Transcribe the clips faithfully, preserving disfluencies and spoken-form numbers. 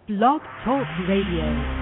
Blog Talk Radio.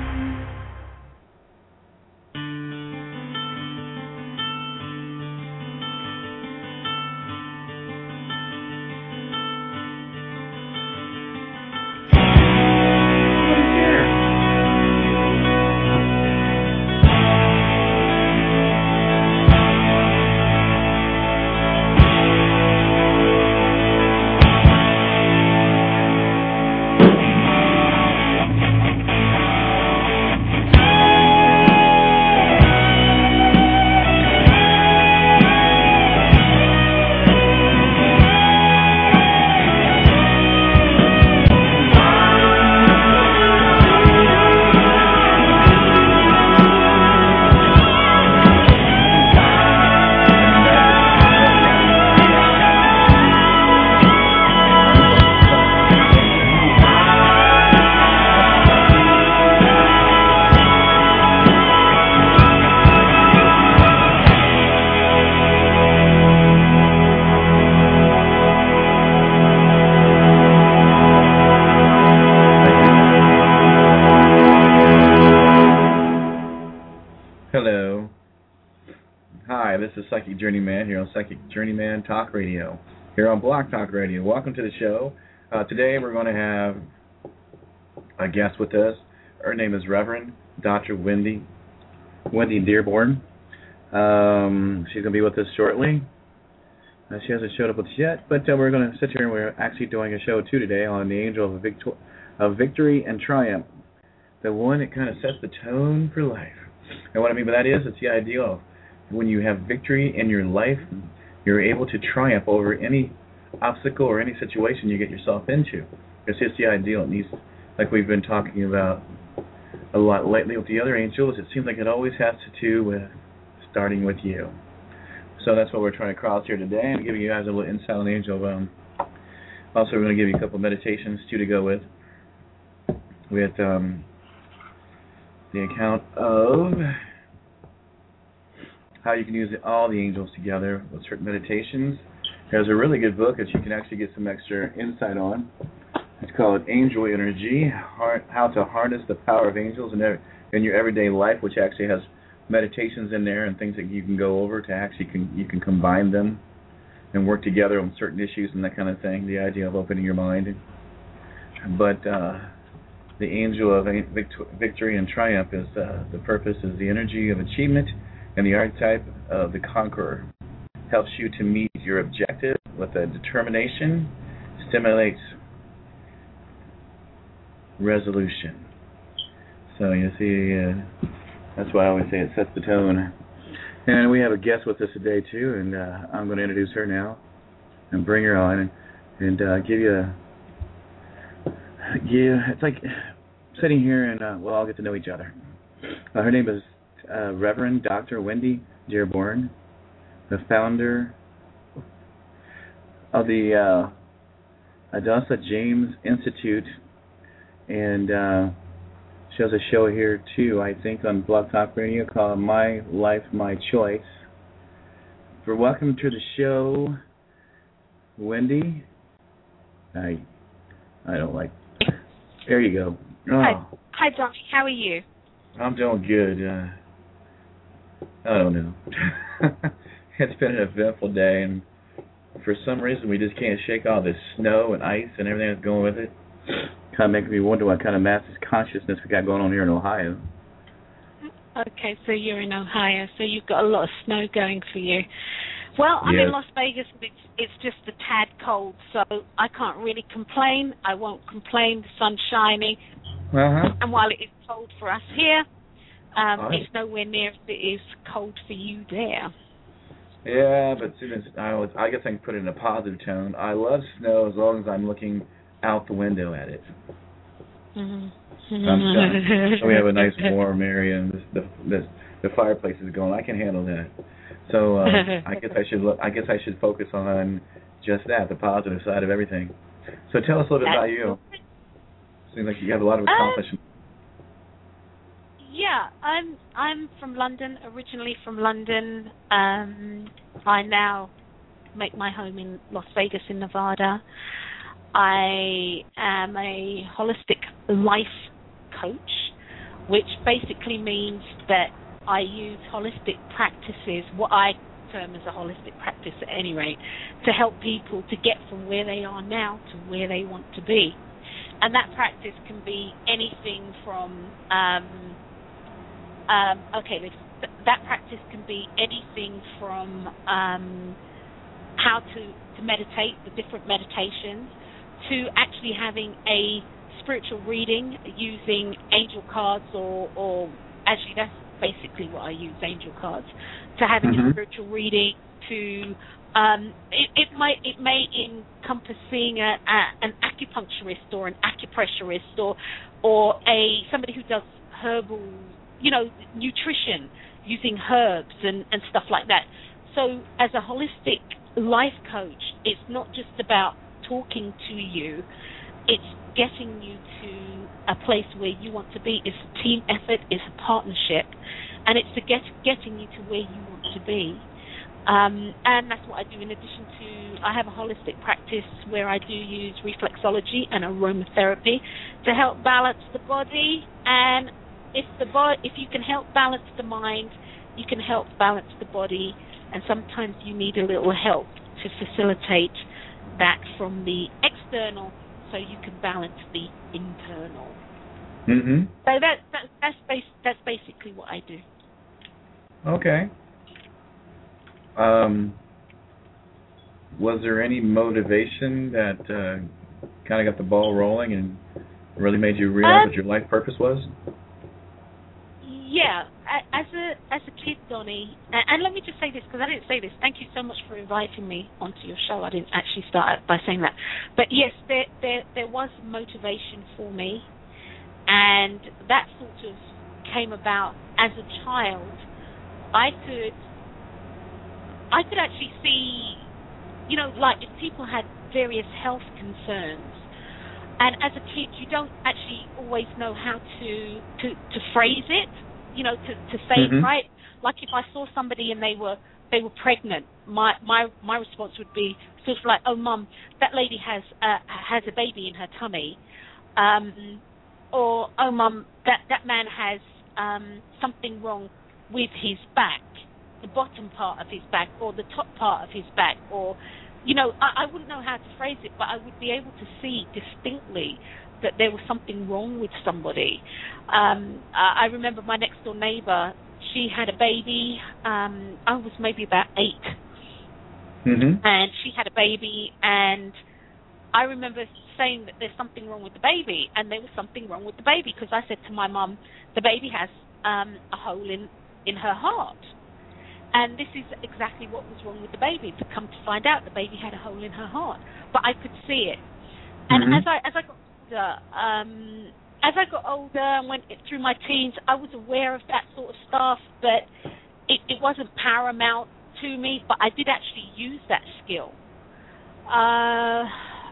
This is Psychic Journeyman here on Psychic Journeyman Talk Radio, here on Blog Talk Radio. Welcome to the show. Uh, today we're going to have a guest with us. Her name is Reverend Doctor Wendy, Wendy Dearborn. Um, she's going to be with us shortly. Uh, she hasn't showed up with us yet, but uh, we're going to sit here and we're actually doing a show too today on the Angel of, Victor- of Victory and Triumph, the one that kind of sets the tone for life. And what I mean by that is, it's the idea of when you have victory in your life, you're able to triumph over any obstacle or any situation you get yourself into. It's just the ideal. It needs, like we've been talking about a lot lately with the other angels, it seems like it always has to do with starting with you. So that's what we're trying to cross here today, and giving you guys a little insight on the angel realm. Also, we're going to give you a couple of meditations, too, to go with, with um, the account of how you can use all the angels together with certain meditations. There's a really good book that you can actually get some extra insight on. It's called Angel Energy, How to Harness the Power of Angels in, every, in Your Everyday Life, which actually has meditations in there and things that you can go over to actually can, you can combine them and work together on certain issues and that kind of thing, the idea of opening your mind. But uh, the angel of victory and triumph is uh, the purpose is the energy of achievement, and the archetype of the conqueror helps you to meet your objective with a determination, stimulates resolution. So you see, uh, that's why I always say it sets the tone. And we have a guest with us today too, and uh, I'm going to introduce her now and bring her on and, and uh, give you a, give, it's like sitting here and uh, we'll all get to know each other. Uh, her name is Uh, Reverend Doctor Wendy Dearborn, the founder of the uh, Adassa James Institute, and uh, she has a show here too, I think, on Blog Talk Radio called My Life, My Choice. For welcome to the show, Wendy. I I don't like. There you go. Oh. Hi, hi, Johnny. How are you? I'm doing good. Uh, I don't know. It's been an eventful day, and for some reason we just can't shake all this snow and ice and everything that's going with it. Kind of makes me wonder what kind of mass consciousness we got going on here in Ohio. Okay, so you're in Ohio, so you've got a lot of snow going for you. Well, I'm yes. in Las Vegas, and it's, it's just a tad cold, so I can't really complain. I won't complain. The sun's shining. Uh-huh. And while it is cold for us here, Um, right. It's nowhere near as it is cold for you there. Yeah, but soon as I, was, I guess I can put it in a positive tone. I love snow as long as I'm looking out the window at it. Mm-hmm. So we have a nice warm area, and this, the, the the fireplace is going. I can handle that. So uh, I guess I should look, I guess I should focus on just that, the positive side of everything. So tell us a little bit about you. Seems like you have a lot of accomplishments. Um, Yeah, I'm I'm from London, originally from London. Um, I now make my home in Las Vegas in Nevada. I am a holistic life coach, which basically means that I use holistic practices, what I term as a holistic practice at any rate, to help people to get from where they are now to where they want to be. And that practice can be anything from, um, um, okay, this, that practice can be anything from um, how to, to meditate, the different meditations, to actually having a spiritual reading using angel cards or, or actually that's basically what I use, angel cards, to having mm-hmm. a spiritual reading, to um, it, it might it may encompass seeing a, a, an acupuncturist or an acupressurist or or a somebody who does herbal, you know, nutrition using herbs and, and stuff like that. So as a holistic life coach, it's not just about talking to you, it's getting you to a place where you want to be. It's a team effort, it's a partnership, and it's to get getting you to where you want to be. Um, and that's what I do in addition to, I have a holistic practice where I do use reflexology and aromatherapy to help balance the body. And if the bo- if you can help balance the mind, you can help balance the body. And sometimes you need a little help to facilitate that from the external so you can balance the internal. Mm-hmm. So that, that, that's, bas- that's basically what I do. Okay. Um, was there any motivation that uh, kind of got the ball rolling and really made you realize um, what your life purpose was? Yeah, as a as a kid, Donnie, and let me just say this because I didn't say this. Thank you so much for inviting me onto your show. I didn't actually start by saying that, but yes, there there there was motivation for me, and that sort of came about as a child. I could I could actually see, you know, like if people had various health concerns, and as a kid, you don't actually always know how to to, to phrase it. You know, to, to say mm-hmm. it right. Like if I saw somebody and they were they were pregnant, my my, my response would be sort of like, "Oh, Mum, that lady has uh, has a baby in her tummy," um, or "Oh, Mum, that that man has um, something wrong with his back, the bottom part of his back, or the top part of his back," or, you know, I, I wouldn't know how to phrase it, but I would be able to see distinctly that there was something wrong with somebody. Um, I remember my next door neighbor, she had a baby, um, I was maybe about eight, mm-hmm. and she had a baby, and I remember saying that there's something wrong with the baby, and there was something wrong with the baby, because I said to my mum, the baby has um, a hole in, in her heart. And this is exactly what was wrong with the baby. To come to find out, the baby had a hole in her heart. But I could see it. And mm-hmm. as I as I got older, um, as I got older and went through my teens, I was aware of that sort of stuff, but it, it wasn't paramount to me. But I did actually use that skill. Uh,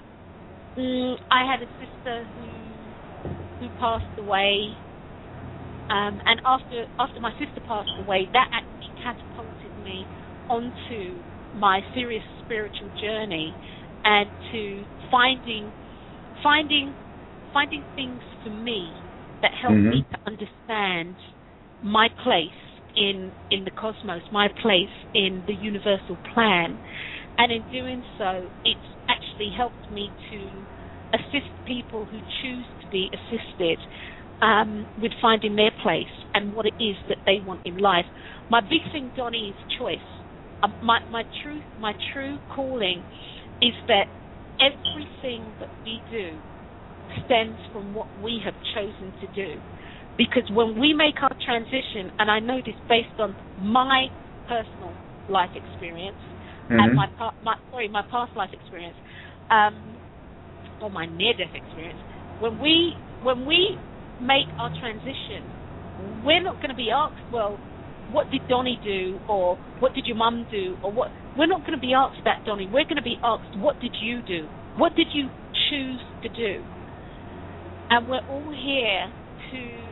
mm, I had a sister who who passed away, um, and after after my sister passed away, that actually catapulted me onto my serious spiritual journey and to finding finding finding things for me that help mm-hmm. me to understand my place in in the cosmos, my place in the universal plan. And in doing so, it's actually helped me to assist people who choose to be assisted um, with finding their place and what it is that they want in life. My big thing, Donnie, is choice. Um, my my true my true calling is that everything that we do stems from what we have chosen to do. Because when we make our transition, and I know this based on my personal life experience mm-hmm. and my, my sorry my past life experience, um, or my near-death experience, when we when we make our transition, we're not going to be asked, well, what did Donnie do, or what did your mum do, or what? We're not going to be asked that, Donnie. We're going to be asked, what did you do? What did you choose to do? And we're all here to.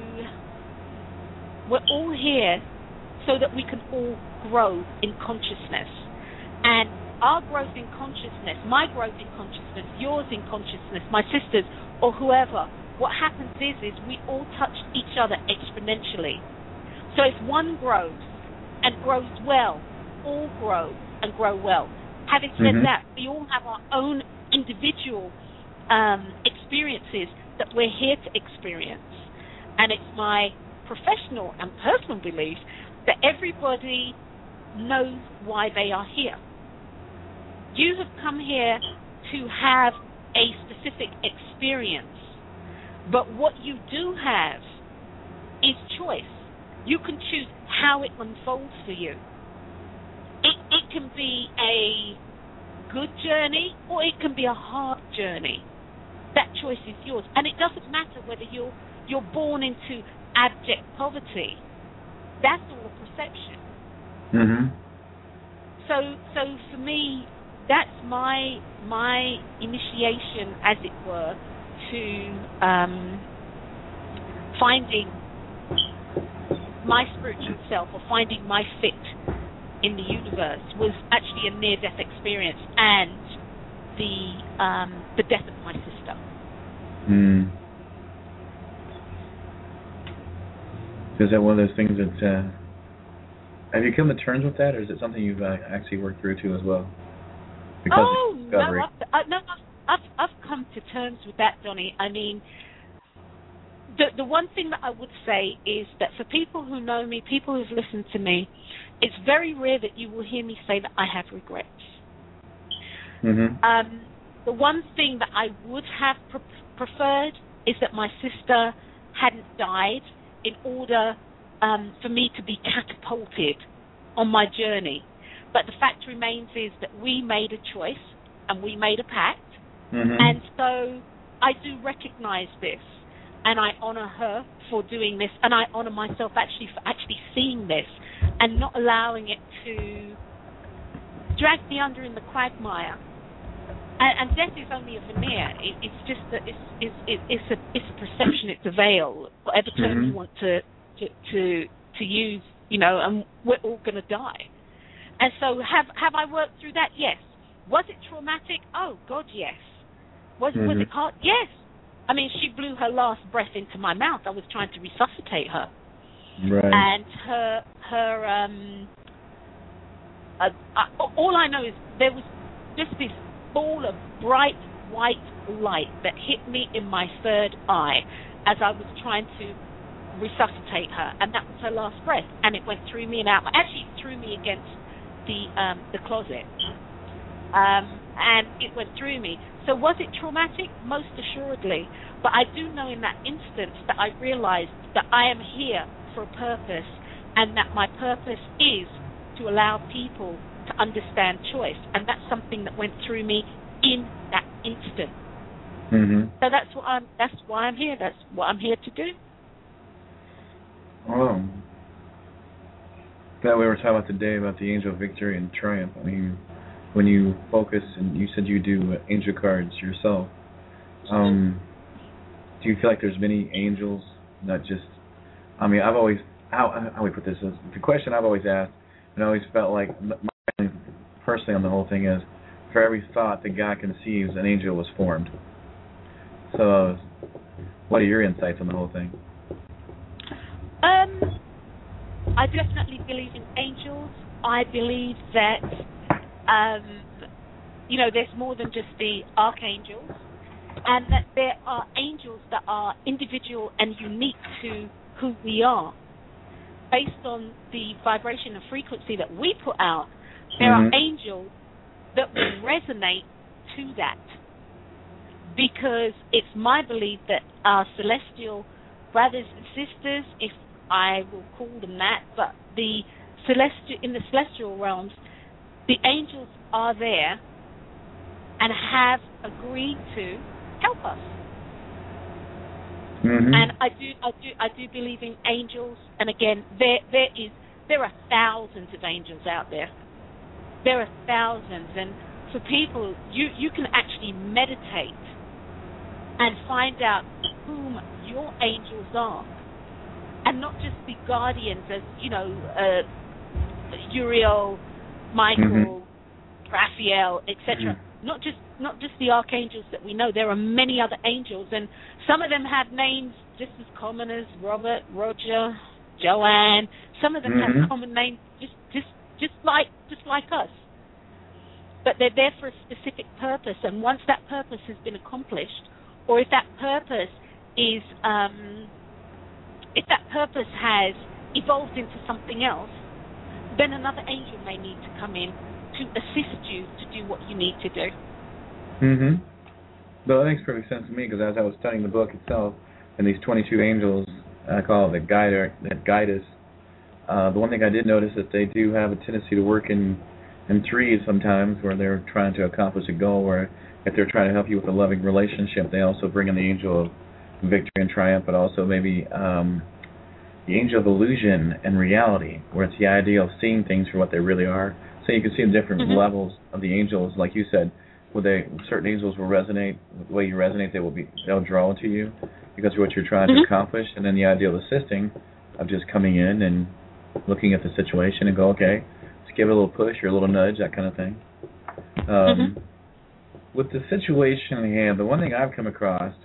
We're all here so that we can all grow in consciousness. And our growth in consciousness, my growth in consciousness, yours in consciousness, my sister's, or whoever, what happens is, is we all touch each other exponentially. So if one grows and grows well, all grow and grow well. Having said mm-hmm. that, we all have our own individual um, experiences that we're here to experience. And it's my professional and personal belief that everybody knows why they are here. You have come here to have a specific experience, but what you do have is choice. You can choose how it unfolds for you. It, it can be a good journey or it can be a hard journey. That choice is yours. And it doesn't matter whether you're, you're born into abject poverty. That's all a perception. Mm-hmm. So, so for me, that's my my initiation, as it were, to um, finding my spiritual self or finding my fit in the universe was actually a near-death experience and the um, the death of my sister. Mm. Is that one of those things that uh, have you come to terms with that, or is it something you've uh, actually worked through too as well? Because oh of no, discovery. I've, I, no, I've I've come to terms with that, Donnie. I mean, the the one thing that I would say is that for people who know me, people who've listened to me, it's very rare that you will hear me say that I have regrets. Mm-hmm. Um, the one thing that I would have pre- preferred is that my sister hadn't died in order um, for me to be catapulted on my journey. But the fact remains is that we made a choice and we made a pact. Mm-hmm. And so I do recognize this, and I honor her for doing this, and I honor myself actually for actually seeing this and not allowing it to drag me under in the quagmire. And, and death is only a veneer. It, it's just that it's it's it, it's a it's a perception. It's a veil. Whatever term Mm-hmm. you want to to to, to use, you know, and we're all going to die. And so have have I worked through that? Yes. Was it traumatic? Oh, God, yes. Was, mm-hmm. was it hard? Yes. I mean, she blew her last breath into my mouth. I was trying to resuscitate her. Right. And her, her um, uh, uh, all I know is there was just this ball of bright white light that hit me in my third eye as I was trying to resuscitate her. And that was her last breath. And it went through me and out. Actually, it threw me against the um, the closet, um, and it went through me. So was it traumatic? Most assuredly. But I do know in that instance that I realized that I am here for a purpose, and that my purpose is to allow people to understand choice, and that's something that went through me in that instant. Mm-hmm. So that's what I'm. That's why I'm here. That's what I'm here to do. Oh. That we were talking about today about the angel of victory and triumph. I mean, when you focus, and you said you do angel cards yourself, um, do you feel like there's many angels, not just, I mean, I've always, how, how do we put this, the question I've always asked, and I always felt like, my feeling personally on the whole thing is, for every thought that God conceives, an angel was formed. So, what are your insights on the whole thing? Um, I definitely believe in angels. I believe that, um, you know, there's more than just the archangels, and that there are angels that are individual and unique to who we are. Based on the vibration and frequency that we put out, there mm-hmm. are angels that will resonate to that. Because it's my belief that our celestial brothers and sisters, if I will call them that, but the celestial in the celestial realms, the angels are there and have agreed to help us. Mm-hmm. And I do, I do, I do believe in angels. And again, there, there is, there are thousands of angels out there. There are thousands, and for people, you you can actually meditate and find out whom your angels are, and not just the guardians, as you know, uh, Uriel, Michael, mm-hmm. Raphael, et cetera. Mm-hmm. Not just not just the archangels that we know. There are many other angels, and some of them have names just as common as Robert, Roger, Joanne. Some of them mm-hmm. have common names just just just like just like us. But they're there for a specific purpose, and once that purpose has been accomplished, or if that purpose is um, if that purpose has evolved into something else, then another angel may need to come in to assist you to do what you need to do. Mm-hmm. Well, that makes perfect sense to me, because as I was studying the book itself, and these twenty-two angels, I call it the guide, that guide us, uh, the one thing I did notice is that they do have a tendency to work in, in threes sometimes, where they're trying to accomplish a goal, where if they're trying to help you with a loving relationship, they also bring in the angel of victory and triumph, but also maybe um, the angel of illusion and reality, where it's the idea of seeing things for what they really are. So you can see the different mm-hmm. levels of the angels, like you said, where they certain angels will resonate the way you resonate. They will be they'll draw to you because of what you're trying mm-hmm. to accomplish, and then the idea of assisting, of just coming in and looking at the situation and go, okay, let's give it a little push or a little nudge, that kind of thing. Um, mm-hmm. With the situation in hand, the one thing I've come across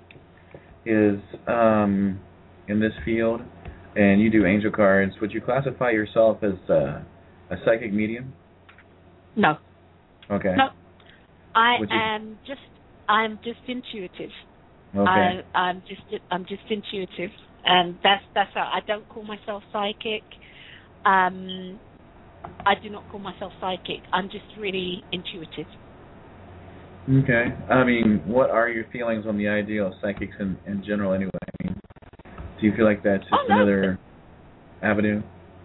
is um, in this field, and you do angel cards, would you classify yourself as uh, a psychic medium? No. Okay. No. I am just I'm just intuitive. Okay. I, I'm just I'm just intuitive, and that's that's how I don't call myself psychic. Um, I do not call myself psychic. I'm just really intuitive. Okay. I mean, what are your feelings on the idea of psychics in, in general anyway? I mean, do you feel like that's just oh, no. another avenue?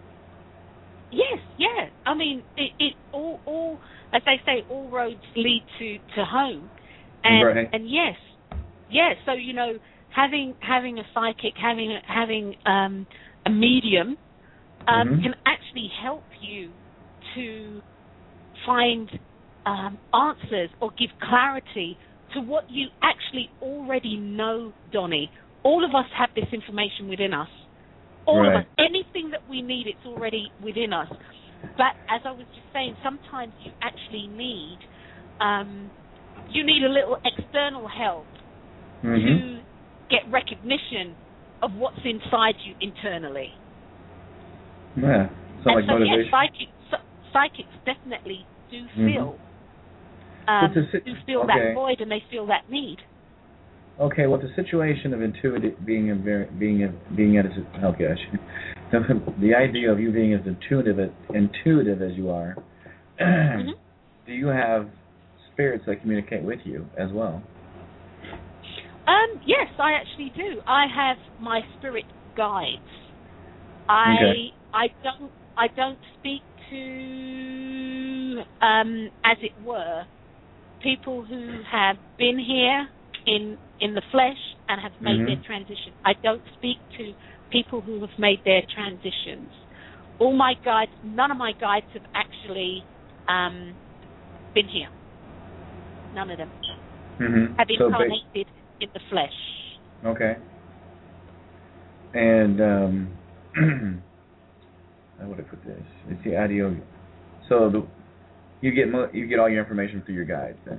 Yes, yeah. I mean, it, it all, all, as they say, all roads lead to, to home. And right. and yes, yes. So, you know, having having a psychic, having a, having um, a medium um, mm-hmm. can actually help you to find Um, answers or give clarity to what you actually already know, Donnie. All of us have this information within us. All right. of us. Anything that we need, it's already within us. But as I was just saying, sometimes you actually need um, you need a little external help mm-hmm. to get recognition of what's inside you internally. Yeah, so like so, motivation. Yeah, psychics, psychics definitely do feel. Mm-hmm. Um, si- who feel okay. that void and they feel that need. Okay, well, the situation of intuitive being a very, being a, being as okay, the, the idea of you being as intuitive as intuitive as you are. mm-hmm. Do you have spirits that communicate with you as well? Um, yes, I actually do. I have my spirit guides. I okay. I don't I don't speak to um, as it were, people who have been here in in the flesh and have made mm-hmm. their transition. I don't speak to people who have made their transitions. All my guides, none of my guides have actually um, been here. None of them mm-hmm. have so incarnated ba- in the flesh. Okay. And um, how would I put this? It's the idea. Of, so the You get mo- you get all your information through your guides, then?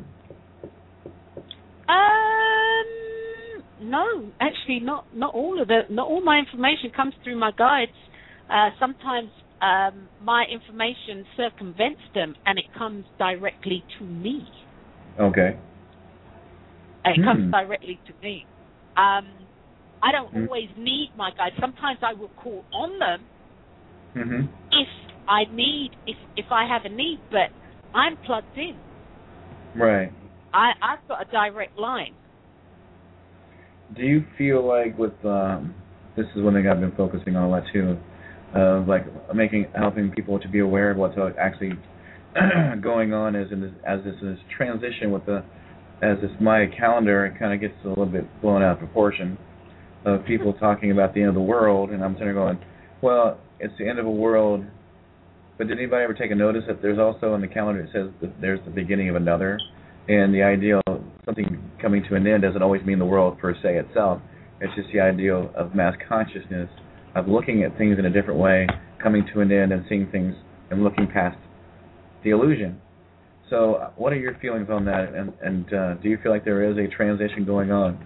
Um, no, actually, not not all of it. Not all my information comes through my guides. Uh, sometimes um, my information circumvents them, and it comes directly to me. Okay. And it hmm. comes directly to me. Um, I don't mm. always need my guides. Sometimes I will call on them mm-hmm. if I need, if if I have a need, but I'm plugged in. Right. I, I've got a direct line. Do you feel like with um, this is one thing I've been focusing on a lot too, uh, like making helping people to be aware of what's actually going on as in this, as this is transition with the as this Maya calendar, it kind of gets a little bit blown out of proportion of people talking about the end of the world, and I'm sitting there going, well, it's the end of a world. But did anybody ever take a notice that there's also on the calendar it says that there's the beginning of another? And the idea of something coming to an end doesn't always mean the world per se itself. It's just the idea of mass consciousness, of looking at things in a different way, coming to an end and seeing things and looking past the illusion. So, what are your feelings on that? And, and uh, do you feel like there is a transition going on?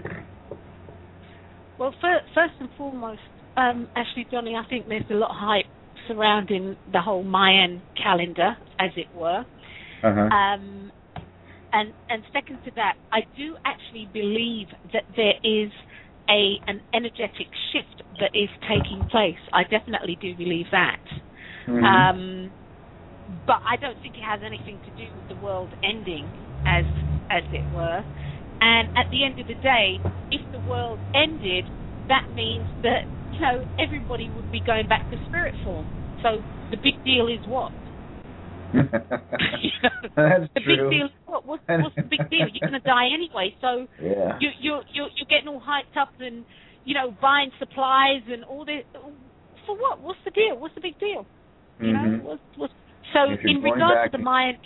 Well, first, first and foremost, um, actually, Johnny, I think there's a lot of hype surrounding the whole Mayan calendar, as it were. Uh-huh. Um, and and second to that, I do actually believe that there is a an energetic shift that is taking place. I definitely do believe that. Mm-hmm. Um, but I don't think it has anything to do with the world ending, as as it were. And at the end of the day, if the world ended, that means that, you know, everybody would be going back to spirit form. So the big deal is what? you know, That's the true. big deal is what? What's, what's the big deal? You're going to die anyway. So yeah. you, you're, you're, you're getting all hyped up and, you know, buying supplies and all this. For what? What's the deal? What's the big deal? You mm-hmm. know, what's, what's, so in regard to the Mayan,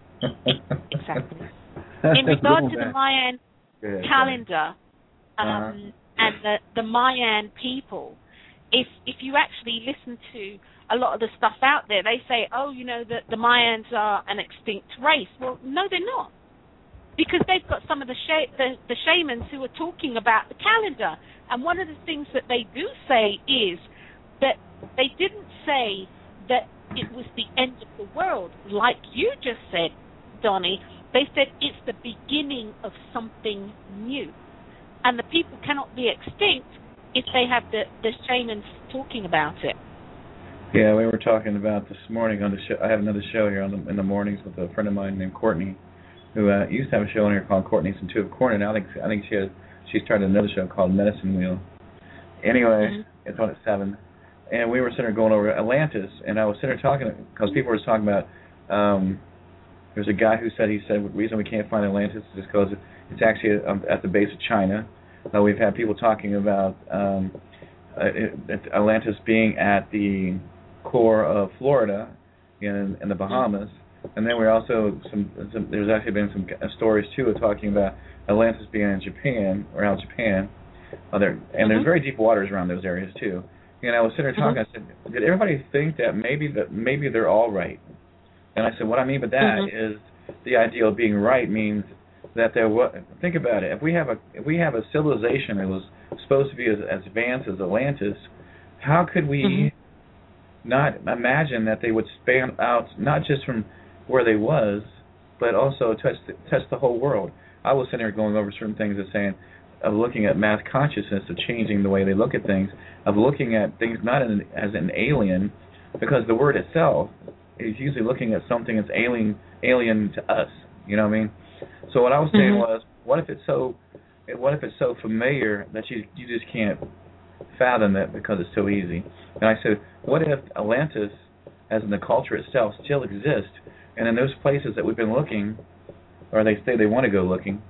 exactly. In regard to the Mayan Good, calendar um, uh-huh. and the, the Mayan people, if if you actually listen to a lot of the stuff out there, they say, oh, you know, that the Mayans are an extinct race. Well, no, they're not, because they've got some of the, sh- the the shamans who are talking about the calendar. And one of the things that they do say is that they didn't say that it was the end of the world, like you just said, Donnie. They said it's the beginning of something new. And the people cannot be extinct if they have the, the shamans talking about it. Yeah, we were talking about this morning on the show. I have another show here on the, in the mornings with a friend of mine named Courtney, who uh, used to have a show on here called Courtney's Intuitive Corner. Now I think I think she has, she started another show called Medicine Wheel. Anyway, mm-hmm. It's on at seven. And we were sitting there going over Atlantis, and I was sitting there talking, because people were talking about, um, there's a guy who said, he said, the reason we can't find Atlantis is because it's actually at the base of China. Uh, we've had people talking about um, uh, it, Atlantis being at the core of Florida in, in the Bahamas. And then we're also, some, some there's actually been some stories, too, of talking about Atlantis being in Japan, around Japan. Uh, there, and mm-hmm. there's very deep waters around those areas, too. And I was sitting there talking, mm-hmm. I said, did everybody think that maybe that maybe they're all right? And I said, what I mean by that mm-hmm. is the idea of being right means that there was, think about it, if we have a if we have a civilization that was supposed to be as, as advanced as Atlantis, how could we mm-hmm. not imagine that they would span out not just from where they was, but also touch the, touch the whole world? I was sitting there going over certain things and saying, of looking at mass consciousness, of changing the way they look at things, of looking at things not in, as an alien, because the word itself is usually looking at something that's alien alien to us. You know what I mean? So what I was saying mm-hmm. was, what if it's so, what if it's so familiar that you you just can't fathom it because it's so easy? And I said, what if Atlantis, as in the culture itself, still exists, and in those places that we've been looking, or they say they want to go looking,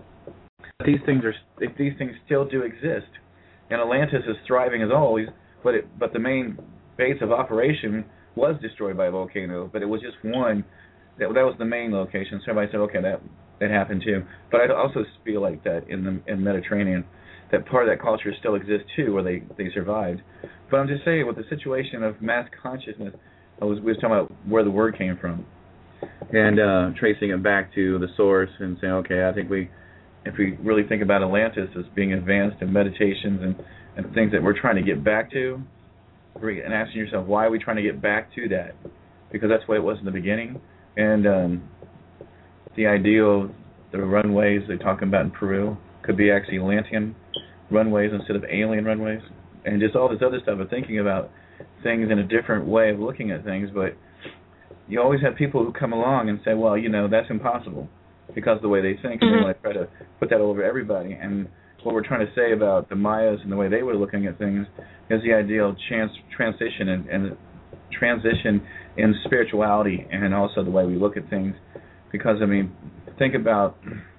these things are these things still do exist, and Atlantis is thriving as always. But it, but the main base of operation was destroyed by a volcano. But it was just one. That, that was the main location. So everybody said, okay, that that happened too. But I also feel like that in the in Mediterranean, that part of that culture still exists too, where they, they survived. But I'm just saying, with the situation of mass consciousness, I was we was talking about where the word came from, and uh, tracing it back to the source and saying, okay, I think we. If we really think about Atlantis as being advanced in meditations and, and things that we're trying to get back to, and asking yourself, why are we trying to get back to that? Because that's what it was in the beginning. And um, the idea of the runways they're talking about in Peru could be actually Atlantean runways instead of alien runways. And just all this other stuff of thinking about things in a different way of looking at things. But you always have people who come along and say, well, you know, that's impossible, because of the way they think, and mm-hmm. they want to try to put that over everybody. And what we're trying to say about the Mayas and the way they were looking at things is the idea of trans- transition and, and transition in spirituality, and also the way we look at things. Because, I mean, think about,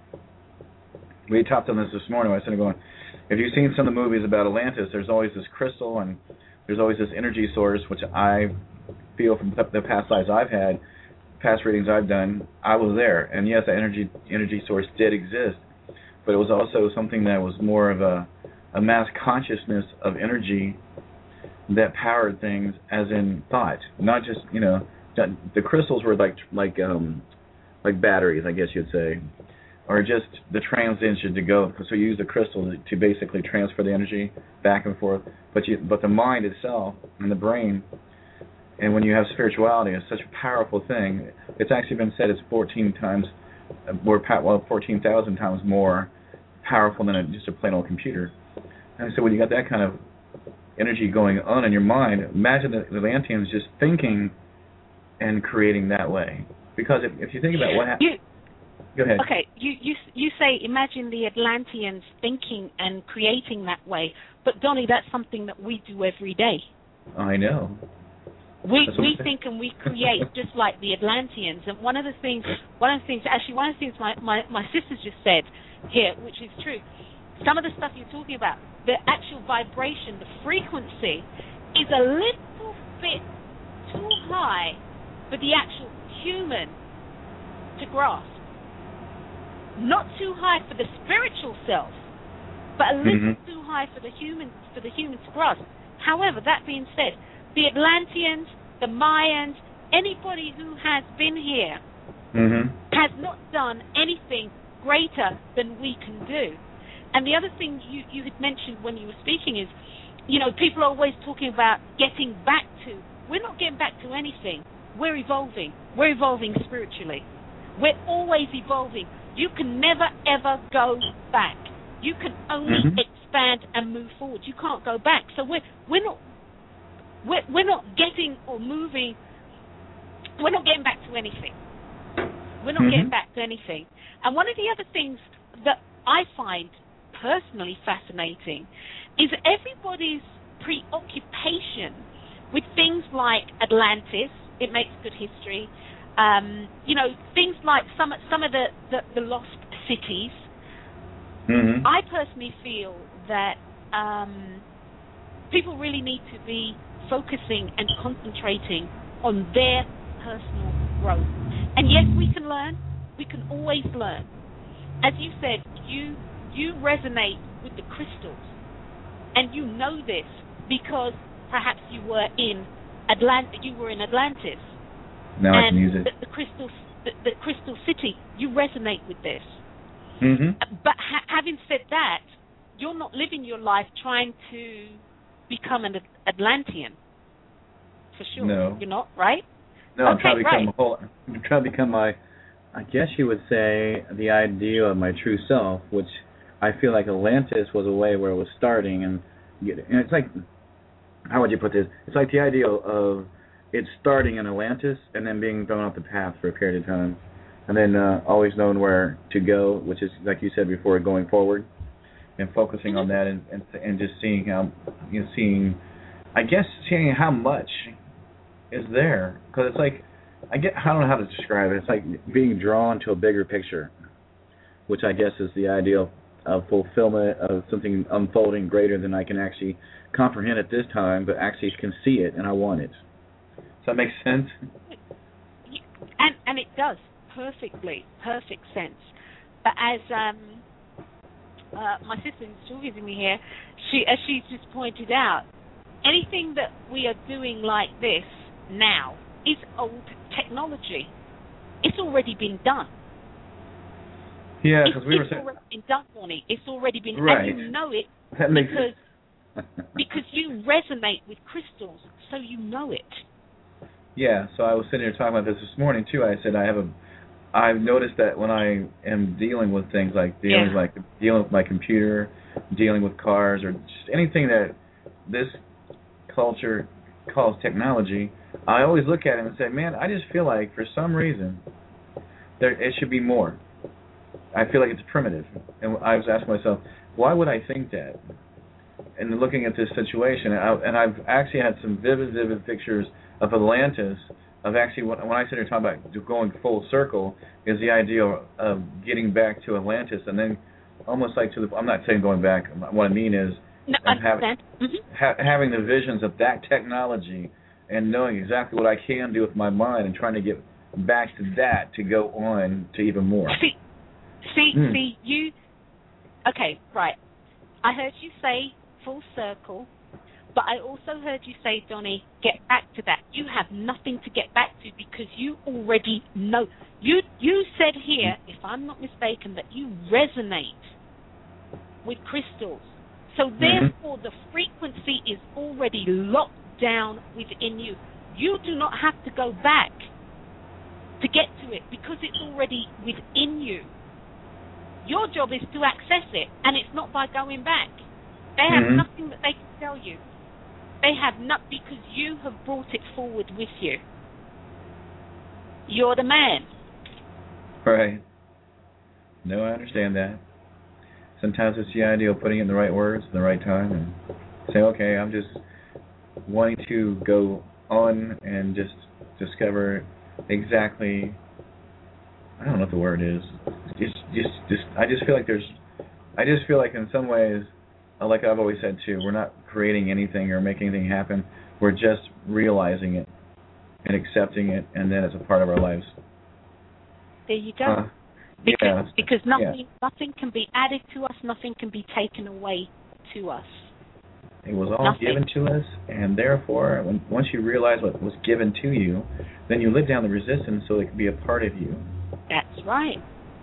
we talked on this this morning, I was sitting going, if you've seen some of the movies about Atlantis, there's always this crystal, and there's always this energy source, which I feel from the past lives I've had, past readings I've done, I was there. And yes, that energy energy source did exist, but it was also something that was more of a, a mass consciousness of energy that powered things, as in thought. Not just, you know, the crystals were like like um, like batteries, I guess you'd say, or just the transition to go. So you use the crystal to basically transfer the energy back and forth. But you, but the mind itself and the brain, and when you have spirituality, it's such a powerful thing. It's actually been said it's fourteen times more, well, fourteen thousand times more powerful than a, just a plain old computer. And so when you got that kind of energy going on in your mind, imagine the Atlanteans just thinking and creating that way. Because if, if you think about what happened... Go ahead. Okay, you, you you say imagine the Atlanteans thinking and creating that way, but Donnie, that's something that we do every day. I know. We we think and we create just like the Atlanteans. And one of the things, one of the things, actually, one of the things my, my, my sisters just said here, which is true, some of the stuff you're talking about, the actual vibration, the frequency, is a little bit too high for the actual human to grasp. Not too high for the spiritual self, but a little mm-hmm. too high for the human for the human to grasp. However, that being said, the Atlanteans, the Mayans, anybody who has been here mm-hmm. has not done anything greater than we can do. And the other thing you, you had mentioned when you were speaking is, you know, people are always talking about getting back to. We're not getting back to anything. We're evolving. We're evolving spiritually. We're always evolving. You can never, ever go back. You can only mm-hmm. expand and move forward. You can't go back. So we're we're not we're, we're not getting or moving. We're not getting back to anything. We're not mm-hmm. getting back to anything. And one of the other things that I find personally fascinating is everybody's preoccupation with things like Atlantis. It makes good history. Um, you know, things like some some of the, the, the lost cities. Mm-hmm. I personally feel that um, people really need to be focusing and concentrating on their personal growth. And yes, we can learn. We can always learn. As you said, you you resonate with the crystals, and you know this because perhaps you were in Atlant- you were in Atlantis. Now and I can use it. The, the crystal, the, the crystal city. You resonate with this. Mm-hmm. But ha- having said that, you're not living your life trying to become an Atlantean. For sure. No. You're not, right? No, I'm okay, trying to become right. a whole. I'm trying to become my. I guess you would say the idea of my true self, which I feel like Atlantis was a way where it was starting, and, and it's like, how would you put this? It's like the idea of it's starting in Atlantis and then being thrown off the path for a period of time, and then uh, always knowing where to go, which is, like you said before, going forward, and focusing on that, and and, and just seeing how, you know, seeing, I guess, seeing how much is there, because it's like, I get, I don't know how to describe it. It's like being drawn to a bigger picture, which I guess is the ideal of fulfillment of something unfolding greater than I can actually comprehend at this time, but actually can see it, and I want it. Does that make sense? And and it does perfectly, perfect sense. But as um, uh, my sister who's talking to me here, she as she's just pointed out, anything that we are doing like this now is old technology. It's already been done. Yeah, because we were saying... saying... It's already been done, Bonnie. It's already been... Right. And you know it that makes because, because you resonate with crystals, so you know it. Yeah, so I was sitting here talking about this this morning, too. I said I have a... I've noticed that when I am dealing with things like dealing, yeah. like dealing with my computer, dealing with cars, or just anything that this culture calls technology, I always look at it and say, man, I just feel like for some reason there it should be more. I feel like it's primitive. And I was asking myself, why would I think that? And looking at this situation, I, and I've actually had some vivid, vivid pictures of Atlantis, of actually, when, when I sit here talking about going full circle, is the idea of getting back to Atlantis, and then almost like to the, I'm not saying going back, what I mean is no, having, mm-hmm. ha- having the visions of that technology and knowing exactly what I can do with my mind and trying to get back to that to go on to even more. See, see, mm. see, you, okay, right. I heard you say full circle, But I also heard you say, Donnie, get back to that. You have nothing to get back to because you already know. You you said here, if I'm not mistaken, that you resonate with crystals. So mm-hmm. therefore, the frequency is already locked down within you. You do not have to go back to get to it because it's already within you. Your job is to access it, and it's not by going back. They have mm-hmm. nothing that they can tell you. They have not, because you have brought it forward with you. You're the man. Right. No, I understand that. Sometimes it's the idea of putting in the right words in the right time and say, okay, I'm just wanting to go on and just discover exactly, I don't know what the word is. Just, just, just. I just feel like there's, I just feel like in some ways, like I've always said too, we're not creating anything or making anything happen. We're just realizing it and accepting it, and then it's a part of our lives. There you go. Uh, because yeah, because nothing yeah. nothing can be added to us, nothing can be taken away to us. It was all nothing. given to us, and therefore, when, once you realize what was given to you, then you let down the resistance so it can be a part of you. That's right.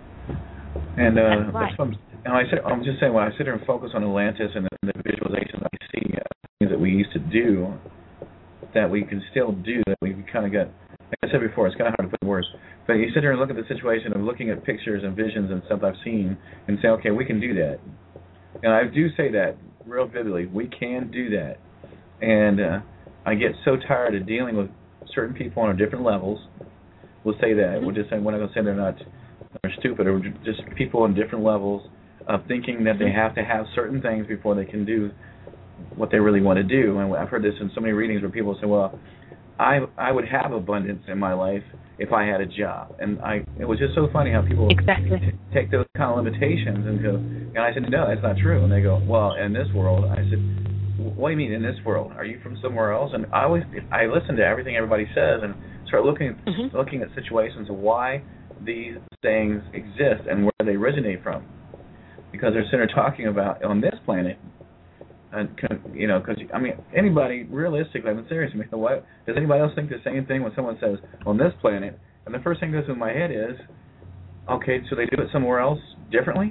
And uh, that's right. That's what I'm, and I said, I'm just saying, when I sit here and focus on Atlantis and the, the visualization, I see uh, things that we used to do that we can still do, that we kind of got, like I said before, it's kind of hard to put in words, but you sit here and look at the situation of looking at pictures and visions and stuff I've seen and say, okay, we can do that. And I do say that real vividly. We can do that. And uh, I get so tired of dealing with certain people on different levels. We'll say that. Mm-hmm. We're just saying, we're not going to say they're not they're stupid, or just people on different levels of thinking that they have to have certain things before they can do what they really want to do. And I've heard this in so many readings where people say, well, I I would have abundance in my life if I had a job. And I it was just so funny how people exactly. t- take those kind of limitations and go, and I said, no, that's not true. And they go, well, in this world, I said, what do you mean in this world? Are you from somewhere else? And I always, I listen to everything everybody says and start looking, mm-hmm. looking at situations of why these things exist and where they originate from. Because they're sitting there talking about on this planet, and you know, because I mean, anybody realistically, I'm serious. I mean, what does anybody else think the same thing when someone says on this planet? And the first thing that goes in my head is, okay, so they do it somewhere else differently.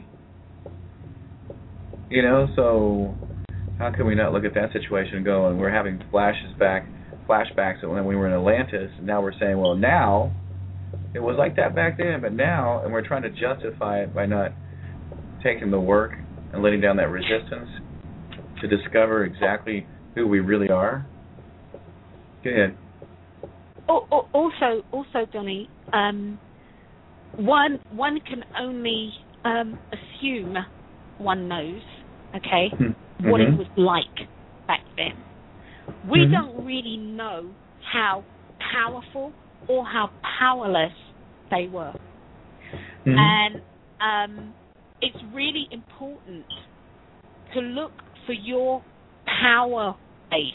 You know, so how can we not look at that situation and go, and we're having flashes back, flashbacks of when we were in Atlantis, and now we're saying, well, now it was like that back then, but now, and we're trying to justify it by not taking the work and letting down that resistance to discover exactly who we really are. Go ahead. Also, also, Donnie, um, one one can only um, assume one knows, okay, mm-hmm. what it was like back then. We mm-hmm. don't really know how powerful or how powerless they were, mm-hmm. and um, it's really important to look for your power base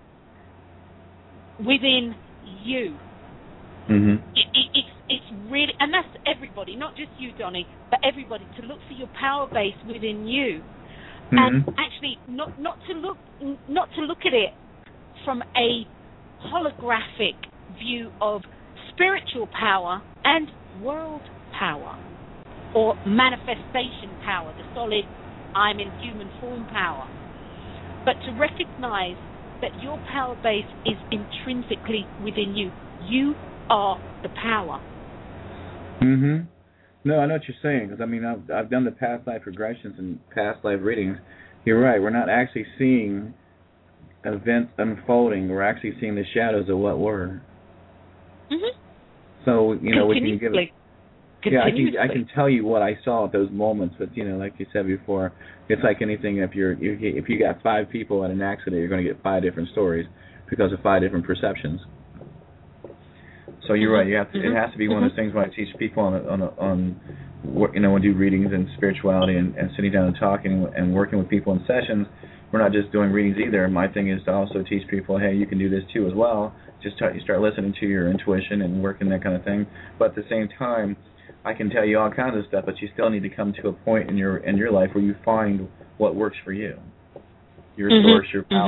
within you. Mm-hmm. It, it, it's, it's really, and that's everybody, not just you, Donnie, but everybody, to look for your power base within you, mm-hmm. and actually not not to look not to look at it from a holographic view of spiritual power and world power, or manifestation power, the solid I'm in human form power, but to recognize that your power base is intrinsically within you. You are the power. Mhm. No, I know what you're saying, because I mean I've I've done the past life regressions and past life readings. You're right. We're not actually seeing events unfolding. We're actually seeing the shadows of what were. Mhm. So you know we can give it. Yeah, I can I can tell you what I saw at those moments, but you know, like you said before, it's like anything. If you're if you, if you got five people in an accident, you're going to get five different stories because of five different perceptions. So you're right. You have to. Mm-hmm. It has to be one of those things when I teach people on on on you know when I do readings and spirituality and, and sitting down and talking and working with people in sessions. We're not just doing readings either. My thing is to also teach people, hey, you can do this too as well. Just start, you start listening to your intuition and working that kind of thing. But at the same time, I can tell you all kinds of stuff, but you still need to come to a point in your in your life where you find what works for you, your mm-hmm. source, your power, mm-hmm.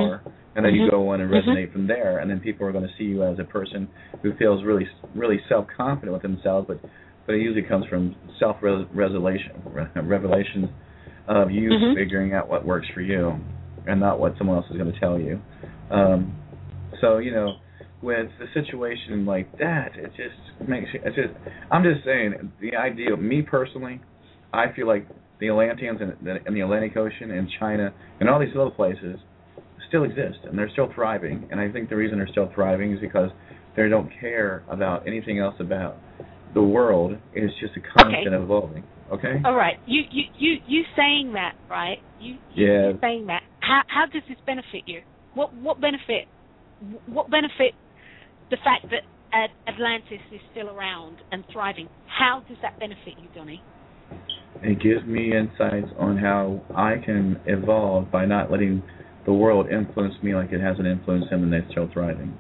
and then mm-hmm. you go on and resonate mm-hmm. from there, and then people are going to see you as a person who feels really, really self-confident with themselves, but but it usually comes from self-revelation, revelations of you mm-hmm. figuring out what works for you, and not what someone else is going to tell you. Um, so you know, with a situation like that, it just makes you. It's just. I'm just saying the idea. Me personally, I feel like the Atlanteans and the, and the Atlantic Ocean and China and all these other places still exist, and they're still thriving. And I think the reason they're still thriving is because they don't care about anything else about the world. It's just a constant okay. evolving. Okay. All right. You you you you saying that, right? You, you yeah. you saying that. How how does this benefit you? What what benefit? What benefit the fact that Atlantis is still around and thriving? How does that benefit you, Donnie? It gives me insights on how I can evolve by not letting the world influence me like it hasn't influenced them, and they're still thriving.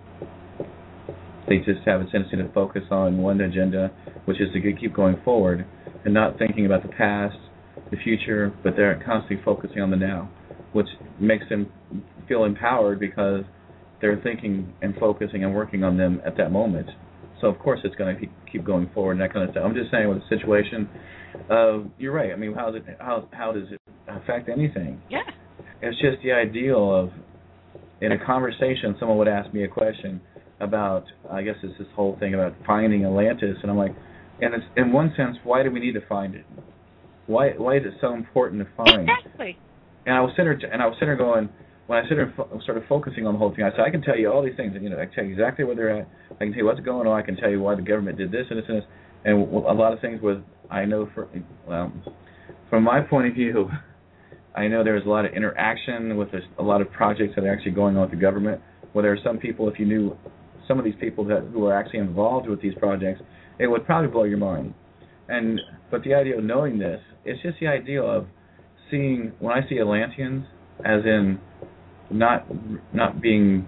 They just have a tendency to focus on one agenda, which is to keep going forward and not thinking about the past, the future, but they're constantly focusing on the now, which makes them feel empowered because they're thinking and focusing and working on them at that moment. So, of course, it's going to keep going forward and that kind of stuff. I'm just saying with the situation, uh, you're right. I mean, how does it, how, how does it affect anything? Yeah. It's just the ideal of, in a conversation, someone would ask me a question about, I guess it's this whole thing about finding Atlantis, and I'm like, and it's, in one sense, why do we need to find it? Why why is it so important to find? Exactly. And I was sitting there, and I was sitting there going, when I started, fo- started focusing on the whole thing, I said, I can tell you all these things, and you know, I can tell you exactly where they're at, I can tell you what's going on, I can tell you why the government did this and this and this, and a lot of things with, I know, for, well, from my point of view, I know there's a lot of interaction with this, a lot of projects that are actually going on with the government, where there are some people, if you knew some of these people that who are actually involved with these projects, it would probably blow your mind. And but the idea of knowing this, it's just the idea of seeing, when I see Atlanteans, as in not not being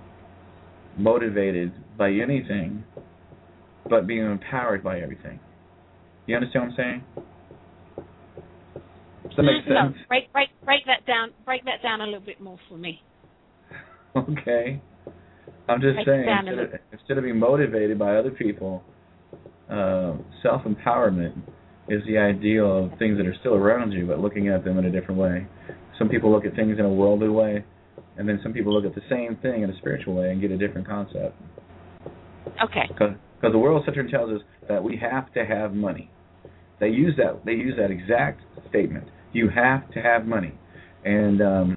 motivated by anything, but being empowered by everything. You understand what I'm saying? Does that make no, sense? break break break that down. Break that down a little bit more for me. Okay. I'm just break saying, instead of, instead of being motivated by other people, uh, self-empowerment is the ideal of things that are still around you, but looking at them in a different way. Some people look at things in a worldly way, and then some people look at the same thing in a spiritual way and get a different concept. Okay. Because the world center tells us that we have to have money. They use that. They use that exact statement. You have to have money, and um,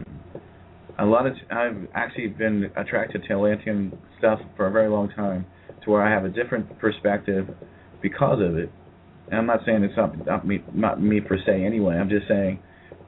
a lot of t- I've actually been attracted to Atlantean stuff for a very long time, to where I have a different perspective because of it. And I'm not saying it's not, not me, not me per se anyway. I'm just saying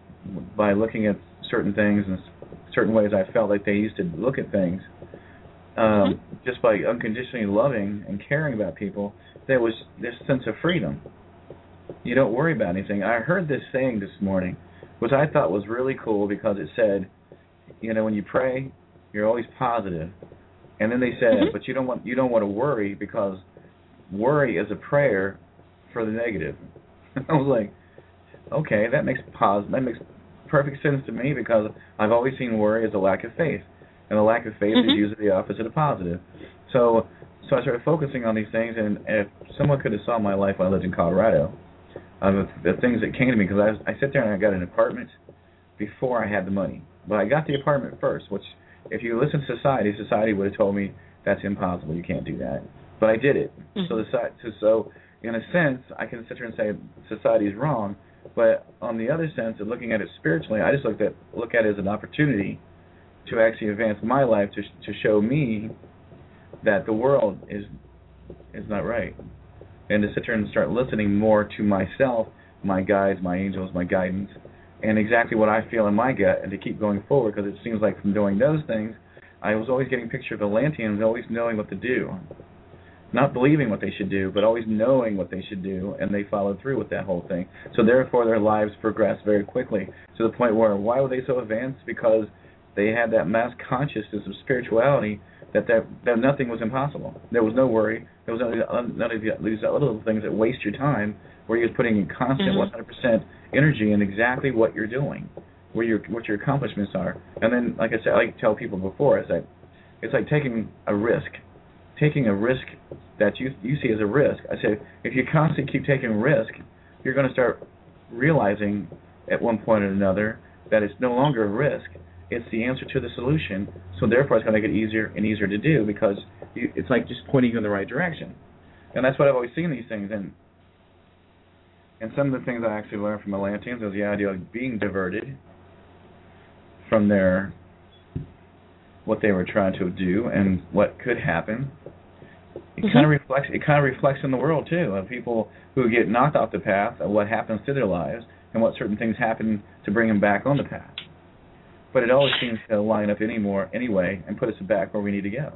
by looking at certain things and certain ways I felt like they used to look at things, um, mm-hmm. just by unconditionally loving and caring about people, there was this sense of freedom. You don't worry about anything. I heard this saying this morning, which I thought was really cool, because it said, you know, when you pray, you're always positive. And then they said, mm-hmm. but you don't want you don't want to worry, because worry is a prayer for the negative. I was like, okay, that makes pos- that makes perfect sense to me, because I've always seen worry as a lack of faith, and a lack of faith mm-hmm. is usually the opposite of positive. So, so I started focusing on these things, and if someone could have saw my life when I lived in Colorado, uh, the, the things that came to me, because I, I sit there and I got an apartment before I had the money, but I got the apartment first, which if you listen to society, society would have told me that's impossible, you can't do that. But I did it. Mm-hmm. So, the, so, so in a sense, I can sit here and say society is wrong, but on the other sense of looking at it spiritually, I just look at look at it as an opportunity to actually advance my life, to to show me that the world is is not right, and to sit here and start listening more to myself, my guides, my angels, my guidance, and exactly what I feel in my gut, and to keep going forward, because it seems like from doing those things, I was always getting a picture of Atlanteans always knowing what to do. Not believing what they should do, but always knowing what they should do, and they followed through with that whole thing. So therefore, their lives progressed very quickly, to the point where, why were they so advanced? Because they had that mass consciousness of spirituality, that, that, that nothing was impossible. There was no worry. There was none, none of these other little things that waste your time, where you're putting in constant mm-hmm. one hundred percent energy in exactly what you're doing, where your what your accomplishments are. And then, like I said, I like to tell people before, it's like it's like taking a risk, taking a risk that you you see as a risk. I say if you constantly keep taking risk, you're going to start realizing at one point or another that it's no longer a risk. It's the answer to the solution. So therefore, it's going to get easier and easier to do because you, it's like just pointing you in the right direction. And that's what I've always seen these things. And and some of the things I actually learned from Atlanteans was the idea of being diverted from their what they were trying to do and what could happen. It mm-hmm. kind of reflects. It kind of reflects in the world too, of people who get knocked off the path, of what happens to their lives, and what certain things happen to bring them back on the path. But it always seems to line up anymore anyway and put us back where we need to go.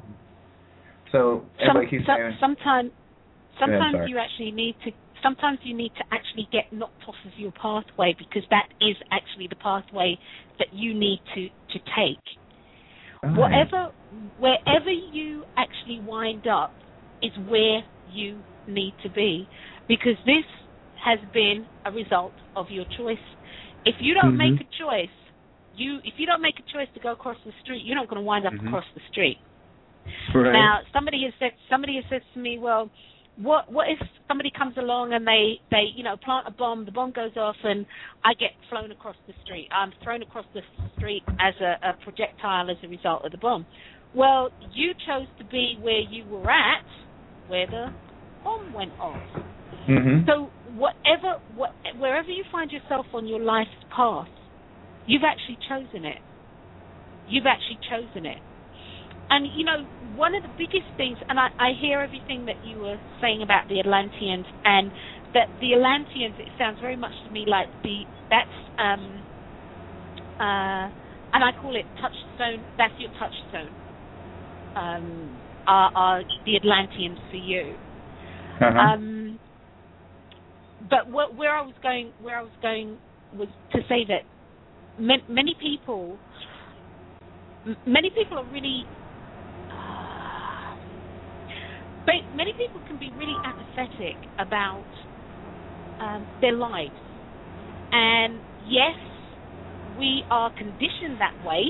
So everybody some, keeps some, saying. Sometimes, sometimes ahead, you actually need to. Sometimes you need to actually get knocked off of your pathway because that is actually the pathway that you need to to take. Right. Whatever, wherever you actually wind up is where you need to be, because this has been a result of your choice. If you don't mm-hmm. make a choice, you if you don't make a choice to go across the street, you're not going to wind up mm-hmm. across the street. Right. Now, somebody has said somebody has said to me, well, what what if somebody comes along and they, they you know plant a bomb, the bomb goes off, and I get flown across the street. I'm thrown across the street as a, a projectile as a result of the bomb. Well, you chose to be where you were at, where the bomb went off. Mm-hmm. So whatever, what, wherever you find yourself on your life's path, you've actually chosen it. You've actually chosen it. And, you know, one of the biggest things, and I, I hear everything that you were saying about the Atlanteans, and that the Atlanteans, it sounds very much to me like the, that's, um, uh, and I call it touchstone, that's your touchstone, um, are, are the Atlanteans for you. Uh-huh. Um, but what, where I was going, where I was going was to say that many, many people, many people are really, uh, many people can be really apathetic about um, their lives. And yes, we are conditioned that way.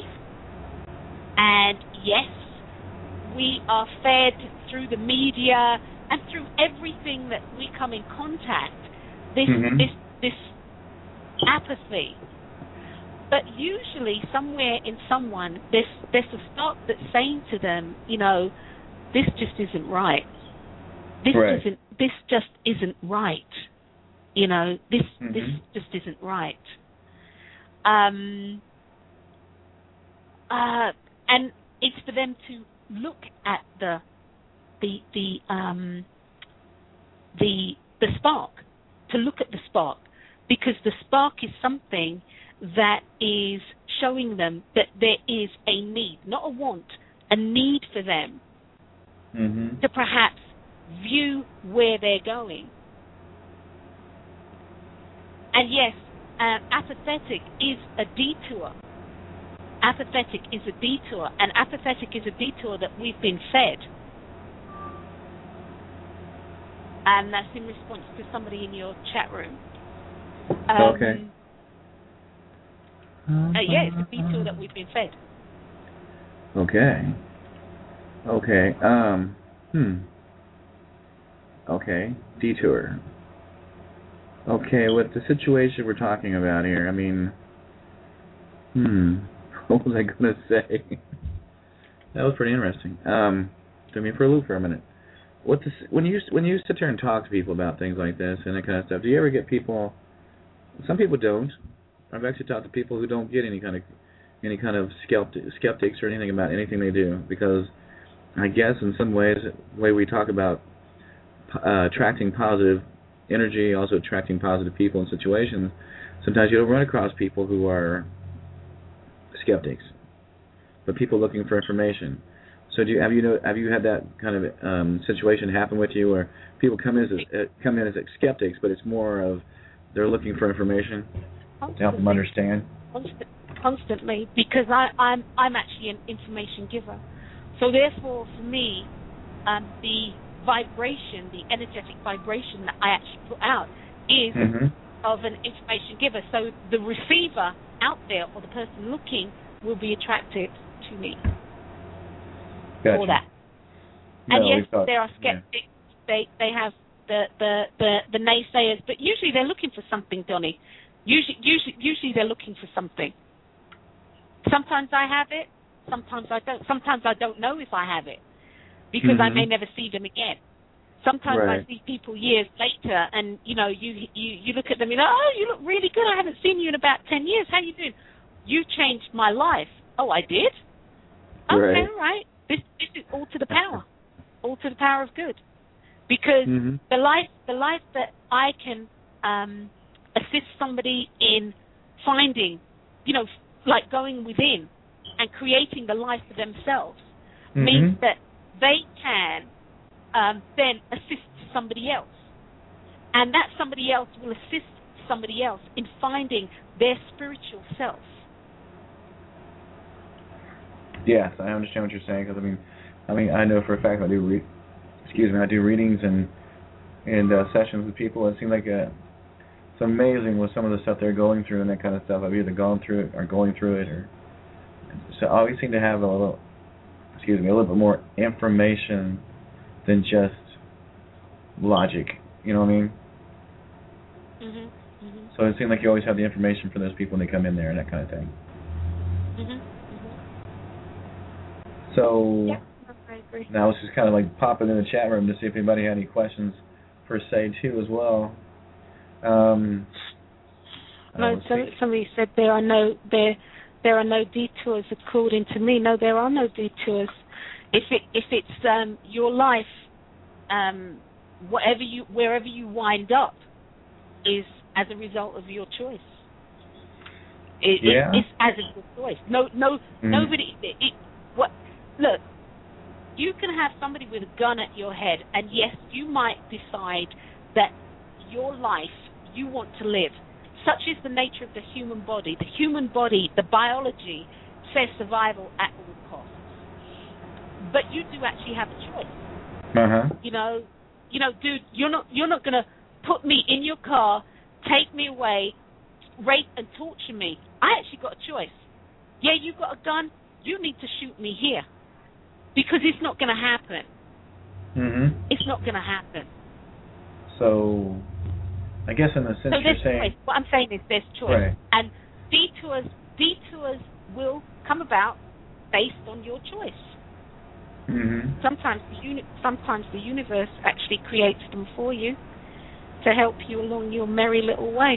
And yes, we are fed through the media and through everything that we come in contact, this mm-hmm. this this apathy. But usually somewhere in someone there's there's a spark that's saying to them, you know, this just isn't right. This right. isn't this just isn't right. You know, this mm-hmm. this just isn't right. Um uh and it's for them to look at the the the um the the spark, to look at the spark, because the spark is something that is showing them that there is a need, not a want, a need for them mm-hmm. to perhaps view where they're going. And yes, uh, apathetic is a detour. Apathetic is a detour, and apathetic is a detour that we've been fed. And that's in response to somebody in your chat room. Um, okay. Uh, yeah, it's a detour that we've been fed. Okay. Okay. Um. Hmm. Okay. Detour. Okay, with the situation we're talking about here, I mean, hmm, what was I going to say? That was pretty interesting. Um, threw me for a loop for a minute. What this, when you when you sit there and talk to people about things like this and that kind of stuff, do you ever get people? Some people don't. I've actually talked to people who don't get any kind of any kind of skeptic, skeptics or anything about anything they do, because I guess in some ways, the way we talk about uh, attracting positive energy, also attracting positive people and situations, sometimes you don't run across people who are skeptics, but people looking for information. So do you have you know have you had that kind of um, situation happen with you, where people come in as uh, come in as skeptics, but it's more of they're looking for information Constantly. to help them understand? Constant, constantly, because I, I'm I'm actually an information giver. So therefore, for me, um, the vibration, the energetic vibration that I actually put out is mm-hmm. of an information giver. So the receiver out there or the person looking will be attracted to me Gotcha. for that. No, and yes, we thought, there are skeptics. Yeah. They they have the, the, the, the naysayers, but usually they're looking for something, Donnie. Usually, usually, usually they're looking for something. Sometimes I have it. Sometimes I don't. Sometimes I don't know if I have it because mm-hmm. I may never see them again. Sometimes right. I see people years later, and you know, you you you look at them, and you know, oh, you look really good. I haven't seen you in about ten years. How you doing? You changed my life. Oh, I did. Okay, Right. all right. This this is all to the power, all to the power of good, because mm-hmm. the life the life that I can um, assist somebody in finding, you know, like going within and creating the life for themselves, mm-hmm. means that they can um, then assist somebody else. And that somebody else will assist somebody else in finding their spiritual self. Yes, I understand what you're saying, because I mean, I mean, I know for a fact I do re- excuse me, I do readings and and uh, sessions with people. It seems like uh, it's amazing with some of the stuff they're going through and that kind of stuff. I've either gone through it or going through it, or so I always seem to have a little, excuse me, a little bit more information than just logic. You know what I mean? Mm-hmm. Mm-hmm. So it seems like you always have the information for those people when they come in there and that kind of thing. Mm-hmm. So Yeah, I agree. now it's just kind of like popping in the chat room to see if anybody had any questions per se too as well. Um, No, uh, so, somebody said there are no there there are no detours according to me. No, there are no detours. If it if it's um, your life, um, whatever you wherever you wind up is as a result of your choice. It, yeah. it, it's as a your choice. No, no, mm-hmm. nobody. It, it, what? Look, you can have somebody with a gun at your head, and yes, you might decide that your life you want to live. Such is the nature of the human body. The human body, the biology, says survival at all costs. But you do actually have a choice. Uh-huh. You know, you know, dude, you're not you're not gonna put me in your car, take me away, rape and torture me. I actually got a choice. Yeah, you got a gun. You need to shoot me here, because it's not gonna happen. Mm-hmm. It's not gonna happen. So, I guess in the sense So you're there's saying, choice. What I'm saying is there's choice, right. and detours detours will come about based on your choice. Mm-hmm. Sometimes the uni- sometimes the universe actually creates them for you to help you along your merry little way.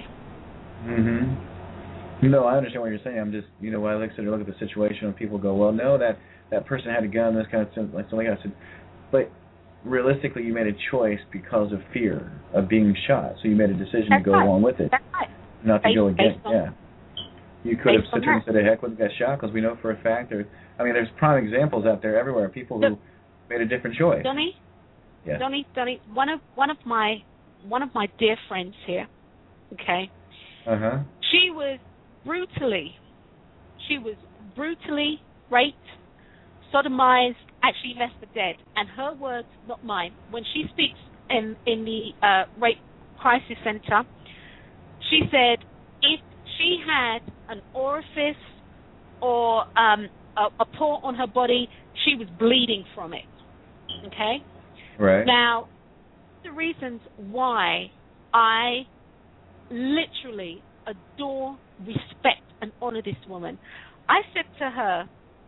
Mm-hmm. No, I understand what you're saying. I'm just, you know, when I look at look at the situation and people go, well, no, that that person had a gun, this kind of stuff, like something. I said, but realistically, you made a choice because of fear of being shot, so you made a decision That's to go right. along with it, That's right. not to Based, go against. on, Yeah, you could have based on sit there and that. said, heck, with got shot, because we know for a fact there. I mean, there's prime examples out there everywhere. People who Look, made a different choice. Donnie, Yes. Donnie, Donnie, one of one of my one of my dear friends here. Okay. Uh huh. She was brutally, she was brutally raped, sodomized, actually left for dead. And her words, not mine. When she speaks in in the uh, rape crisis center, she said if she had an orifice or um, a, a pore on her body, she was bleeding from it. Okay? Right. Now, the reasons why I literally adore, respect, and honor this woman. I said to her,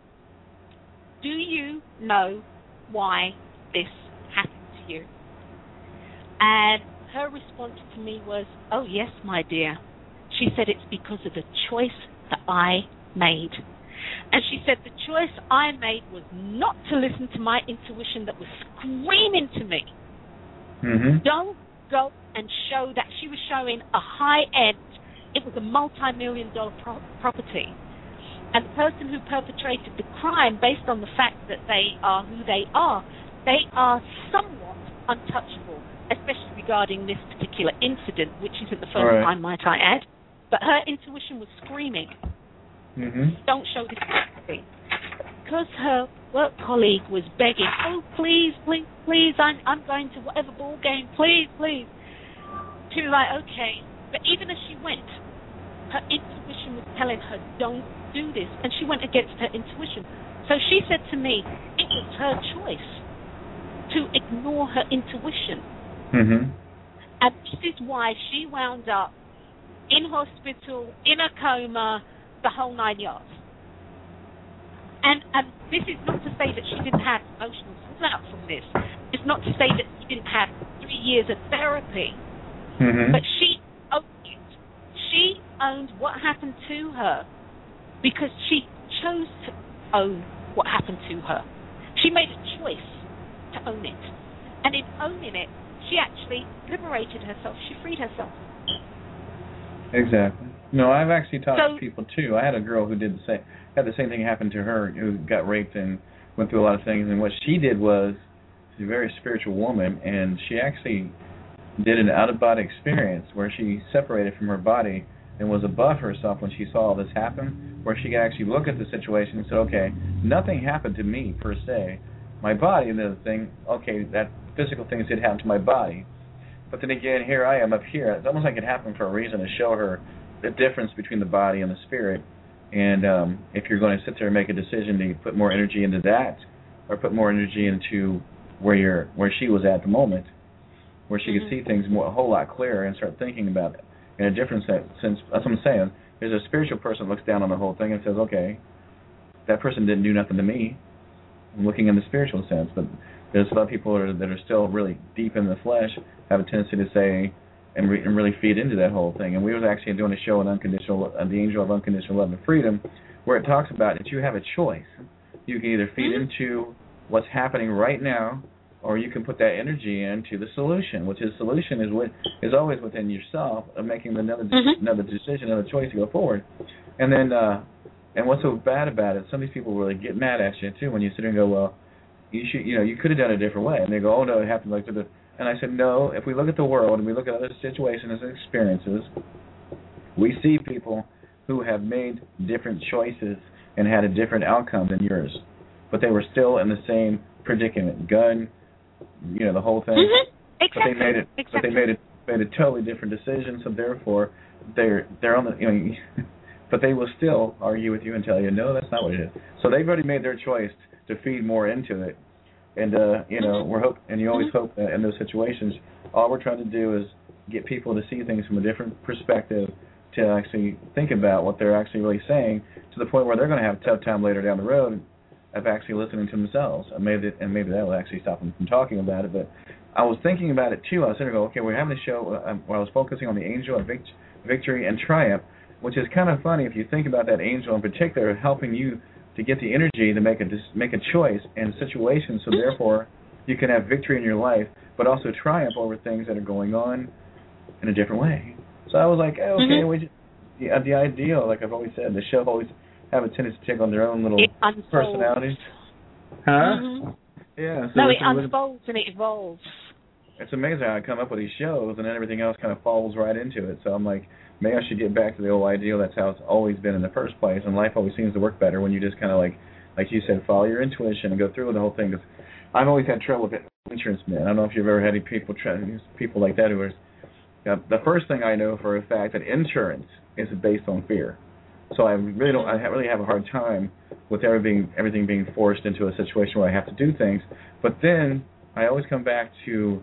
do you know why this happened to you? And her response to me was, oh, yes, my dear. She said, it's because of the choice that I made. And she said, the choice I made was not to listen to my intuition that was screaming to me. Mm-hmm. Don't go and show that. She was showing a high-end, it was a multi-million dollar pro- property. And the person who perpetrated the crime, based on the fact that they are who they are, they are somewhat untouchable, especially regarding this particular incident, which isn't the first right. time, might I add. But her intuition was screaming, mm-hmm. don't show this property. Because her work colleague was begging, oh, please, please, please, I'm, I'm going to whatever ball game, please, please. She was like, okay. But even as she went, her intuition was telling her, don't do this. And she went against her intuition. So she said to me, it was her choice to ignore her intuition. Mm-hmm. And this is why she wound up in hospital, in a coma, the whole nine yards. And, and this is not to say that she didn't have emotional fallout from this. It's not to say that she didn't have three years of therapy. Mm-hmm. But she owned it. She owned what happened to her because she chose to own what happened to her. She made a choice to own it. And in owning it, she actually liberated herself. She freed herself. Exactly. No, I've actually talked So, to people too. I had a girl who did the same, had the same thing happen to her, who got raped and went through a lot of things. And what she did was, she's a very spiritual woman, and she actually did an out-of-body experience where she separated from her body and was above herself when she saw all this happen, where she could actually look at the situation and say, okay, nothing happened to me per se. My body, and the thing, okay, that physical things did happen to my body. But then again, here I am up here. It's almost like it happened for a reason, to show her the difference between the body and the spirit. And um, if you're going to sit there and make a decision to put more energy into that, or put more energy into where you're, where she was at the moment, where she mm-hmm. could see things more, a whole lot clearer and start thinking about it in a different sense. Since that's what I'm saying. There's a spiritual person who looks down on the whole thing and says, okay, that person didn't do nothing to me. I'm looking in the spiritual sense, but there's a lot of people that are, that are still really deep in the flesh, have a tendency to say and, re, and really feed into that whole thing. And we was actually doing a show on unconditional, uh, the Angel of Unconditional Love and Freedom, where it talks about that you have a choice. You can either feed into what's happening right now, or you can put that energy into the solution, which is solution is what is always within yourself of making another mm-hmm. another decision, another choice to go forward. And then, uh, and what's so bad about it? Some of these people really get mad at you too when you sit there and go, well, you should, you know, you could have done it a different way. And they go, oh no, it happened like this. And I said, no. If we look at the world and we look at other situations and experiences, we see people who have made different choices and had a different outcome than yours, but they were still in the same predicament. Gun, you know, the whole thing. Mm-hmm. Exactly. But they made it. Exactly. But they made it. Made a totally different decision. So therefore, they're they're on the. You know, but they will still argue with you and tell you, no, that's not what it is. So they've already made their choice to feed more into it, and uh, you know, we're hope. And you always hope that in those situations, all we're trying to do is get people to see things from a different perspective, to actually think about what they're actually really saying, to the point where they're going to have a tough time later down the road of actually listening to themselves, and maybe and maybe that will actually stop them from talking about it. But I was thinking about it too. I was sitting there going, okay, we're having a show uh, where I was focusing on the angel of vict- victory and triumph, which is kind of funny if you think about that angel in particular helping you to get the energy to make a make a choice in situations, so therefore you can have victory in your life, but also triumph over things that are going on in a different way. So I was like, okay, mm-hmm. we just, the, the ideal, like I've always said, the show always have a tendency to take on their own little personalities. Huh? Mm-hmm. Yeah. So no, it unfolds and it evolves. It's amazing how I come up with these shows, and then everything else kind of falls right into it. So I'm like, maybe I should get back to the old ideal. That's how it's always been in the first place, and life always seems to work better when you just kind of like, like you said, follow your intuition and go through with the whole thing. Because I've always had trouble with insurance men. I don't know if you've ever had any people try, people like that who are. Uh, the first thing I know for a fact that insurance is based on fear. So I really don't. I really have a hard time with everything everything being forced into a situation where I have to do things. But then I always come back to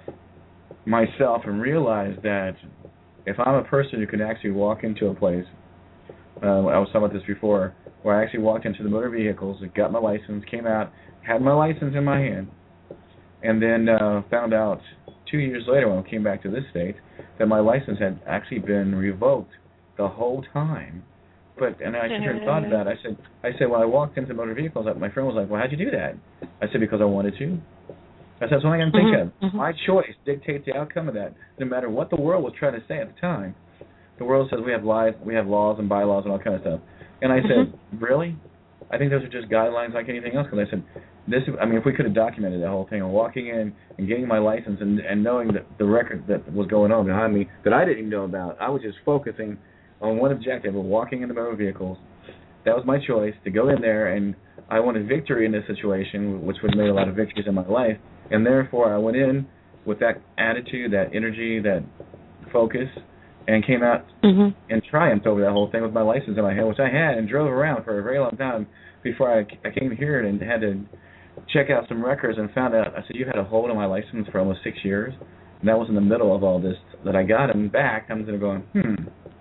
myself and realize that if I'm a person who can actually walk into a place, uh, I was talking about this before, where I actually walked into the motor vehicles, got my license, came out, had my license in my hand, and then uh, found out two years later when I came back to this state that my license had actually been revoked the whole time. But and I sure thought about it. I said, I said when I walked into motor vehicles, my friend was like, "Well, how'd you do that?" I said, "Because I wanted to." I said, "That's all I can think mm-hmm. of. Mm-hmm. My choice dictates the outcome of that, no matter what the world was trying to say at the time." The world says we have lies, we have laws and bylaws and all kind of stuff. And I said, mm-hmm. "Really? I think those are just guidelines like anything else." Because I said, "This. I mean, if we could have documented the whole thing, and walking in and getting my license and and knowing that the record that was going on behind me that I didn't even know about, I was just focusing on one objective of walking into motor vehicles. That was my choice to go in there, and I wanted victory in this situation, which would have made a lot of victories in my life. And therefore, I went in with that attitude, that energy, that focus, and came out mm-hmm. and triumphed over that whole thing with my license in my hand, which I had, and drove around for a very long time before I, I came here and had to check out some records and found out. I said, you had a hold on my license for almost six years, and that was in the middle of all this that I got him back. I'm sort of going, hmm.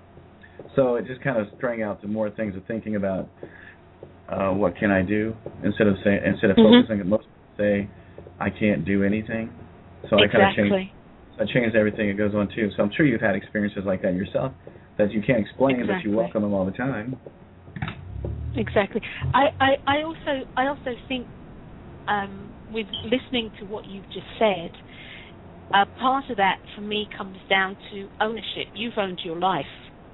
So it just kind of sprang out to more things of thinking about uh, what can I do instead of saying instead of mm-hmm. focusing. Most people say I can't do anything. So exactly. I kind of changed. I changed everything that goes on too. So I'm sure you've had experiences like that yourself that you can't explain, exactly. but you welcome them all the time. Exactly. I, I, I also I also think um, with listening to what you've just said, uh, part of that for me comes down to ownership. You've owned your life.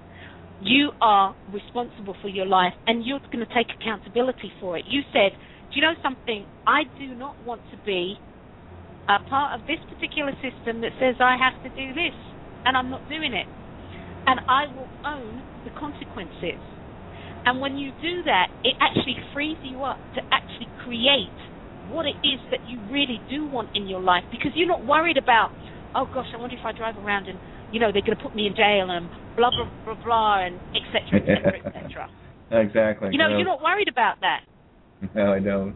You are responsible for your life, and you're going to take accountability for it. You said, do you know something? I do not want to be a part of this particular system that says I have to do this, and I'm not doing it. And I will own the consequences. And when you do that, it actually frees you up to actually create what it is that you really do want in your life, because you're not worried about, oh gosh, I wonder if I drive around and, you know, they're going to put me in jail and blah, blah, blah, blah, and et cetera, et cetera, et cetera. Exactly. You know, no. you're not worried about that. No, I don't.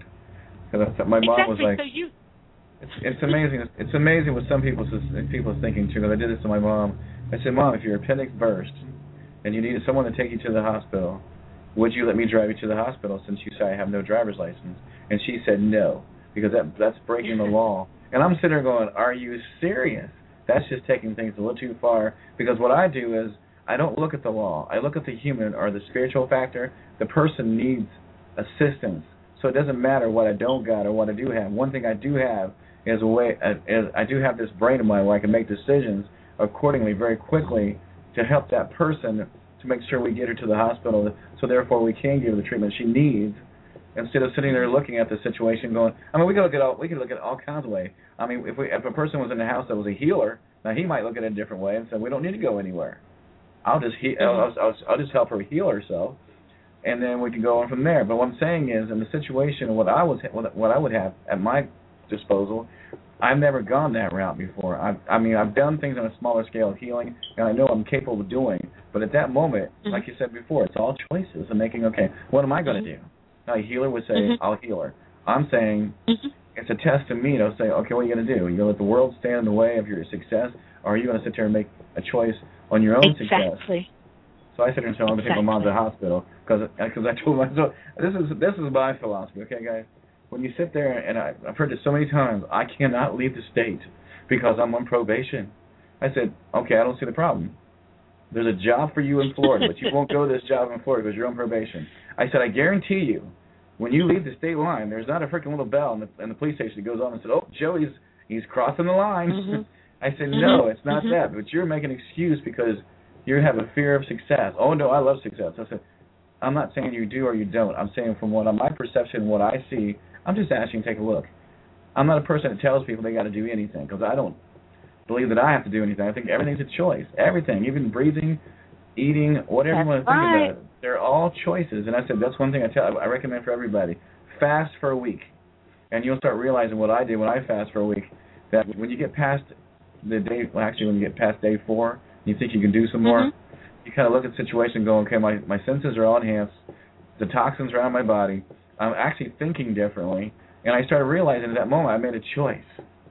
My mom exactly. was like, so you, it's, it's amazing. It's amazing what some people's people's thinking too. Because I did this to my mom. I said, Mom, if your appendix burst and you needed someone to take you to the hospital, would you let me drive you to the hospital since you say I have no driver's license? And she said no, because that that's breaking the law. And I'm sitting there going, are you serious? That's just taking things a little too far. Because what I do is I don't look at the law. I look at the human or the spiritual factor. The person needs assistance. So it doesn't matter what I don't got or what I do have. One thing I do have is a way. Is I do have this brain of mine where I can make decisions accordingly very quickly to help that person to make sure we get her to the hospital. So therefore, we can give her the treatment she needs, instead of sitting there looking at the situation, going. I mean, we can look at all. We can look at all kinds of ways. I mean, if we if a person was in the house that was a healer, now he might look at it a different way and say, we don't need to go anywhere. I'll just he, I'll, I'll, I'll just help her heal herself, and then we can go on from there. But what I'm saying is, in the situation, what I was, what I would have at my disposal, I've never gone that route before. I, I mean, I've done things on a smaller scale of healing, and I know I'm capable of doing. But at that moment, mm-hmm. like you said before, it's all choices and making. Okay, what am I going to mm-hmm. do? Now, a healer would say, mm-hmm. I'll heal her. I'm saying mm-hmm. it's a test to me to say, okay, what are you going to do? Are you going to let the world stand in the way of your success, or are you going to sit there and make a choice on your own exactly. success? Exactly. So I sit there and say, I'm going to take my mom to the hospital because because I told myself this is this is my philosophy. Okay, guys, when you sit there, and I, I've heard this so many times, I cannot leave the state because I'm on probation. I said, okay, I don't see the problem. There's a job for you in Florida, but you won't go to this job in Florida because you're on probation. I said, I guarantee you, when you leave the state line, there's not a freaking little bell in the, in the police station that goes on and says, oh, Joey's he's crossing the line. Mm-hmm. I said, no, it's not mm-hmm. that, but you're making an excuse because you have a fear of success. Oh, no, I love success. I said, I'm not saying you do or you don't. I'm saying from what my perception, what I see, I'm just asking you to take a look. I'm not a person that tells people they got to do anything because I don't believe that I have to do anything. I think everything's a choice. Everything, even breathing, eating, whatever that's you want to right. think about, they're all choices. And I said that's one thing I tell. I recommend for everybody: fast for a week, and you'll start realizing what I did when I fast for a week. That when you get past the day, well, actually, when you get past day four, you think you can do some more. Mm-hmm. You kind of look at the situation, and go, okay, my my senses are all enhanced. The toxins are out of my body. I'm actually thinking differently, and I started realizing at that moment I made a choice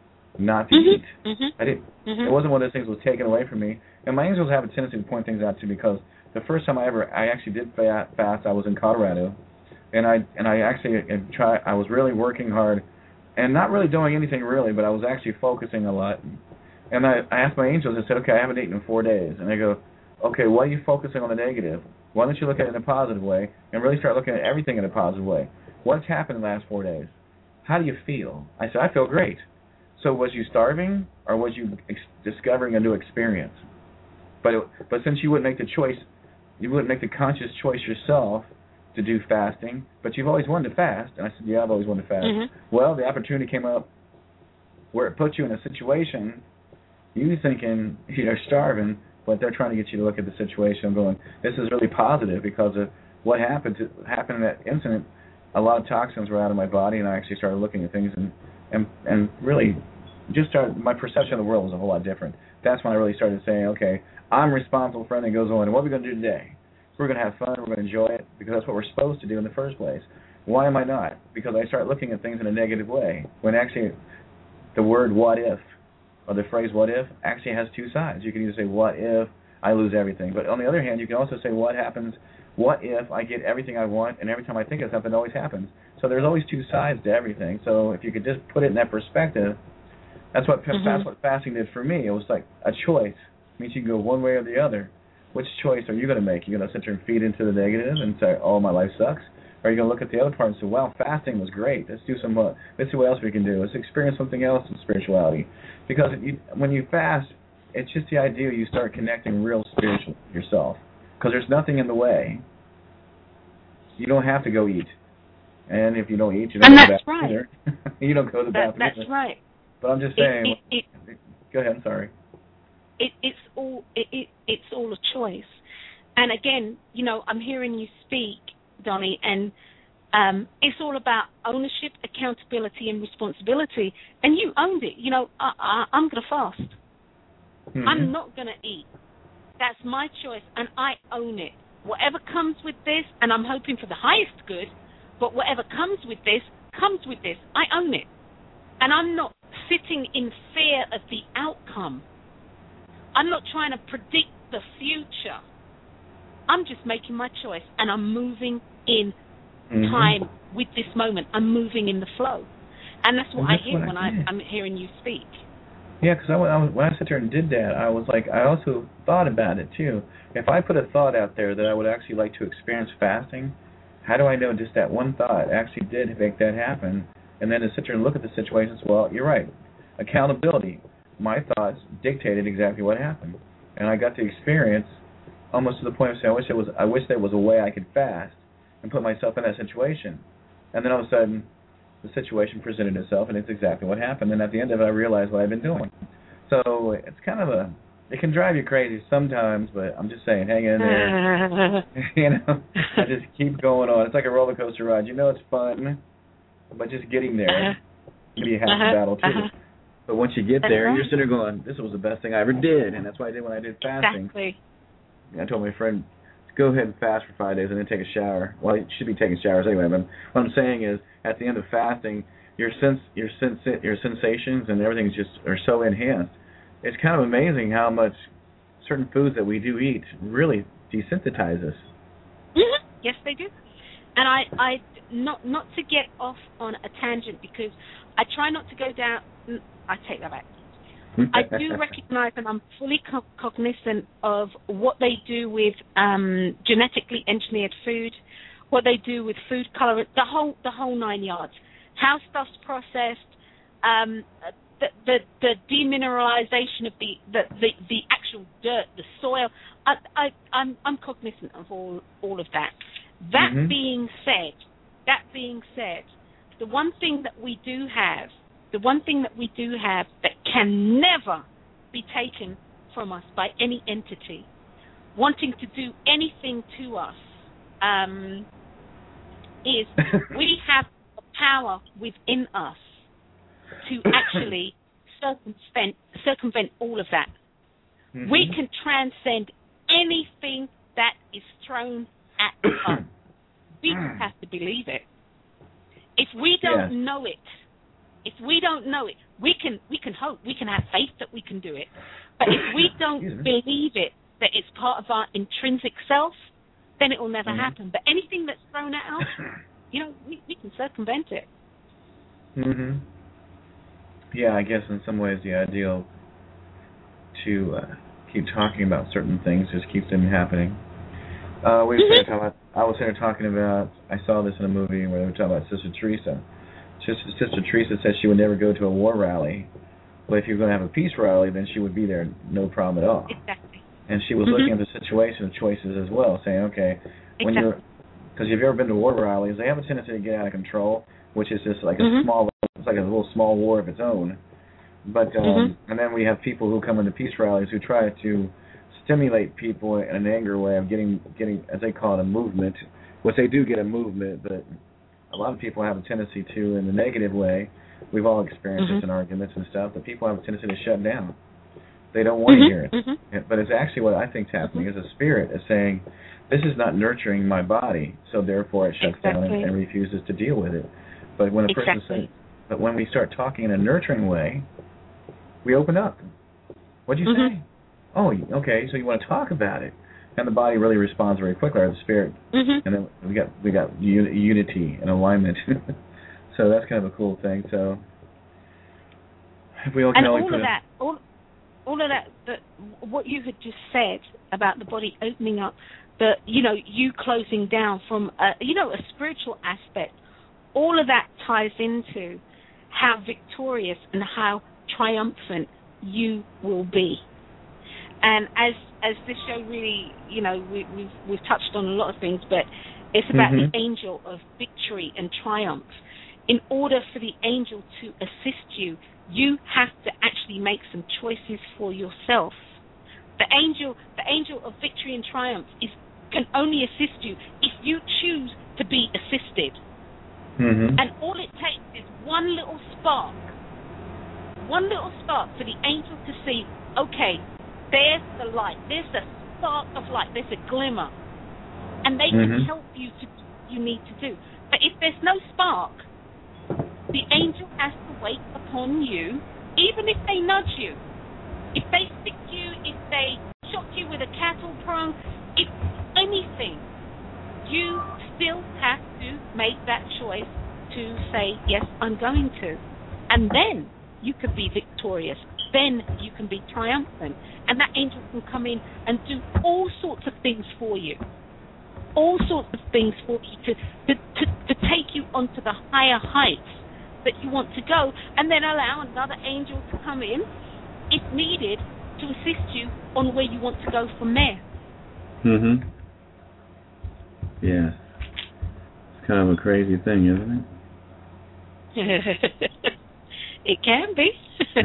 not to mm-hmm. eat. Mm-hmm. I didn't. Mm-hmm. It wasn't one of those things that was taken away from me. And my angels have a tendency to point things out to me because the first time I ever, I actually did fast. I was in Colorado, and I and I actually try. I was really working hard, and not really doing anything really, but I was actually focusing a lot. And I, I asked my angels. I said, okay, I haven't eaten in four days, and they go, okay, why are you focusing on the negative? Why don't you look at it in a positive way and really start looking at everything in a positive way? What's happened in the last four days? How do you feel? I said, I feel great. So was you starving, or was you ex- discovering a new experience? But it, but since you wouldn't make the choice, you wouldn't make the conscious choice yourself to do fasting, but you've always wanted to fast. And I said, yeah, I've always wanted to fast. Mm-hmm. Well, the opportunity came up where it put you in a situation, you thinking you're starving, but they're trying to get you to look at the situation going, this is really positive because of what happened to, happened in that incident. A lot of toxins were out of my body, and I actually started looking at things and and, and really just started, my perception of the world was a whole lot different. that's when I really started saying, okay, I'm responsible for everything that goes on, and what are we going to do today? We're going to have fun, we're going to enjoy it, because that's what we're supposed to do in the first place. Why am I not? Because I start looking at things in a negative way, when actually the word what if, or the phrase what if, actually has two sides. You can either say what if I lose everything, but on the other hand, you can also say what happens, what if I get everything I want, and every time I think of something, it always happens. So there's always two sides to everything. So if you could just put it in that perspective, that's what mm-hmm. that's what fasting did for me. It was like a choice. It means you can go one way or the other. Which choice are you going to make? You're going to sit there and feed into the negative and say, oh, my life sucks? Or are you going to look at the other part and say, wow, fasting was great. Let's do some, uh, let's see what else we can do. Let's experience something else in spirituality. Because you, when you fast, it's just the idea you start connecting real spiritually with yourself. Because there's nothing in the way. You don't have to go eat. And if you don't eat, you don't and go to the bathroom right. either. You don't go to the that, bathroom That's either. right. But I'm just saying. It, it, it, go ahead, I'm sorry. It, it's all it, it, it's all a choice, and again, you know, I'm hearing you speak, Donnie, and um, it's all about ownership, accountability, and responsibility. And you owned it. You know, I, I, I'm going to fast. Mm-hmm. I'm not going to eat. That's my choice, and I own it. Whatever comes with this, and I'm hoping for the highest good, but whatever comes with this comes with this. I own it, and I'm not sitting in fear of the outcome. I'm not trying to predict the future. I'm just making my choice, and I'm moving in mm-hmm. time with this moment. I'm moving in the flow. And that's what and that's I hear what when I I, I'm hearing you speak. Yeah, because I, I, when I sat there and did that, I was like, I also thought about it, too. If I put a thought out there that I would actually like to experience fasting, how do I know just that one thought actually did make that happen? And then to sit there and look at the situations, well, you're right. Accountability. My thoughts dictated exactly what happened, and I got to experience almost to the point of saying, I wish there was, I wish there was a way I could fast and put myself in that situation. And then all of a sudden, the situation presented itself, and it's exactly what happened. And at the end of it, I realized what I've been doing. So it's kind of a, it can drive you crazy sometimes, but I'm just saying, hang in there. You know, I just keep going on. It's like a roller coaster ride. You know, it's fun, but just getting there can be half the battle too. Uh-huh. But once you get there, right. You're sitting there going, this was the best thing I ever did. And that's what I did when I did fasting. Exactly. I told my friend, go ahead and fast for five days and then take a shower. Well, you should be taking showers anyway. But what I'm saying is, at the end of fasting, your sense, your sense, your sensations and everything just are so enhanced. It's kind of amazing how much certain foods that we do eat really desensitize us. Mm-hmm. Yes, they do. And I, I, not not to get off on a tangent, because I try not to go down. I take that back. I do recognize, and I'm fully co- cognizant of what they do with um, genetically engineered food, what they do with food colorant, the whole the whole nine yards. How stuff's processed, um, the, the the demineralization of the, the, the, the actual dirt, the soil. I, I I'm I'm cognizant of all all of that. That mm-hmm. being said, that being said, the one thing that we do have. The one thing that we do have that can never be taken from us by any entity wanting to do anything to us um, is we have the power within us to actually circumvent, circumvent all of that. Mm-hmm. We can transcend anything that is thrown at us. We just have to believe it. If we don't yeah. know it, If we don't know it, we can we can hope, we can have faith that we can do it. But if we don't believe it, that it's part of our intrinsic self, then it will never mm-hmm. happen. But anything that's thrown at us, you know, we, we can circumvent it. Mhm. Yeah, I guess in some ways the ideal to uh, keep talking about certain things just keeps them happening. Uh, we were mm-hmm. talking about, I was here talking about, I saw this in a movie where they were talking about Sister Teresa. Sister, Sister Teresa said she would never go to a war rally, but if you're going to have a peace rally, then she would be there, no problem at all. Exactly. And she was mm-hmm. looking at the situation of choices as well, saying, okay, when exactly. you're, because if you've ever been to war rallies, they have a tendency to get out of control, which is just like mm-hmm. a small, it's like a little small war of its own. But um, mm-hmm. and then we have people who come into peace rallies who try to stimulate people in an angry way of getting, getting, as they call it, a movement, which they do get a movement, but a lot of people have a tendency to, in the negative way, we've all experienced mm-hmm. this in arguments and stuff, that people have a tendency to shut down. They don't want to mm-hmm. hear it. Mm-hmm. But it's actually what I think is happening mm-hmm. is a spirit is saying, this is not nurturing my body, so therefore it shuts exactly. down and, and refuses to deal with it. But when a exactly. person says, but when we start talking in a nurturing way, we open up. What'd you mm-hmm. say? Oh, okay, so you want to talk about it. And the body really responds very quickly, or the spirit. Mm-hmm. And then we got we got un- unity and alignment. So that's kind of a cool thing. So if we all can and only all put of a, that, all, all of that, the, what you had just said about the body opening up, the you know you closing down from a, you know a spiritual aspect, all of that ties into how victorious and how triumphant you will be. And as as this show really, you know, we, we've we've touched on a lot of things, but it's about mm-hmm. the angel of victory and triumph. In order for the angel to assist you, you have to actually make some choices for yourself. The angel, the angel of victory and triumph, is can only assist you if you choose to be assisted. Mm-hmm. And all it takes is one little spark, one little spark for the angel to see, okay, there's the light, there's a spark of light, there's a glimmer, and they mm-hmm. can help you to do what you need to do. But if there's no spark, the angel has to wait upon you, even if they nudge you. If they stick you, if they shock you with a cattle prong, if anything, you still have to make that choice to say, yes, I'm going to. And then you can be victorious. Then you can be triumphant. And that angel can come in and do all sorts of things for you. All sorts of things for you to, to, to, to take you onto the higher heights that you want to go, and then allow another angel to come in, if needed, to assist you on where you want to go from there. Mm-hmm. Yeah. It's kind of a crazy thing, isn't it? It can be.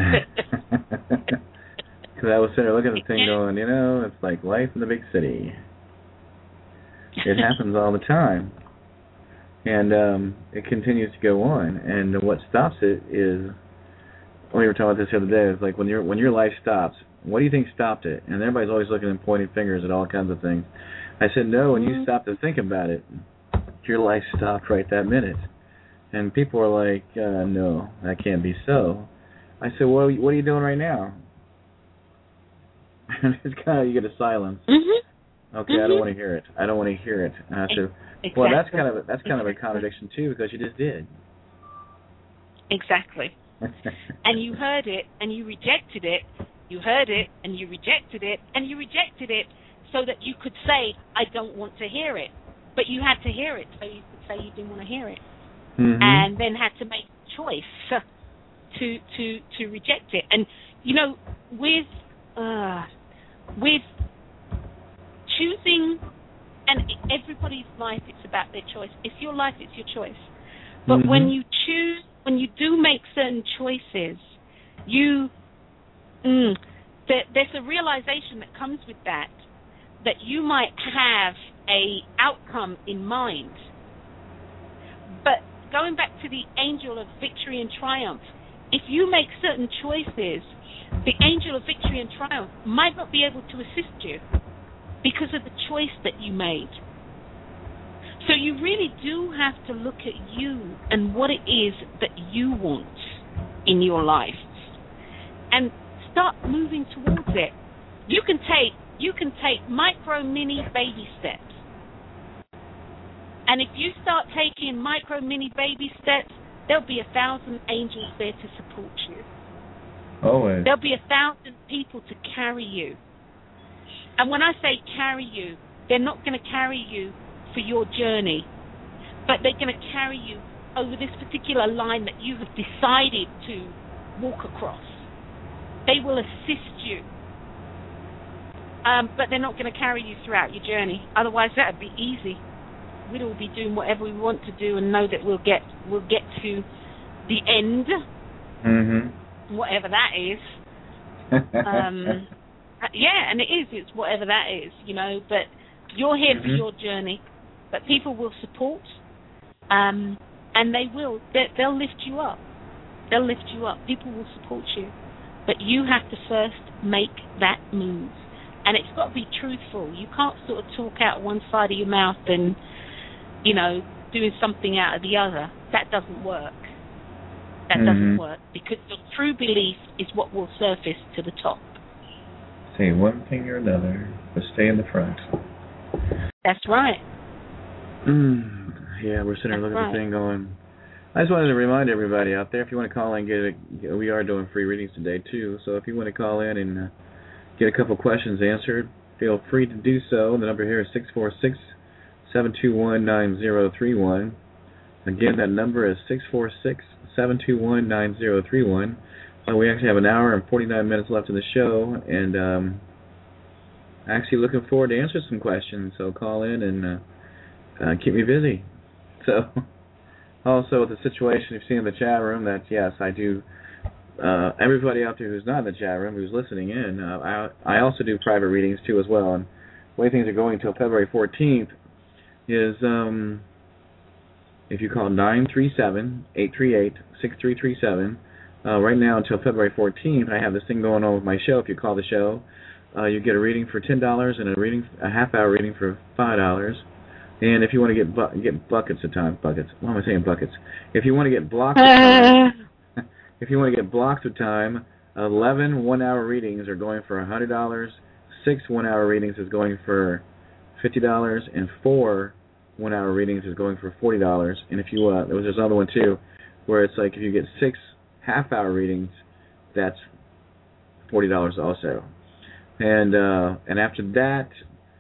Because I was sitting there looking at the thing going, you know, it's like life in the big city. It happens all the time. And um, it continues to go on. And what stops it is, we were talking about this the other day, it's like when your when your life stops, what do you think stopped it? And everybody's always looking and pointing fingers at all kinds of things. I said, no, when you stop to think about it, your life stopped right that minute. And people are like, uh, no, that can't be so. I said, well, what are you doing right now? And it's kind of, you get a silence. Mm-hmm. Okay, mm-hmm. I don't want to hear it. I don't want to hear it. And I said, exactly. well, that's kind of a, that's kind exactly. of a contradiction too, because you just did. Exactly. And you heard it, and you rejected it. You heard it, and you rejected it, and you rejected it, so that you could say, I don't want to hear it. But you had to hear it, so you could say you didn't want to hear it. Mm-hmm. And then had to make a choice to to to reject it. And you know, with uh, with choosing, and everybody's life, it's about their choice. It's your life, it's your choice. But mm-hmm. when you choose, when you do make certain choices, you mm, there, there's a realization that comes with that, that you might have a outcome in mind. But going back to the angel of victory and triumph, if you make certain choices, the angel of victory and triumph might not be able to assist you because of the choice that you made. So you really do have to look at you and what it is that you want in your life and start moving towards it. You can take you can take micro, mini, baby steps. And if you start taking micro, mini, baby steps, there'll be a thousand angels there to support you. Always. There'll be a thousand people to carry you. And when I say carry you, they're not going to carry you for your journey, but they're going to carry you over this particular line that you have decided to walk across. They will assist you. Um, but they're not going to carry you throughout your journey. Otherwise, that would be easy. We'd all be doing whatever we want to do and know that we'll get we'll get to the end, mm-hmm. whatever that is. um, yeah, and it is. It's whatever that is, you know. But you're here mm-hmm. for your journey. But people will support, um, and they will. They, they'll lift you up. They'll lift you up. People will support you. but you have to first make that move. And it's got to be truthful. You can't sort of talk out one side of your mouth and, you know, doing something out of the other. That doesn't work. That mm-hmm. doesn't work, because your true belief is what will surface to the top. Say one thing or another, but stay in the front. That's right. Mm, yeah, we're sitting there looking at the thing going. I just wanted to remind everybody out there, if you want to call in, get a, we are doing free readings today too. So if you want to call in and uh, get a couple questions answered, feel free to do so. The number here is six four six, seven two one, nine zero three one. Again, that number is six four six, seven two one, nine zero three one. Uh, we actually have an hour and forty-nine minutes left in the show, and um, actually looking forward to answer some questions. So call in and uh, uh, keep me busy. So also with the situation you've seen in the chat room, that yes, I do. Uh, everybody out there who's not in the chat room, who's listening in, uh, I, I also do private readings too as well. And the way things are going until February fourteenth is um, if you call nine three seven, eight three eight, six three three seven, uh, right now until February fourteenth, I have this thing going on with my show. If you call the show, uh, you get a reading for ten dollars and a reading, a half-hour reading for five dollars. And if you want to get bu- get buckets of time, buckets. Why am I saying buckets? If you want to get blocks of time. If you want to get blocks of time, eleven one-hour readings are going for one hundred dollars, six one-hour readings is going for fifty dollars, and four one-hour readings is going for forty dollars. And if you, uh, there was this other one too, where it's like if you get six half-hour readings, that's forty dollars also. And uh, and after that,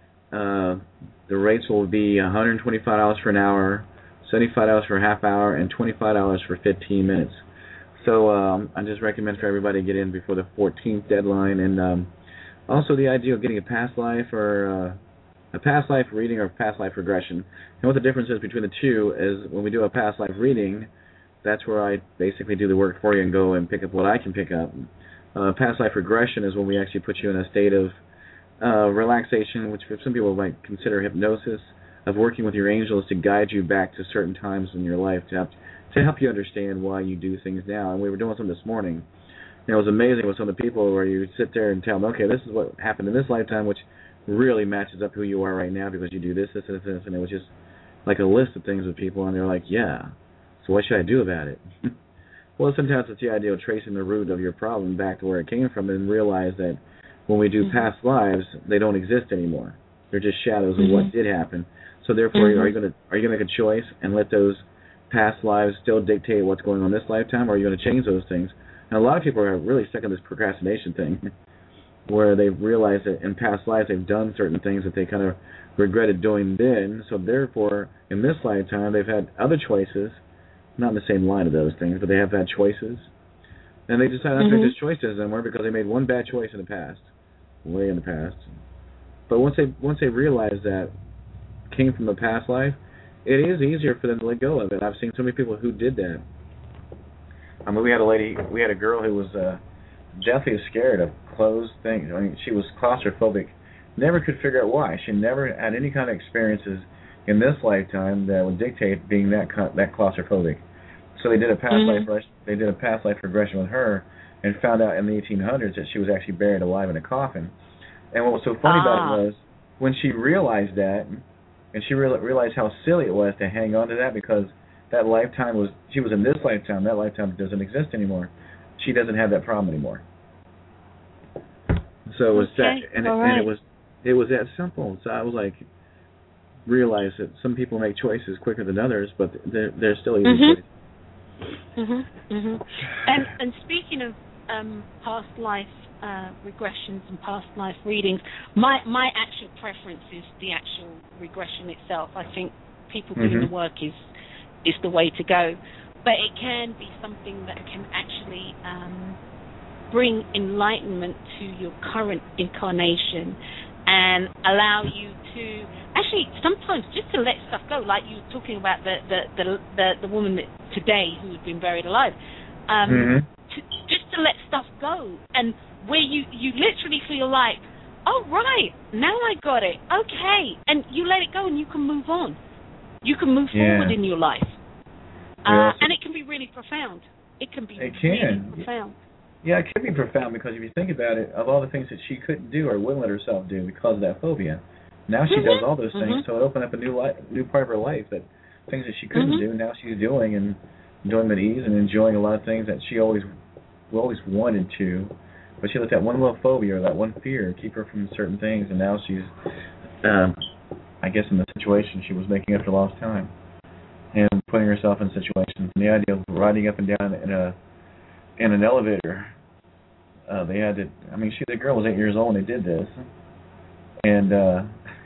uh, the rates will be one hundred twenty-five dollars for an hour, seventy-five dollars for a half hour, and twenty-five dollars for fifteen minutes. So um, I just recommend for everybody to get in before the fourteenth deadline. And um, also the idea of getting a past life or uh, a past life reading or past life regression. And what the difference is between the two is when we do a past life reading, that's where I basically do the work for you and go and pick up what I can pick up. Uh, past life regression is when we actually put you in a state of uh, relaxation, which for some people might consider hypnosis, of working with your angels to guide you back to certain times in your life to help to help you understand why you do things now. And we were doing some this morning. And it was amazing with some of the people where you sit there and tell them, okay, this is what happened in this lifetime, which really matches up who you are right now because you do this, this, this, this. And it was just like a list of things with people, and they're like, yeah, so what should I do about it? Well, sometimes it's the idea of tracing the root of your problem back to where it came from and realize that when we do mm-hmm. past lives, they don't exist anymore. They're just shadows mm-hmm. of what did happen. So therefore, mm-hmm. are you going to are you going to make a choice and let those past lives still dictate what's going on this lifetime, or are you going to change those things? And a lot of people are really stuck in this procrastination thing, where they've realized that in past lives they've done certain things that they kind of regretted doing then. So therefore, in this lifetime, they've had other choices, not in the same line of those things, but they have had choices, and they decide not mm-hmm. to make those choices anymore because they made one bad choice in the past, way in the past. But once they once they realize that came from a past life, it is easier for them to let go of it. I've seen so many people who did that. I mean, we had a lady, we had a girl who was uh, deathly scared of closed things. I mean, she was claustrophobic, never could figure out why. She never had any kind of experiences in this lifetime that would dictate being that that claustrophobic. So they did a past mm-hmm. life they did a past life regression with her, and found out in the eighteen hundreds that she was actually buried alive in a coffin. And what was so funny ah. about it was when she realized that. And she re- realized how silly it was to hang on to that because that lifetime was, she was in this lifetime, that lifetime doesn't exist anymore. She doesn't have that problem anymore. So it was okay. that, and, it, right. and it was it was that simple. So I was like, realize that some people make choices quicker than others, but they're, they're still easy mm-hmm. choices. Mm-hmm. Mm-hmm. And, and speaking of um, past life Uh, regressions and past life readings, my my actual preference is the actual regression itself. I think people mm-hmm. doing the work is is the way to go, but it can be something that can actually um, bring enlightenment to your current incarnation and allow you to actually sometimes just to let stuff go, like you were talking about the the the, the, the woman that today who had been buried alive, um, mm-hmm. to, just to let stuff go, and where you, you literally feel like, oh, right, now I got it, okay, and you let it go and you can move on. You can move yeah. forward in your life. Uh, and it can be really profound. It can be it really can. profound. Yeah, it could be profound because if you think about it, of all the things that she couldn't do or wouldn't let herself do because of that phobia, now she mm-hmm. does all those things. Mm-hmm. So it opened up a new life, new part of her life that things that she couldn't mm-hmm. do now she's doing and doing with ease and enjoying a lot of things that she always, always wanted to, but she let that one little phobia or that one fear keep her from certain things, and now she's, um, I guess, in the situation she was making up for lost time and putting herself in situations. And the idea of riding up and down in a in an elevator. Uh, they had to. I mean, she the girl was eight years old when they did this, and uh,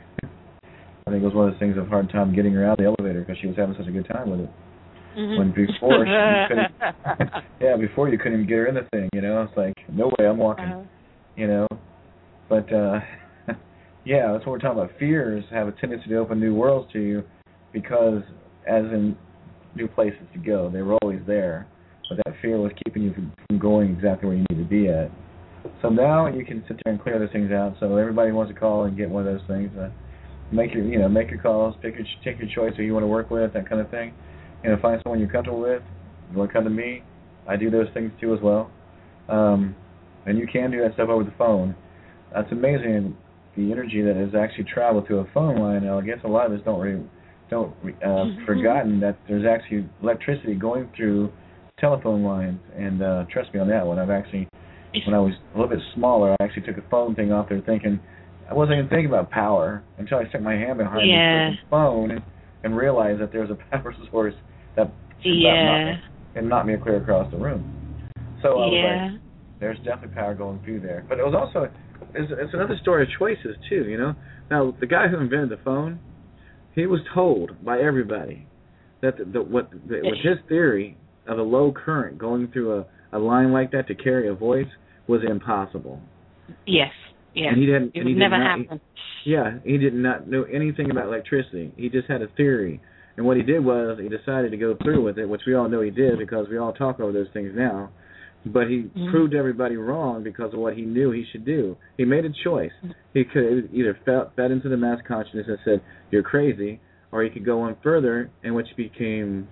I think it was one of those things of hard time getting her out of the elevator because she was having such a good time with it. Mm-hmm. When before she you couldn't, yeah, before you couldn't even get her in the thing. You know, it's like no way, I'm walking. Uh-huh. You know, but uh, yeah, that's what we're talking about. Fears have a tendency to open new worlds to you because, as in new places to go, they were always there. But that fear was keeping you from, from going exactly where you need to be at. So now you can sit there and clear those things out. So everybody wants to call and get one of those things. Uh, make your, you know, make your calls, pick your, take your choice who you want to work with, that kind of thing. You know, find someone you're comfortable with. You want to come to me? I do those things too as well. Um, and you can do that stuff over the phone. That's amazing. The energy that has actually traveled to a phone line. Now, I guess a lot of us don't really, don't uh, forgotten that there's actually electricity going through telephone lines, and uh, trust me on that one. I've actually, when I was a little bit smaller, I actually took a phone thing off there thinking, I wasn't even thinking about power until I stuck my hand behind yeah. the phone and, and realized that there was a power source that yeah. and knocked me clear across the room. So I was yeah. like, there's definitely power going through there. But it was also, it's, it's another story of choices too, you know. Now, the guy who invented the phone, he was told by everybody that the, the, what the, with his theory of a low current going through a, a line like that to carry a voice was impossible. Yes, yes. And he didn't. It and he would never did not, happen. He, yeah, he did not know anything about electricity. He just had a theory. And what he did was he decided to go through with it, which we all know he did because we all talk over those things now. But he mm-hmm. proved everybody wrong because of what he knew he should do. He made a choice. He could either fed, fed into the mass consciousness and said, you're crazy, or he could go on further, and which became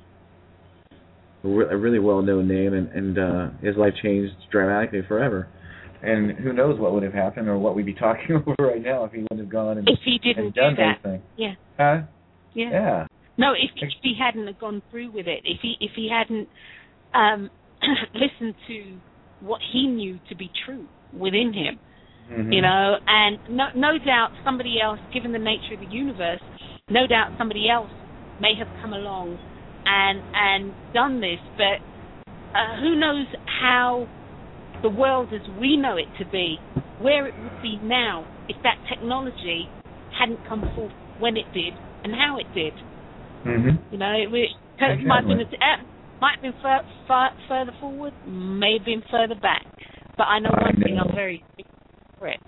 a really well-known name, and, and uh, his life changed dramatically forever. And who knows what would have happened or what we'd be talking over right now if he wouldn't have gone and, if he didn't and done do that. those things. Yeah. Huh? Yeah. Yeah. No, if, if he hadn't have gone through with it, if he if he hadn't um, listened to what he knew to be true within him, mm-hmm. you know, and no, no doubt somebody else, given the nature of the universe, no doubt somebody else may have come along and and done this, but uh, who knows how the world as we know it to be, where it would be now if that technology hadn't come forth when it did and how it did. Mm-hmm. You know, it, it exactly. might have been, uh, might have been far, far, further forward, may have been further back. But I know one I know. thing, I'm very for it.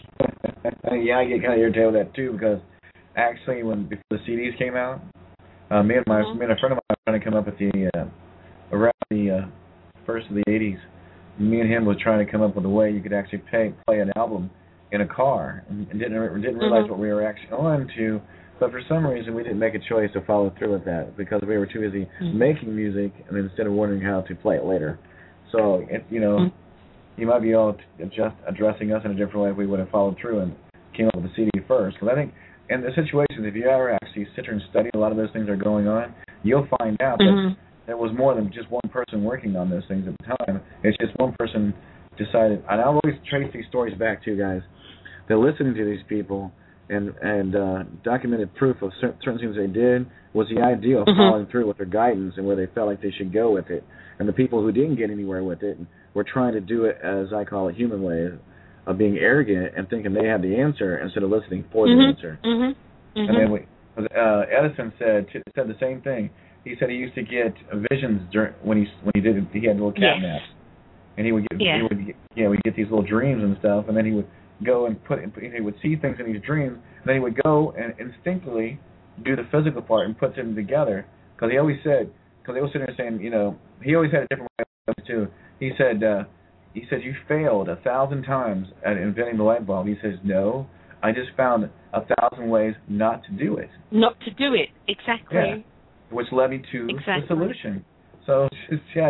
Yeah, I get kind of irritated with that too because actually, when before the C Ds came out, uh, me and my mm-hmm. me and a friend of mine were trying to come up with the uh, around the uh, first of the eighties. Me and him was trying to come up with a way you could actually pay, play an album in a car, and, and didn't didn't realize mm-hmm. what we were actually on to. But for some reason, we didn't make a choice to follow through with that because we were too busy mm-hmm. making music, and instead of wondering how to play it later. So, it, you know, mm-hmm. you might be all just addressing us in a different way if we would have followed through and came up with the C D first. Because I think in the situations, if you ever actually sit there and study a lot of those things that are going on, you'll find out mm-hmm. that there was more than just one person working on those things at the time. It's just one person decided, and I always trace these stories back to guys. They're listening to these people. And and uh, documented proof of certain, certain things they did was the idea of mm-hmm. following through with their guidance and where they felt like they should go with it. And the people who didn't get anywhere with it were trying to do it, as I call it, human way of being arrogant and thinking they had the answer instead of listening for mm-hmm. the answer. Mm-hmm. Mm-hmm. And then we, uh, Edison said said the same thing. He said he used to get visions during, when he when he did he had little cat yes. naps, and he would get yeah. he would get, yeah we get these little dreams and stuff, and then he would go and put, he would see things in these dreams, and then he would go and instinctively do the physical part and put them together. Because he always said, because they always sitting there saying, you know, he always had a different way too. He said, uh, he said, you failed a thousand times at inventing the light bulb. He says, no, I just found a thousand ways not to do it. Not to do it, exactly. Yeah, which led me to exactly. the solution. So, yeah, you know,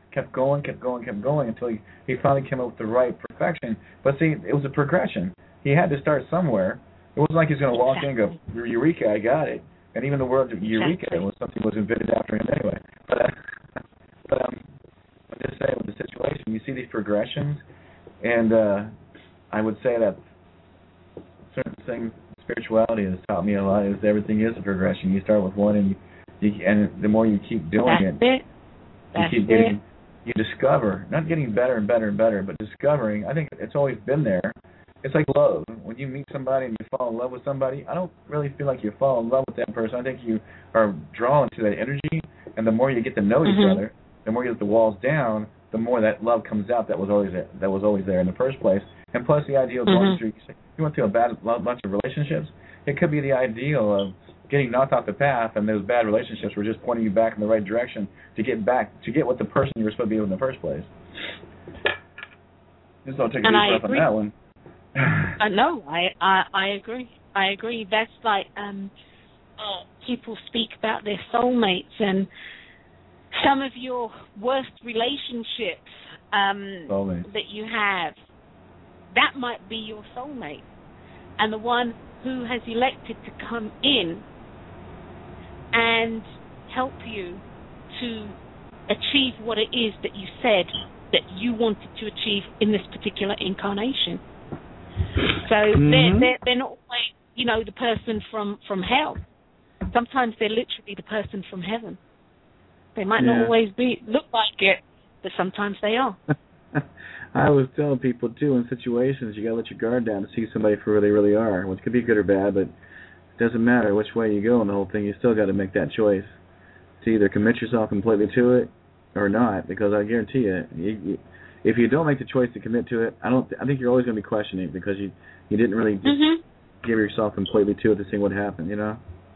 kept going, kept going, kept going until he, he finally came up with the right perfection. But see, it was a progression. He had to start somewhere. It wasn't like he's going to walk exactly. in and go, Eureka, I got it. And even the word Eureka exactly. was something that was invented after him anyway. But, uh, but um, I'm just saying with the situation, you see these progressions, and uh, I would say that certain things, spirituality has taught me a lot, is everything is a progression. You start with one, and you, you and the more you keep doing That's it, it. That's you keep getting, it. you discover, not getting better and better and better, but discovering. I think it's always been there. It's like love. When you meet somebody and you fall in love with somebody, I don't really feel like you fall in love with that person. I think you are drawn to that energy, and the more you get to know mm-hmm. each other, the more you get the walls down, the more that love comes out that was always there, that was always there in the first place. And plus the idea of mm-hmm. going through, you went through a bad bunch of relationships, it could be the ideal of getting knocked off the path, and those bad relationships were just pointing you back in the right direction to get back, to get what the person you were supposed to be with in the first place. Just don't take a deep breath on that one. uh, no, I, I I agree. I agree. That's like um, uh, people speak about their soulmates, and some of your worst relationships um, soulmates. that you have, that might be your soulmate, and the one who has elected to come in and help you to achieve what it is that you said that you wanted to achieve in this particular incarnation. So mm-hmm. they're, they're, they're not always, you know, the person from, from hell. Sometimes they're literally the person from heaven. They might yeah. not always be look like it, but sometimes they are. I always tell people, too, in situations, you got to let your guard down to see somebody for who they really are, which could be good or bad, but it doesn't matter which way you go in the whole thing. You still got to make that choice to either commit yourself completely to it or not, because I guarantee you, you, you if you don't make the choice to commit to it, I don't. I think you're always going to be questioning it because you, you didn't really just mm-hmm. give yourself completely to it to see what happened, you know?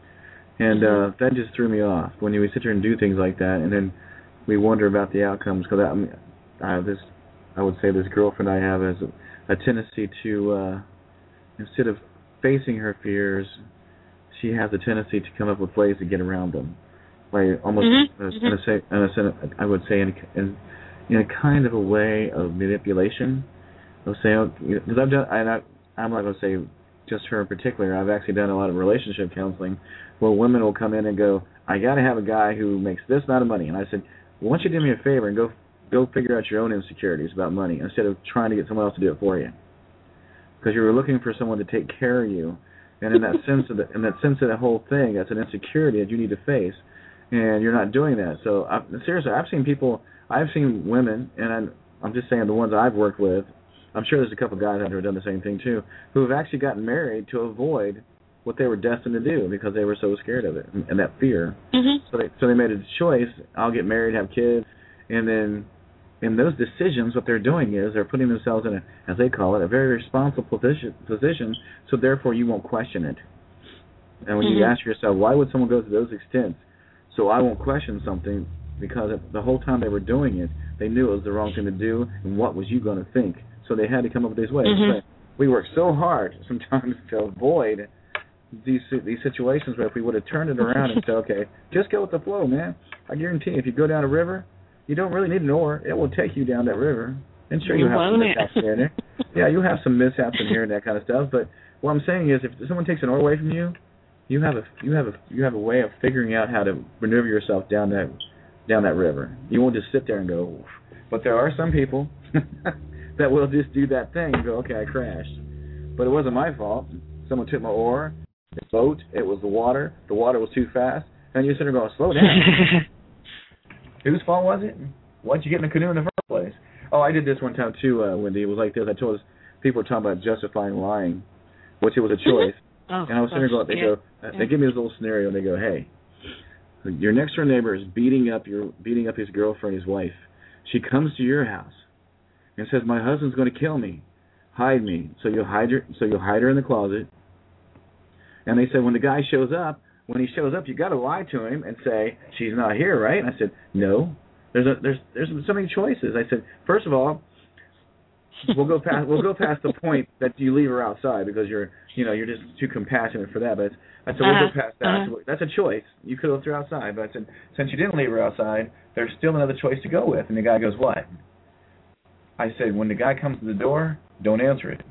And mm-hmm. uh, that just threw me off when we sit here and do things like that, and then we wonder about the outcomes. Because I, mean, I have this, I would say, this girlfriend I have has a, a tendency to, uh, instead of facing her fears, she has a tendency to come up with ways to get around them, like almost, mm-hmm. in a, mm-hmm. in a say, in a, I would say, in, in, in a kind of a way of manipulation. Of saying, because I've done, and I, I'm not going to say just her in particular. I've actually done a lot of relationship counseling where women will come in and go, I got to have a guy who makes this amount of money. And I said, well, why don't you do me a favor and go go figure out your own insecurities about money instead of trying to get someone else to do it for you. Because you were looking for someone to take care of you. And in that sense of the, in that sense of the whole thing, that's an insecurity that you need to face. And you're not doing that. So I, seriously, I've seen people, I've seen women, and I'm, I'm just saying the ones I've worked with, I'm sure there's a couple of guys out there who have done the same thing too, who have actually gotten married to avoid what they were destined to do because they were so scared of it and, and that fear. Mm-hmm. So they so they made a choice. I'll get married, have kids, and then in those decisions, what they're doing is they're putting themselves in a, as they call it, a very responsible position. Position. So therefore, you won't question it. And when mm-hmm. you ask yourself, why would someone go to those extents? So I won't question something because the whole time they were doing it, they knew it was the wrong thing to do, and what was you going to think? So they had to come up with these ways. Mm-hmm. We work so hard sometimes to avoid these these situations where if we would have turned it around and said, okay, just go with the flow, man. I guarantee you, if you go down a river, you don't really need an oar. It will take you down that river. And sure, you have some mishaps here and there. Yeah, you have some mishaps in here and that kind of stuff. But what I'm saying is, if someone takes an oar away from you, you have a you have a you have a way of figuring out how to maneuver yourself down that down that river. You won't just sit there and go. Oof. But there are some people that will just do that thing and go, okay, I crashed. But it wasn't my fault. Someone took my oar, the boat, it was the water. The water was too fast. And you sit there going, slow down. Whose fault was it? Why'd you get in a canoe in the first place? Oh, I did this one time too, uh, Wendy. It was like this. I told us, people were talking about justifying lying, which it was a choice. Oh, and I was sitting there going, they yeah. go, uh, they give me this little scenario, and they go, hey, your next door neighbor is beating up your beating up his girlfriend, his wife. She comes to your house and says, my husband's going to kill me. Hide me. So you'll hide her, so you'll hide her in the closet. And they said, when the guy shows up, when he shows up, you got to lie to him and say, she's not here, right? And I said, no. There's a, there's there's so many choices. I said, first of all, we'll go past we'll go past the point that you leave her outside because you're you know you're just too compassionate for that. But I said we'll uh-huh. go past that. Uh-huh. So that's a choice. You could have left her outside, but I said since you didn't leave her outside, there's still another choice to go with. And the guy goes, what? I said, when the guy comes to the door, don't answer it.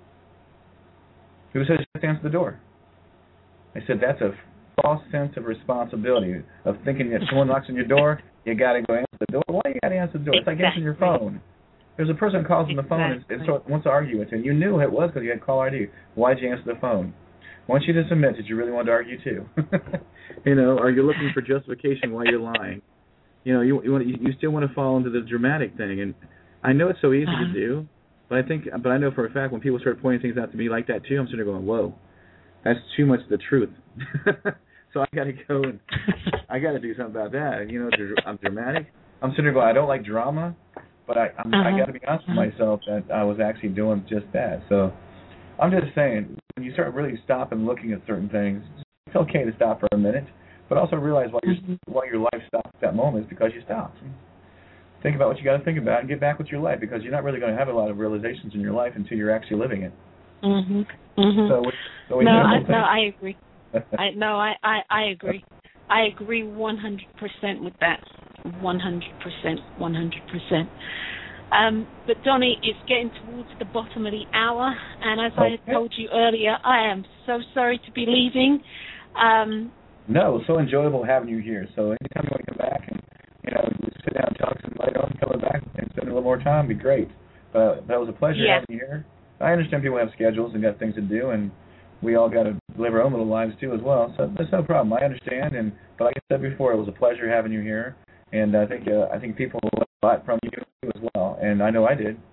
Who says you have to answer the door? I said that's a false sense of responsibility of thinking that someone knocks on your door, you got to go answer the door. Why you got to answer the door? It's like answering your phone. There's a person who calls on the phone and, and so wants to argue with you. And you knew who it was because you had caller I D. Why'd you answer the phone? Why don't you just admit that you really wanted to argue too? You know, or you're looking for justification while you're lying. You know, you you, want, you you still want to fall into the dramatic thing. And I know it's so easy uh-huh. to do, but I think, but I know for a fact when people start pointing things out to me like that too, I'm sitting there going, whoa, that's too much the truth. So I got to go and I got to do something about that. You know, I'm dramatic. I'm sitting there going, I don't like drama, but I I'm, uh-huh. I got to be honest with myself that I was actually doing just that. So I'm just saying, when you start really stopping and looking at certain things, it's okay to stop for a minute, but also realize why your why your life stopped at that moment is because you stopped. Think about what you got to think about and get back with your life because you're not really going to have a lot of realizations in your life until you're actually living it. Mhm. Mhm. So, so we no, I, no, I agree. I no, I, I, I agree. I agree one hundred percent with that. one hundred percent, one hundred percent. Um, but Donnie, it's getting towards the bottom of the hour, and as okay. I had told you earlier, I am so sorry to be leaving. Um, no, it was so enjoyable having you here. So anytime you want to come back and you know sit down and talk some later on, coming back and spend a little more time, would be great. But that was a pleasure yeah. having you here. I understand people have schedules and got things to do, and we all got to live our own little lives too as well. So that's no problem. I understand, and but like I said before, it was a pleasure having you here, and I think uh, I think people learned a lot from you as well, and I know I did.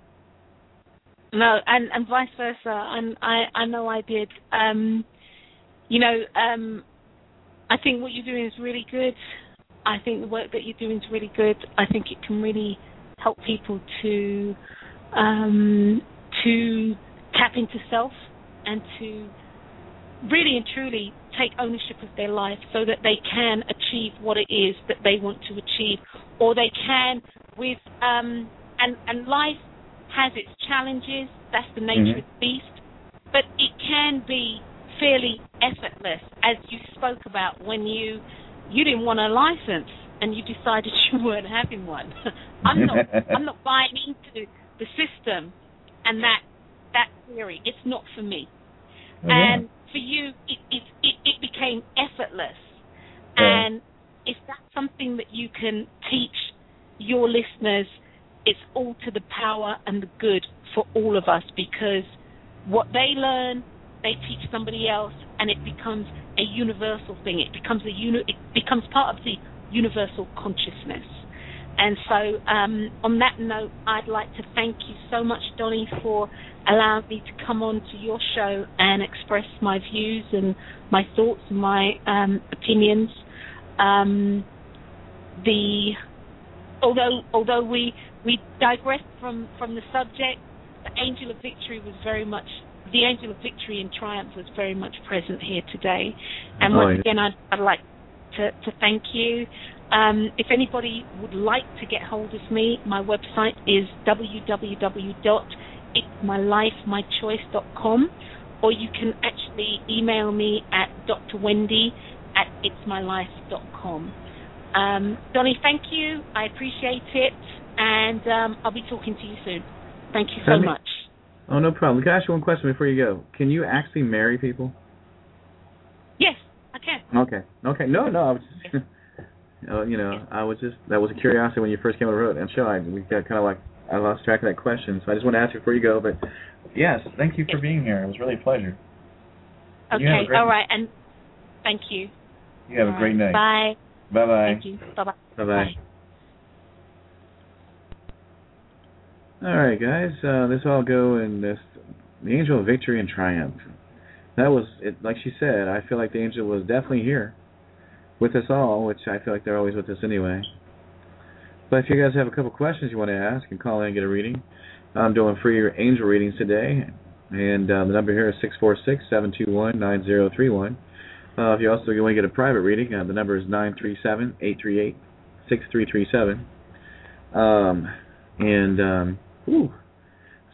No, and, and vice versa, and I I know I did. Um, you know, um, I think what you're doing is really good. I think the work that you're doing is really good. I think it can really help people to um, to tap into self and to really and truly take ownership of their life so that they can achieve what it is that they want to achieve, or they can with um, and and life has its challenges. That's the nature mm-hmm. of the beast, but it can be fairly effortless, as you spoke about when you you didn't want a license and you decided you weren't having one. I'm not I'm not buying into the system and that that theory. It's not for me. Oh, and yeah. for you, it, it it it became effortless. Yeah. And if that's something that you can teach your listeners, it's all to the power and the good for all of us, because what they learn, they teach somebody else, and it becomes a universal thing. It becomes a uni- It becomes part of the universal consciousness. And so, um, on that note, I'd like to thank you so much, Donnie, for allowing me to come on to your show and express my views and my thoughts and my um, opinions. Um, the although although we we digressed from, from the subject, the Angel of Victory was very much the Angel of Victory and Triumph was very much present here today. And oh, once yeah. again, I'd, I'd like to, to thank you. Um, if anybody would like to get hold of me, my website is w w w dot its my life my choice dot com, or you can actually email me at d r wendy at its my life dot com. Um, Donnie, thank you. I appreciate it, and um, I'll be talking to you soon. Thank you so Tell me, much. Oh, no problem. Can I ask you one question before you go? Can you actually marry people? Yes, I can. Okay. Okay. No, no. I was just, uh, you know, I was just, that was a curiosity when you first came on the road. And so I, we got kind of like, I lost track of that question. So I just want to ask you before you go. But yes, thank you for being here. It was really a pleasure. Okay. All right. And thank you. You have all a great right. night. Bye. Bye-bye. Thank you. Bye-bye. Bye-bye. Bye. All right, guys. Uh, this all go in this, the Angel of Victory and Triumph. That was, it, like she said, I feel like the angel was definitely here with us all, which I feel like they're always with us anyway. But if you guys have a couple questions you want to ask, you can call in and get a reading. I'm doing free angel readings today, and uh, the number here is six four six, seven two one, nine zero three one. Uh, if you also want to get a private reading, uh, the number is nine three seven, eight three eight, six three three seven. Um, and, um, ooh,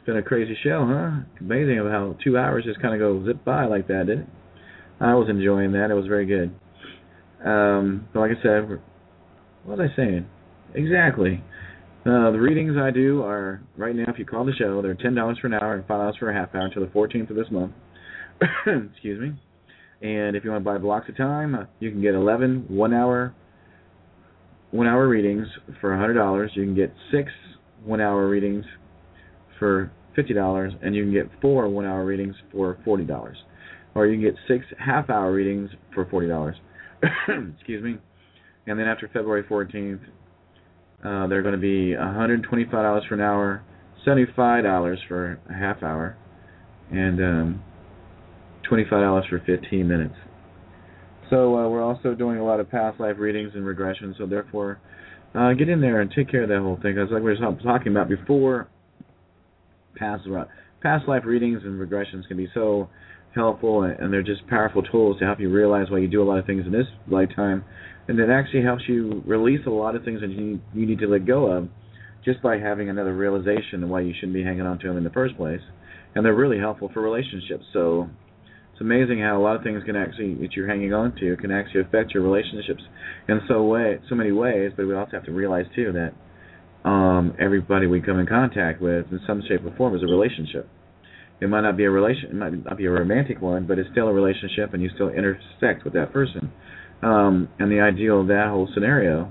It's been a crazy show, huh? Amazing how two hours just kind of go zip by like that, didn't it? I was enjoying that. It was very good. Um, but like I said, what was I saying? Exactly. Uh, the readings I do are, right now, if you call the show, they're ten dollars for an hour and five dollars for a half hour until the fourteenth of this month. Excuse me. And if you want to buy blocks of time, uh, you can get eleven one-hour one-hour readings for one hundred dollars. You can get six one-hour readings for fifty dollars, and you can get four one-hour readings for forty dollars. Or you can get six half-hour readings for forty dollars. Excuse me. And then after February fourteenth, uh, they're going to be one hundred twenty-five dollars for an hour, seventy-five dollars for a half hour, and um, twenty-five dollars for fifteen minutes. So uh, we're also doing a lot of past life readings and regressions, so therefore uh, get in there and take care of that whole thing. Because like we were talking about before, past, past life readings and regressions can be so helpful, and they're just powerful tools to help you realize why you do a lot of things in this lifetime, and it actually helps you release a lot of things that you, you need to let go of just by having another realization of why you shouldn't be hanging on to them in the first place. And they're really helpful for relationships. So it's amazing how a lot of things can actually, that you're hanging on to, can actually affect your relationships in so way, so many ways. But we also have to realize too that um, everybody we come in contact with, in some shape or form, is a relationship. It might not be a relation, it might not be a romantic one, but it's still a relationship, and you still intersect with that person. Um, and the ideal of that whole scenario,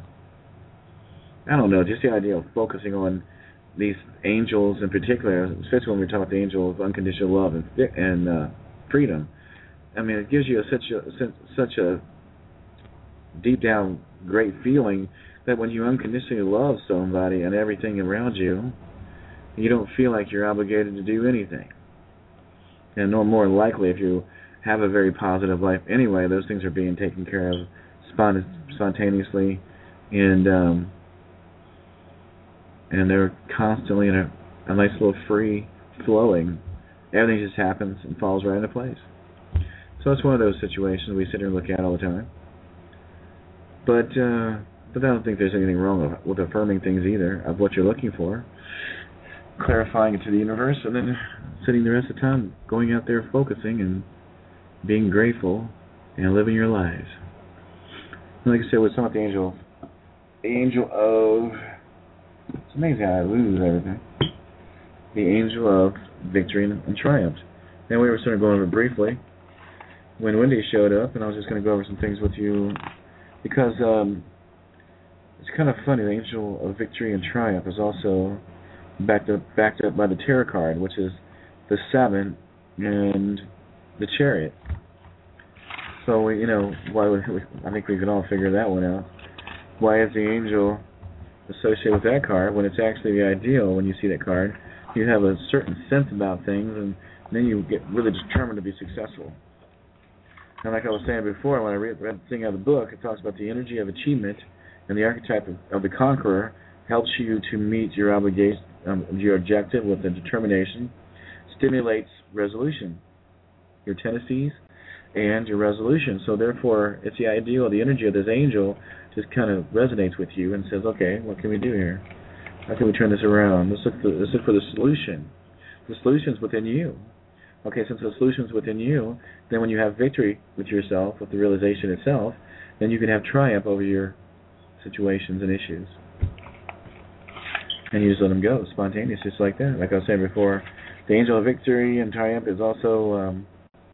I don't know, just the idea of focusing on these angels in particular, especially when we're talking about the angel of unconditional love and and uh, freedom. I mean, it gives you a, such a such a deep down great feeling that when you unconditionally love somebody and everything around you, you don't feel like you're obligated to do anything. And no more likely, if you have a very positive life anyway, those things are being taken care of spont- spontaneously, and um, and they're constantly in a, a nice little free flowing. Everything just happens and falls right into place. So it's one of those situations we sit here and look at all the time. But uh, but I don't think there's anything wrong with, with affirming things either of what you're looking for, clarifying it to the universe, and then sitting the rest of the time going out there focusing and being grateful and living your lives. And like I said, with some of the angel, the angel of, it's amazing how I lose everything. The angel of victory and, and triumph. And we were sort of going over briefly when Wendy showed up, and I was just going to go over some things with you because um, it's kind of funny. The angel of victory and triumph is also backed up, backed up by the tarot card, which is the seven and the chariot. So, you know, why would we, I think we can all figure that one out. Why is the angel associated with that card when it's actually the ideal? When you see that card, you have a certain sense about things, and then you get really determined to be successful. And like I was saying before, when I read, read the thing out of the book, it talks about the energy of achievement, and the archetype of, of the conqueror helps you to meet your obligation, um, your objective with the determination, stimulates resolution, your tendencies, and your resolution. So therefore, it's the ideal, the energy of this angel just kind of resonates with you and says, okay, what can we do here? How can we turn this around? Let's look for, let's look for the solution. The solution's within you. Okay, since the solution's within you, then when you have victory with yourself, with the realization itself, then you can have triumph over your situations and issues. And you just let them go, spontaneous, just like that. Like I was saying before, the angel of victory and triumph is also um,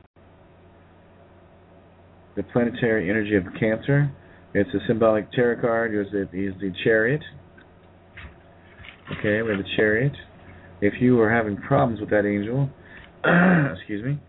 the planetary energy of Cancer. It's a symbolic tarot card. It's the, it's the chariot. Okay, we have the chariot. If you are having problems with that angel, excuse me,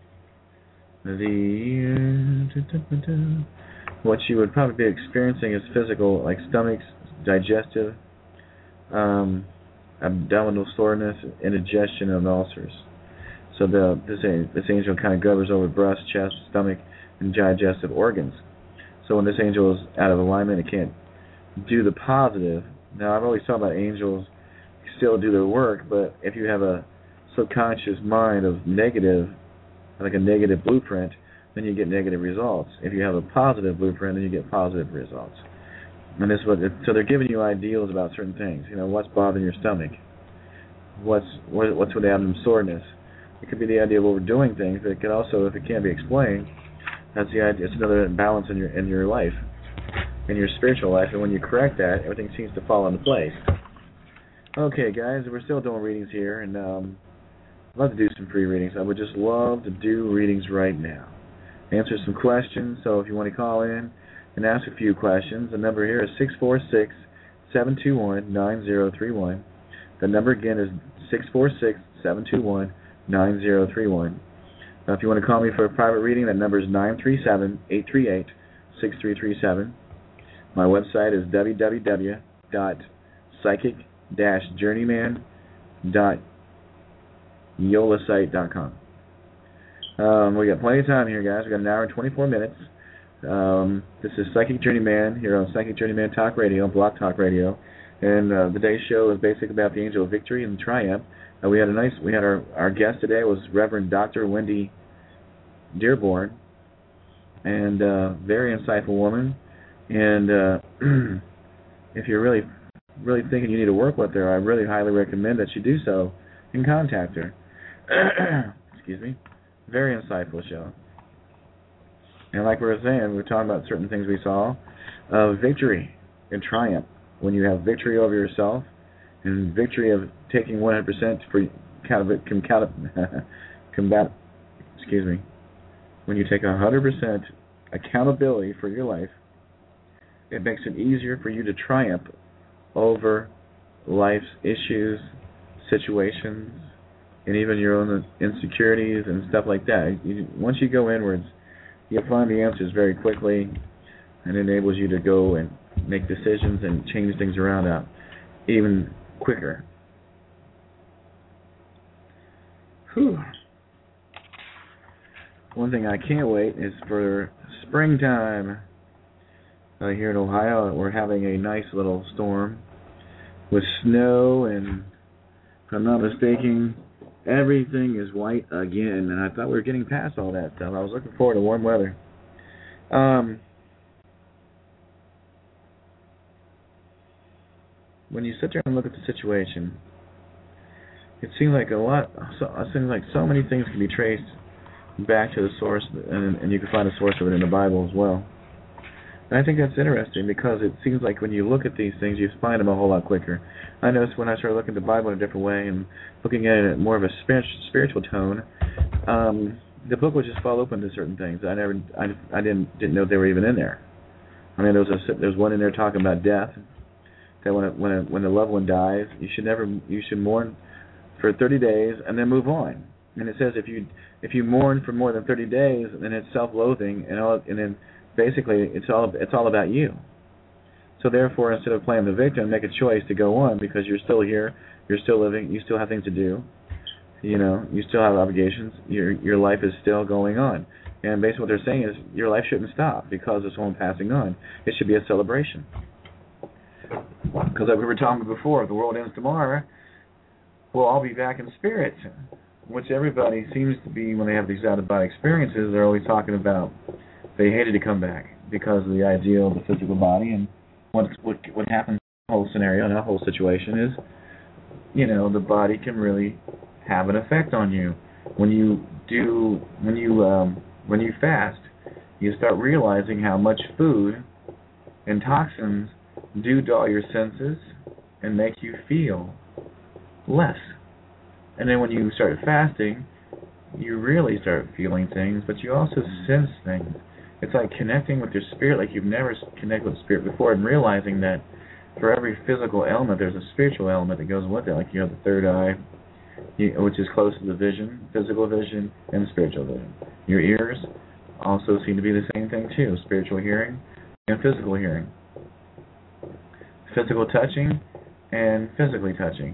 the uh, what you would probably be experiencing is physical, like stomachs, digestive, um, abdominal soreness, indigestion, and ulcers. So the this this angel kind of governs over breast, chest, stomach, and digestive organs. So when this angel is out of alignment, it can't do the positive. Now I've always talked about angels still do their work, but if you have a subconscious mind of negative, like a negative blueprint, then you get negative results. If you have a positive blueprint, then you get positive results. And this is what it, so they're giving you ideals about certain things. You know, what's bothering your stomach? what's what, what's with the abdomen soreness. It could be the idea of overdoing things, but it could also, if it can't be explained, that's the idea. It's another imbalance in your in your life, in your spiritual life, and when you correct that, everything seems to fall into place. Okay, guys, we're still doing readings here, and um, I'd love to do some free readings. I would just love to do readings right now. Answer some questions, so if you want to call in and ask a few questions, the number here is six four six, seven two one, nine zero three one. The number again is six four six, seven two one, nine zero three one. Now, if you want to call me for a private reading, that number is nine three seven, eight three eight, six three three seven. My website is w w w dot psychic dash journeyman dot yola site dot com. Um, we got plenty of time here, guys. We got an hour and twenty-four minutes. Um, this is Psychic Journeyman here on Psychic Journeyman Talk Radio, Block Talk Radio, and uh, today's show is basically about the angel of victory and triumph. Uh, we had a nice. We had our our guest today was Reverend Doctor Wendy Dearborn, and uh, very insightful woman. And uh, if you're really really thinking you need to work with her, I really highly recommend that you do so and contact her. Excuse me. Very insightful show. And like we were saying, we were talking about certain things we saw of victory and triumph. When you have victory over yourself and victory of taking one hundred percent for combat, combat, excuse me, when you take one hundred percent accountability for your life, it makes it easier for you to triumph over life's issues, situations, and even your own insecurities and stuff like that. You, once you go inwards, you'll find the answers very quickly, and it enables you to go and make decisions and change things around out even quicker. Whew. One thing I can't wait is for springtime. Uh, here in Ohio, we're having a nice little storm with snow, and if I'm not mistaken, everything is white again, and I thought we were getting past all that stuff. I was looking forward to warm weather. Um, when you sit there and look at the situation, it seems like a lot. So, it seems like so many things can be traced back to the source, and, and you can find a source of it in the Bible as well. And I think that's interesting because it seems like when you look at these things, you find them a whole lot quicker. I noticed when I started looking at the Bible in a different way and looking at it in more of a spiritual tone, um, the book would just fall open to certain things. I never, I, I didn't didn't know they were even in there. I mean, there was a there was one in there talking about death. That when a, when a, when a loved one dies, you should never you should mourn for thirty days and then move on. And it says if you if you mourn for more than thirty days, then it's self-loathing, and all, and then basically it's all it's all about you. So therefore, instead of playing the victim, make a choice to go on because you're still here, you're still living, you still have things to do. You know, you still have obligations. Your your life is still going on. And basically what they're saying is your life shouldn't stop because of someone passing on. It should be a celebration. Because like we were talking before, if the world ends tomorrow, we'll all be back in spirit, which everybody seems to be when they have these out-of-body experiences. They're always talking about they hated to come back because of the ideal of the physical body. And what what what happens in the whole scenario, in the whole situation is, you know, the body can really have an effect on you. When you do, when you um, when you fast, you start realizing how much food and toxins do dull your senses and make you feel less. And then when you start fasting, you really start feeling things, but you also sense things. It's like connecting with your spirit like you've never connected with spirit before, and realizing that for every physical element, there's a spiritual element that goes with it. Like you have the third eye, which is close to the vision, physical vision, and spiritual vision. Your ears also seem to be the same thing too, spiritual hearing and physical hearing. Physical touching and physically touching.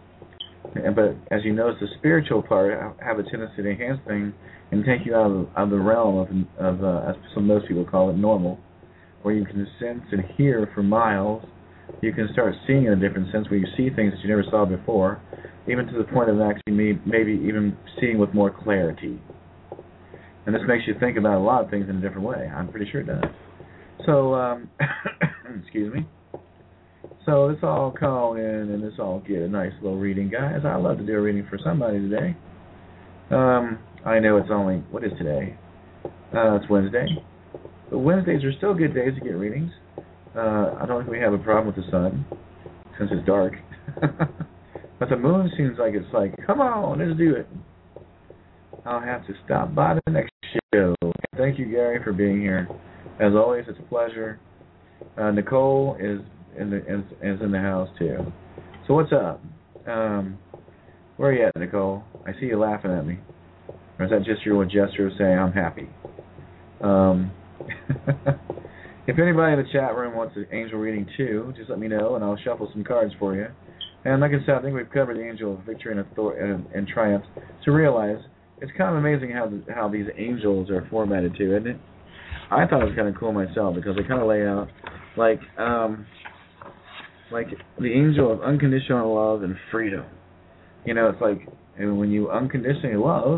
But as you notice, the spiritual part have a tendency to enhance things and take you out of, out of the realm of, of uh, as some most people call it, normal, where you can sense and hear for miles. You can start seeing in a different sense where you see things that you never saw before, even to the point of actually maybe even seeing with more clarity. And this makes you think about a lot of things in a different way. I'm pretty sure it does. So, um, excuse me. So let's all call in and let's all get a nice little reading, guys. I'd love to do a reading for somebody today. Um, I know it's only, what is today? Uh, it's Wednesday. But Wednesdays are still good days to get readings. Uh, I don't think we have a problem with the sun since it's dark. But the moon seems like it's like, come on, let's do it. I'll have to stop by the next show. Thank you, Gary, for being here. As always, it's a pleasure. Uh, Nicole is in the is, is in the house too. So what's up? Um, where are you at, Nicole? I see you laughing at me. Or is that just your gesture of saying I'm happy? Um, if anybody in the chat room wants an angel reading too, just let me know and I'll shuffle some cards for you. And like I said, I think we've covered the angel of victory and authority and, and triumph to realize it's kind of amazing how the, how these angels are formatted too, isn't it? I thought it was kind of cool myself because they kind of lay out like um, like the angel of unconditional love and freedom. You know, it's like and when you unconditionally love,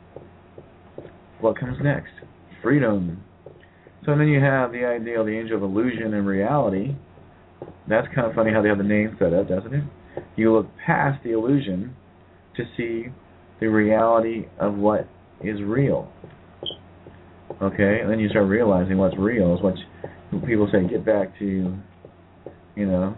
what comes next? Freedom. So then you have the idea of the angel of illusion and reality. That's kind of funny how they have the name set up, doesn't it? You look past the illusion to see the reality of what is real. Okay, and then you start realizing what's real is what people say. Get back to, you know,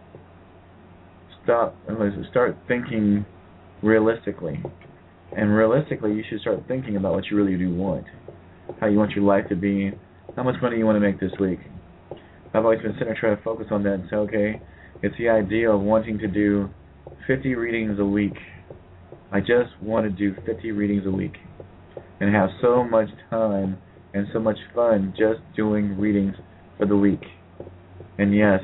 stop. Start thinking realistically, and realistically, you should start thinking about what you really do want, how you want your life to be, how much money you want to make this week. I've always been sitting there trying to focus on that and say, okay, it's the idea of wanting to do fifty readings a week. I just want to do fifty readings a week and have so much time and so much fun just doing readings for the week. And yes,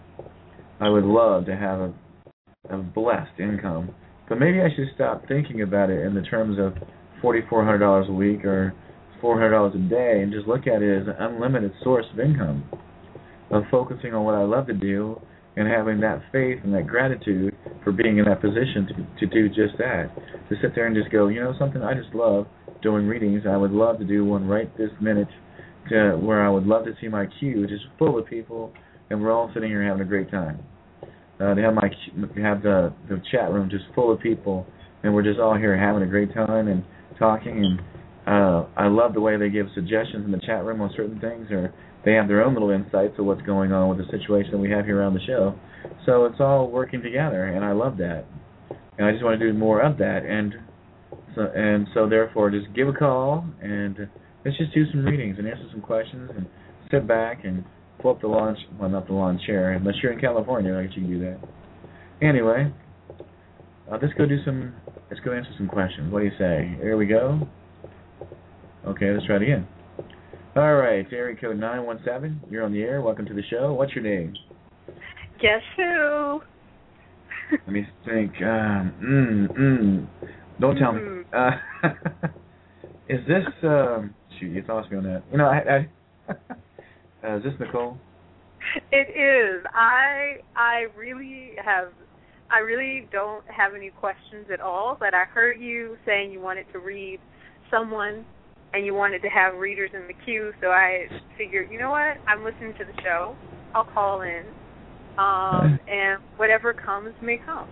I would love to have a, a blessed income, but maybe I should stop thinking about it in the terms of forty-four hundred dollars a week or four hundred dollars a day and just look at it as an unlimited source of income, of focusing on what I love to do and having that faith and that gratitude for being in that position to to do just that. To sit there and just go, you know something, I just love doing readings. I would love to do one right this minute to where I would love to see my queue just full of people and we're all sitting here having a great time. Uh, to have my have the, the chat room just full of people and we're just all here having a great time and talking. And uh, I love the way they give suggestions in the chat room on certain things, or they have their own little insights of what's going on with the situation that we have here around the show. So it's all working together, and I love that. And I just want to do more of that. And so, and so therefore, just give a call, and let's just do some readings and answer some questions, and sit back and pull up the lawn, well, not the lawn chair, unless you're in California, I guess you can do that. Anyway, uh, let's go do some, let's go answer some questions. What do you say? Here we go. Okay, let's try it again. All right, area code nine one seven. You're on the air. Welcome to the show. What's your name? Guess who? Let me think. Um, mm, mm. Don't tell mm. me. Uh, is this? Um, shoot, you lost me on that. You know, I. I uh, is this Nicole? It is. I. I really have. I really don't have any questions at all. But I heard you saying you wanted to read someone. And you wanted to have readers in the queue, so I figured, you know what? I'm listening to the show. I'll call in, um, and whatever comes may come.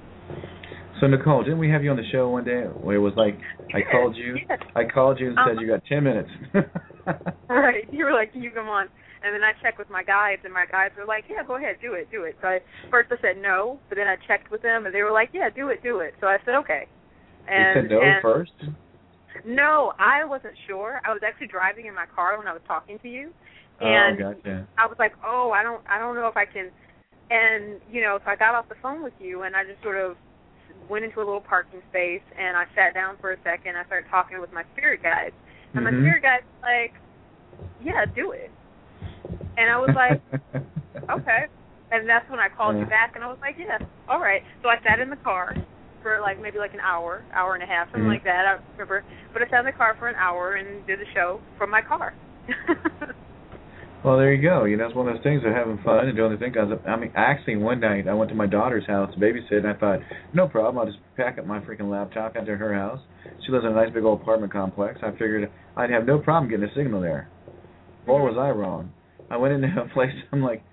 So Nicole, didn't we have you on the show one day where it was like I yes, called you, yes. I called you and um, said you got ten minutes. Right. You were like, you come on, and then I checked with my guides, and my guides were like, yeah, go ahead, do it, do it. So I, first I said no, but then I checked with them, and they were like, yeah, do it, do it. So I said okay. And, you said no and, first? No, I wasn't sure. I was actually driving in my car when I was talking to you, and oh, gotcha. I was like, "Oh, I don't, I don't know if I can." And you know, so I got off the phone with you, and I just sort of went into a little parking space, and I sat down for a second. I started talking with my spirit guide, and mm-hmm. my spirit guide's like, "Yeah, do it." And I was like, "Okay." And that's when I called yeah. you back, and I was like, "Yeah, all right." So I sat in the car. For like maybe like an hour, hour and a half, something mm-hmm. like that. I don't remember. But I sat in the car for an hour and did the show from my car. Well, there you go. You know, it's one of those things of having fun and doing the thing. I, was, I mean, actually, one night I went to my daughter's house to babysit, and I thought, no problem. I'll just pack up my freaking laptop into her house. She lives in a nice big old apartment complex. I figured I'd have no problem getting a signal there. Boy, was I wrong. I went into a place. I'm like,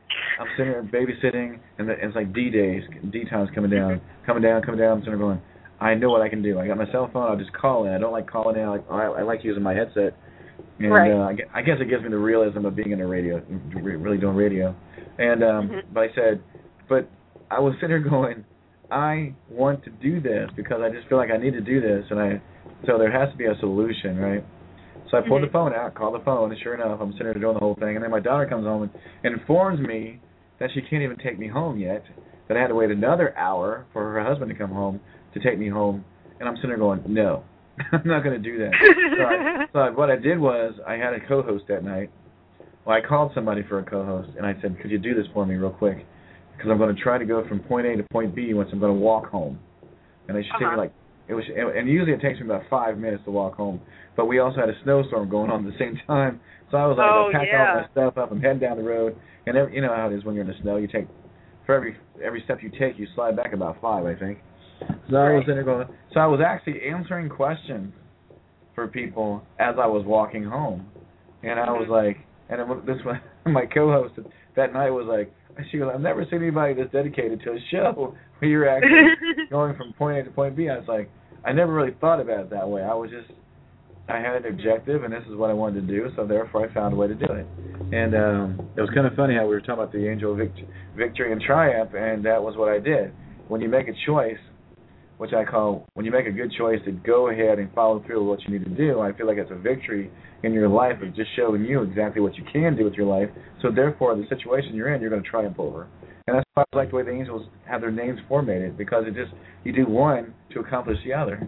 I'm sitting there babysitting, and, the, and it's like D days, D times coming down, coming down, coming down. I'm sitting there going, I know what I can do. I got my cell phone. I'll just call in. I don't like calling in. I like I, I like using my headset, and right. uh, I, guess, I guess it gives me the realism of being in a radio, really doing radio. And um, mm-hmm. but I said, but I was sitting there going, I want to do this because I just feel like I need to do this, and I so there has to be a solution, right? So I pulled mm-hmm. the phone out, called the phone, and sure enough, I'm sitting there doing the whole thing. And then my daughter comes home and, and informs me that she can't even take me home yet, that I had to wait another hour for her husband to come home to take me home. And I'm sitting there going, no, I'm not going to do that. so, I, so I, what I did was I had a co-host that night. Well, I called somebody for a co-host, and I said, could you do this for me real quick? Because I'm going to try to go from point A to point B once I'm going to walk home. And it should uh-huh. take me like, it was, and usually it takes me about five minutes to walk home. But we also had a snowstorm going on at the same time. So I was like, oh, I packed yeah. all my stuff up. I'm heading down the road. And every, you know how it is when you're in the snow. You take, for every every step you take, you slide back about five, I think. So right. I was in there going, so I was actually answering questions for people as I was walking home. And I was like, and it, this one, my co-host that night was like, she goes, I've never seen anybody this dedicated to a show where you're actually going from point A to point B. I was like, I never really thought about it that way. I was just, I had an objective, and this is what I wanted to do, so therefore I found a way to do it. And um, it was kind of funny how we were talking about the angel of vict- victory and triumph, and that was what I did. When you make a choice, which I call, when you make a good choice to go ahead and follow through with what you need to do, I feel like it's a victory in your life of just showing you exactly what you can do with your life. So therefore, the situation you're in, you're going to triumph over. And that's why I like the way the angels have their names formatted, because it just, you do one to accomplish the other.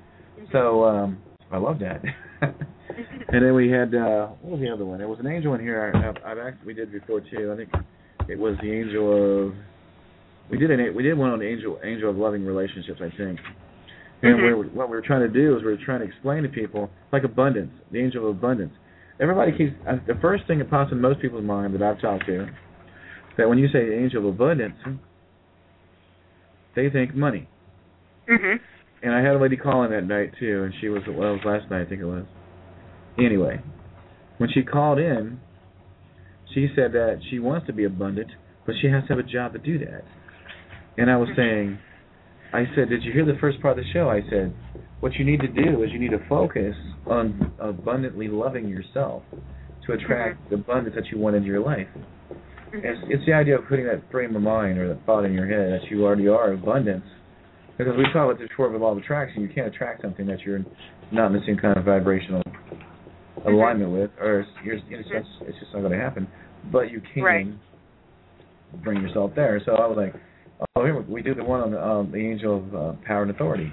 So um, I love that. And then we had, uh, what was the other one? There was an angel in here I've, I've actually, we did before too. I think it was the angel of, we did an, we did one on the angel angel of loving relationships, I think. And mm-hmm. we were, what we were trying to do is we were trying to explain to people, like abundance, the angel of abundance. Everybody keeps, uh, the first thing that pops in most people's mind that I've talked to, that when you say the angel of abundance, they think money. Mm-hmm. And I had a lady call in that night too, and she was, well, it was last night, I think it was. Anyway, when she called in, she said that she wants to be abundant, but she has to have a job to do that. And I was saying, I said, did you hear the first part of the show? I said, what you need to do is you need to focus on abundantly loving yourself to attract mm-hmm. the abundance that you want into your life. Mm-hmm. It's, it's the idea of putting that frame of mind or that thought in your head that you already are abundance. Because we talk about the short of law of attraction, you can't attract something that you're not in the same kind of vibrational mm-hmm. alignment with, or it's, you're, it's, just, it's just not going to happen. But you can right. bring yourself there. So I was like, oh, here we do the one on the, um, the angel of uh, power and authority.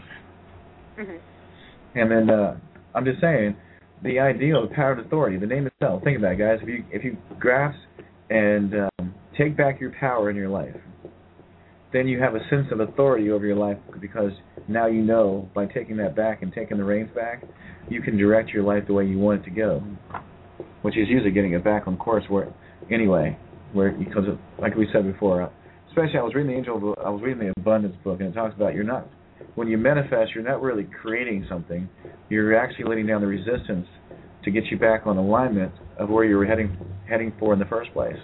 Mm-hmm. And then uh, I'm just saying, the idea of power and authority, the name itself, think about it, guys. If you if you grasp and um, take back your power in your life, then you have a sense of authority over your life, because now you know, by taking that back and taking the reins back, you can direct your life the way you want it to go, which is usually getting it back on course. Where anyway, where because of, like we said before, uh, especially I was reading the angel, I was reading the abundance book, and it talks about you're not, when you manifest, you're not really creating something. You're actually letting down the resistance to get you back on alignment of where you were heading heading for in the first place.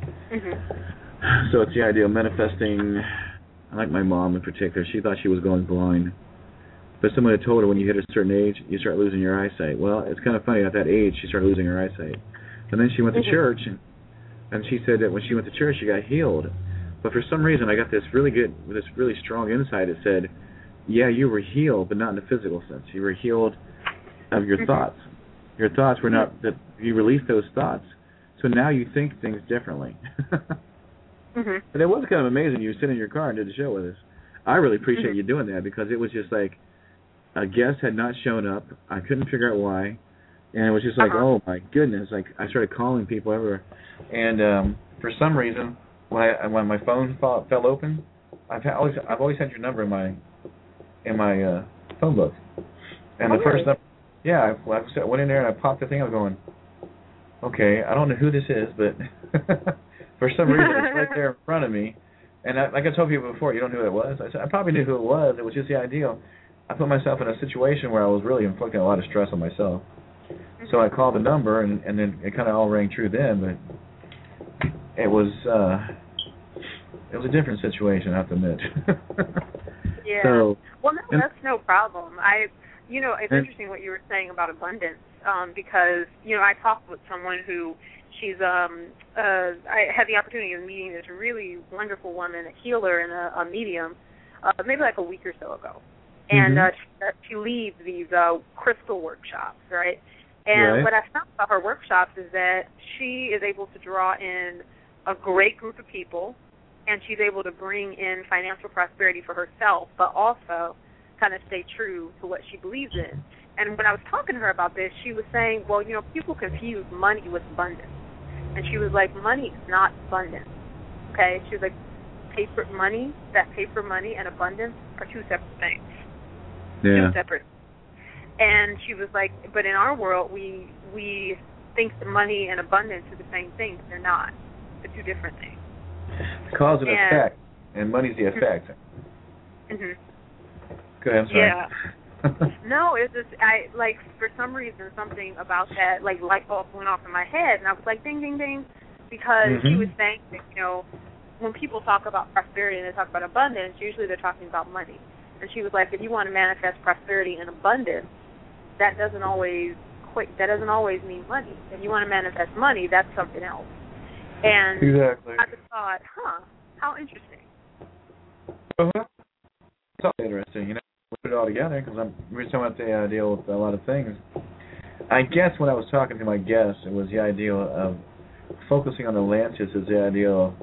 Mm-hmm. So it's the idea of manifesting. Like my mom in particular, she thought she was going blind. But someone had told her when you hit a certain age, you start losing your eyesight. Well, it's kind of funny, at that age, she started losing her eyesight. And then she went to mm-hmm. church, and, and she said that when she went to church, she got healed. But for some reason, I got this really good, this really strong insight that said, yeah, you were healed, but not in the physical sense. You were healed of your mm-hmm. thoughts. Your thoughts were not, that you released those thoughts. So now you think things differently. Mm-hmm. But it was kind of amazing. You sit in your car and did the show with us. I really appreciate mm-hmm. you doing that, because it was just like a guest had not shown up. I couldn't figure out why. And it was just like, uh-huh. oh, my goodness. Like, I started calling people everywhere. And um, for some reason, when I, when my phone fell, fell open, I've ha- always I've always had your number in my in my uh, phone book. And oh, the first really? number, yeah, I, I went in there and I popped the thing. I was going, okay, I don't know who this is, but for some reason it's right there in front of me. And I, like I told people before, you don't know who it was. I, said, I probably knew who it was. It was just the idea. I put myself in a situation where I was really inflicting a lot of stress on myself. So I called the number, and, and then it kind of all rang true then. But it was uh, it was a different situation, I have to admit. Yeah. So, well, no, that's no problem. I, you know, it's and, interesting what you were saying about abundance, um, because you know I talked with someone who she's um uh I had the opportunity of meeting this really wonderful woman, a healer and a, a medium, uh, maybe like a week or so ago, and mm-hmm. uh, she, she leads these uh, crystal workshops, right? And right. what I found about her workshops is that she is able to draw in a great group of people, and she's able to bring in financial prosperity for herself, but also kind of stay true to what she believes in. And when I was talking to her about this, she was saying, well, you know, people confuse money with abundance. And she was like, money is not abundance, okay? She was like, paper money, that paper money and abundance are two separate things. Yeah. Two separate. And she was like, but in our world, we we think that money and abundance are the same thing, but they're not. They're two different things. Cause and, and effect, and money's the effect. Mm-hmm. Go ahead, I'm sorry. Yeah. No, it's just, I, like, for some reason, something about that, like, light bulb went off in my head, and I was like, ding, ding, ding, because mm-hmm. she was saying that, you know, when people talk about prosperity and they talk about abundance, usually they're talking about money. And she was like, if you want to manifest prosperity and abundance, that doesn't always quick, that doesn't always mean money. If you want to manifest money, that's something else. And exactly. I just thought, huh, how interesting. Uh-huh. It's all interesting, you know, put it all together, because I'm we're talking about the idea with a lot of things. I guess when I was talking to my guests, it was the idea of focusing on Atlantis is the idea of,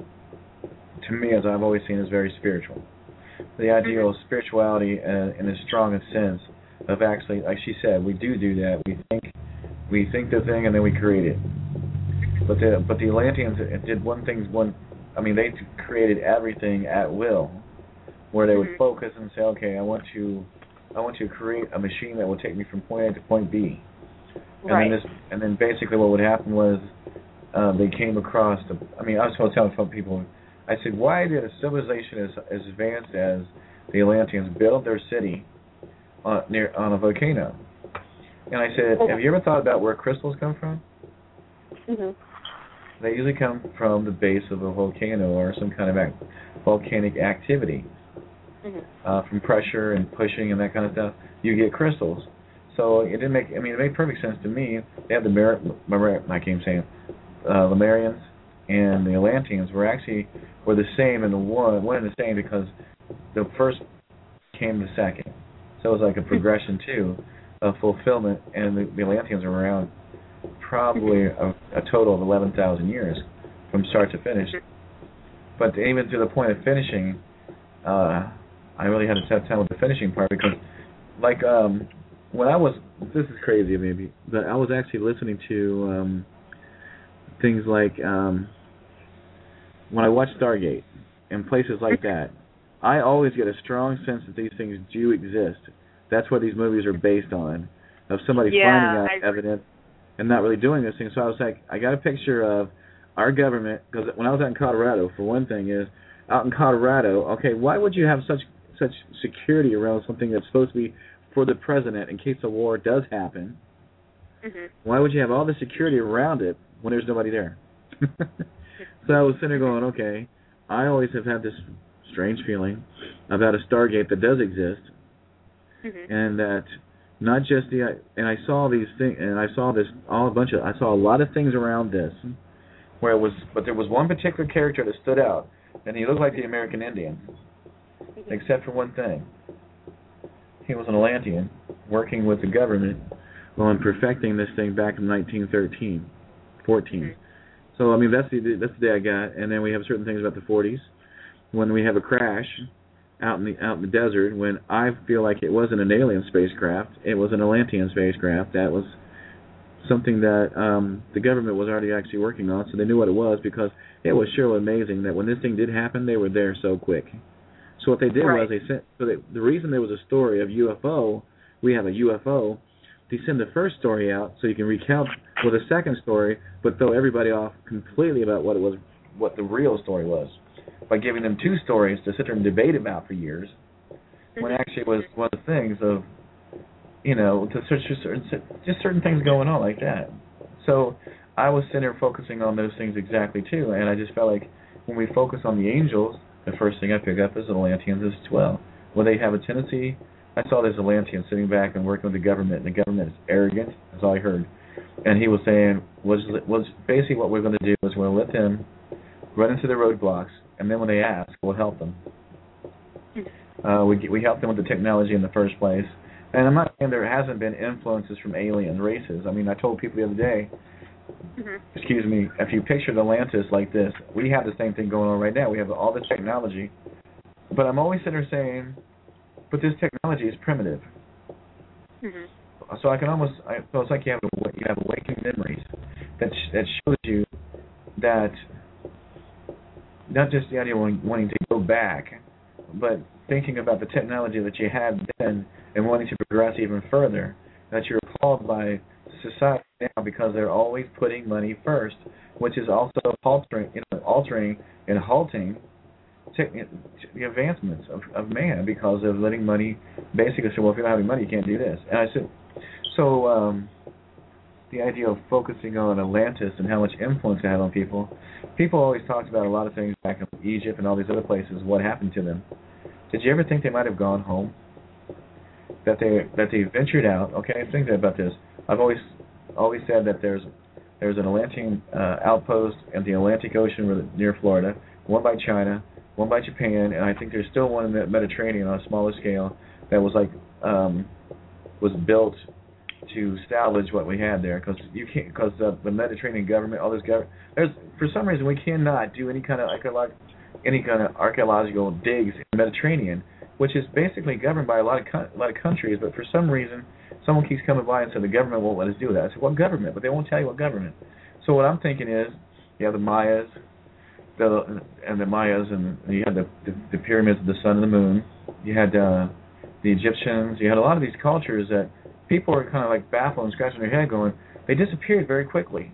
to me, as I've always seen, is very spiritual. The idea of spirituality uh, in the strongest sense of actually, like she said, we do do that. We think, we think the thing and then we create it. But the but the Atlanteans did one thing. One, I mean, they created everything at will, where they would focus and say, okay, I want to, I want to create a machine that will take me from point A to point B. And right. then this, and then basically what would happen was, uh, they came across. The, I mean, I was supposed to tell some people. I said, why did a civilization as, as advanced as the Atlanteans build their city on, near on a volcano? And I said, okay. have you ever thought about where crystals come from? Mm-hmm. They usually come from the base of a volcano or some kind of act, volcanic activity. Mm-hmm. Uh, from pressure and pushing and that kind of stuff, you get crystals. So it didn't make. I mean, it made perfect sense to me. They had the Mer, Mer, I can't say, uh, Lemurians and the Atlanteans were actually were the same in the one, one and the same because the first came the second. So it was like a progression too, of fulfillment. And the, the Atlanteans were around probably a, a total of eleven thousand years from start to finish. But even to the point of finishing, uh, I really had a tough time with the finishing part because, like, um, when I was, this is crazy maybe, but I was actually listening to um, things like, um, when I watch Stargate and places like that, I always get a strong sense that these things do exist. That's what these movies are based on, of somebody yeah, finding out I... evidence and not really doing this thing. So I was like, I got a picture of our government, because when I was out in Colorado, for one thing, is out in Colorado, okay, why would you have such such security around something that's supposed to be for the president in case a war does happen? Mm-hmm. Why would you have all the security around it when there's nobody there? So I was sitting there going, okay, I always have had this strange feeling about a Stargate that does exist, mm-hmm. and that not just the, and I saw these things, and I saw this, all a bunch of, I saw a lot of things around this, where it was, but there was one particular character that stood out, and he looked like the American Indian, mm-hmm. except for one thing. He was an Atlantean working with the government on perfecting this thing back in nineteen thirteen, fourteen. Mm-hmm. So, I mean, that's the that's the day I got. And then we have certain things about the forties, when we have a crash out in the out in the desert, when I feel like it wasn't an alien spacecraft, it was an Atlantean spacecraft. That was something that um, the government was already actually working on, so they knew what it was, because it was surely amazing that when this thing did happen, they were there so quick. So what they did right. was they sent. So they, the reason there was a story of U F O, we have a U F O. They send the first story out so you can recount with a second story, but throw everybody off completely about what it was, what the real story was, by giving them two stories to sit there and debate about for years, when actually it was one of the things of, you know, to search for certain, just certain things going on like that. So I was sitting there focusing on those things exactly too, and I just felt like when we focus on the angels, the first thing I pick up is Atlanteans as well. Well, they have a tendency. I saw this Atlantean sitting back and working with the government, and the government is arrogant. That's all I heard. And he was saying, was was basically what we're going to do is we're going to let them run into the roadblocks, and then when they ask, we'll help them. Uh, we we help them with the technology in the first place. And I'm not saying there hasn't been influences from alien races. I mean, I told people the other day, mm-hmm. excuse me, if you picture Atlantis like this, we have the same thing going on right now. We have all this technology. But I'm always sitting there saying, but this technology is primitive. Mm-hmm. So I can almost, I, so it's like you have you have awakened memories that sh- that shows you that not just the idea of wanting to go back, but thinking about the technology that you had then and wanting to progress even further, that you're appalled by society now because they're always putting money first, which is also altering, you know, altering and halting te- the advancements of, of man because of letting money basically say, well, if you don't have any money, you can't do this. And I said, so um, the idea of focusing on Atlantis and how much influence it had on people, people always talked about a lot of things back in Egypt and all these other places, what happened to them. Did you ever think they might have gone home? That they that they ventured out? Okay, think about this. I've always always said that there's there's an Atlantean uh, outpost in the Atlantic Ocean near Florida, one by China, one by Japan, and I think there's still one in the Mediterranean on a smaller scale that was like um, was built to salvage what we had there, because you can't because uh, the Mediterranean government, all this government, there's for some reason we cannot do any kind of archaeological any kind of archaeological digs in the Mediterranean, which is basically governed by a lot of co- a lot of countries, but for some reason, someone keeps coming by and said the government won't let us do that. I said, what government? But they won't tell you what government. So what I'm thinking is, you have the Mayas, the, and the Mayas, and you had the, the, the pyramids of the sun and the moon. You had uh, the Egyptians. You had a lot of these cultures that people are kind of like baffled and scratching their head going, they disappeared very quickly.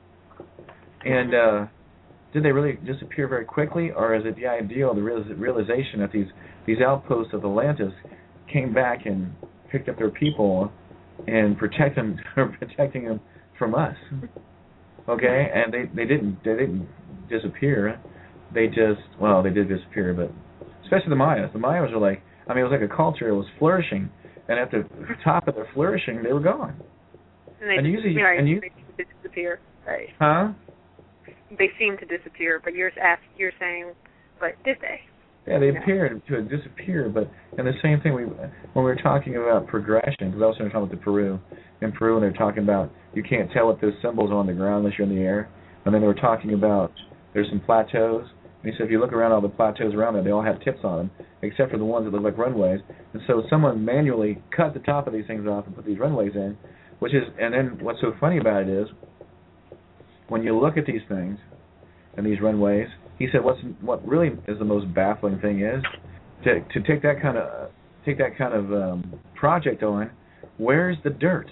And uh, did they really disappear very quickly, or is it the ideal, the realization that these these outposts of Atlantis came back and picked up their people and protect them, or protecting them from us? Okay, and they, they didn't they didn't disappear. They just well they did disappear, but especially the Mayas. The Mayas were like, I mean, it was like a culture. It was flourishing, and at the top of their flourishing, they were gone. And they and usually, right, and you they disappear, right? Huh? They seem to disappear, but you're ask, you're saying, but did they? Yeah, they appeared to disappear, but and the same thing we when we were talking about progression, because I was talking about the Peru, in Peru, and they were talking about you can't tell what those symbols are on the ground unless you're in the air, and then they were talking about there's some plateaus, and he said if you look around all the plateaus around there, they all have tips on them, except for the ones that look like runways, and so someone manually cut the top of these things off and put these runways in, which is, and then what's so funny about it is, when you look at these things and these runways, he said what's what really is the most baffling thing is to to take that kind of take that kind of um, project on. Where's the dirt?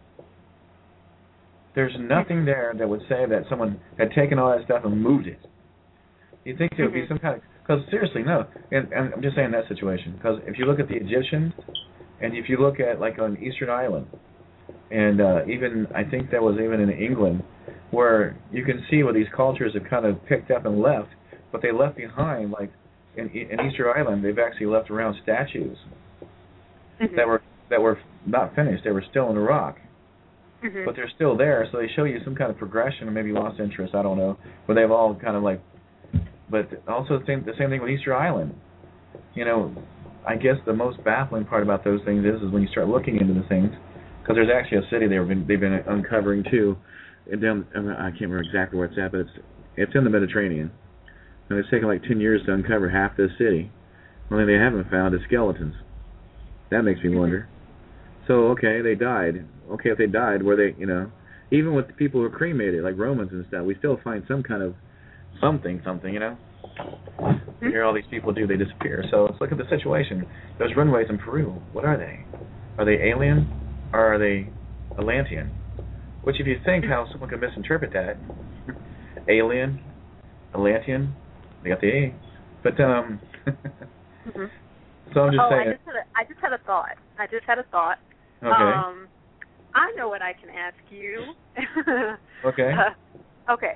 There's nothing there that would say that someone had taken all that stuff and moved it. You think there would be some kind of because seriously no, and, and I'm just saying that situation because if you look at the Egyptians and if you look at like on Eastern Island and uh, even I think that was even in England, where you can see where these cultures have kind of picked up and left, but they left behind, like in, in Easter Island, they've actually left around statues mm-hmm. that were that were not finished. They were still in the rock, mm-hmm. but they're still there. So they show you some kind of progression, or maybe lost interest. I don't know, but they've all kind of like. But also the same, the same thing with Easter Island. You know, I guess the most baffling part about those things is, is when you start looking into the things, because there's actually a city they've been they've been uncovering too. Down, I can't remember exactly where it's at, but it's it's in the Mediterranean. And it's taken like ten years to uncover half this city. Only they haven't found is skeletons. That makes me wonder. So okay, they died. Okay, if they died, were they? You know, even with the people who were cremated, like Romans and stuff, we still find some kind of something, something. You know, you hear all these people do, they disappear. So let's look at the situation. Those runways in Peru. What are they? Are they alien, or are they Atlantean? Which, if you think how someone could misinterpret that, alien, Atlantean, they got the A. But, um, mm-hmm. so I'm just oh, saying. I just, had a, I just had a thought. I just had a thought. Okay. Um, I know what I can ask you. Okay. Uh, okay.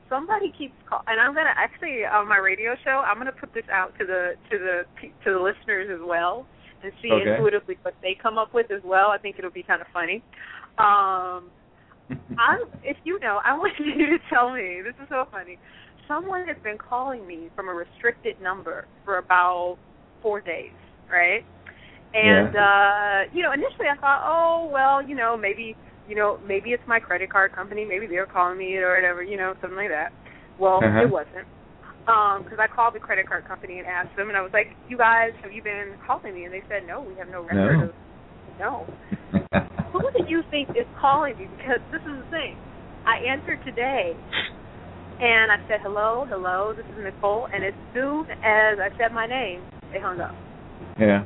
somebody keeps call, and I'm gonna actually on my radio show, I'm gonna put this out to the to the to the listeners as well, and see okay. intuitively what they come up with as well. I think it'll be kind of funny. Um, I, if you know, I want you to tell me. This is so funny. Someone has been calling me from a restricted number for about four days, right? And yeah. uh, you know, initially I thought, oh well, you know, maybe. You know, maybe it's my credit card company. Maybe they're calling me or whatever, you know, something like that. Well, uh-huh. it wasn't. Because um, I called the credit card company and asked them, and I was like, you guys, have you been calling me? And they said, no, we have no record no. of No. Who do you think is calling me? Because this is the thing. I answered today, and I said, hello, hello, this is Nicole. And as soon as I said my name, they hung up. Yeah.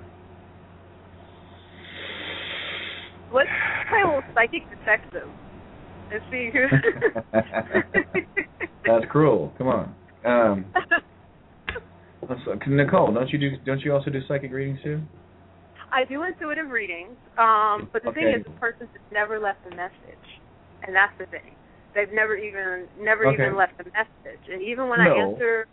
Let's play a little psychic detective and see who. That's cruel. Come on, um, Nicole. Don't you do? Don't you also do psychic readings too? I do intuitive readings, um, but the okay. thing is, the person has never left a message, and that's the thing. They've never even, never okay. even left a message, and even when no. I answer,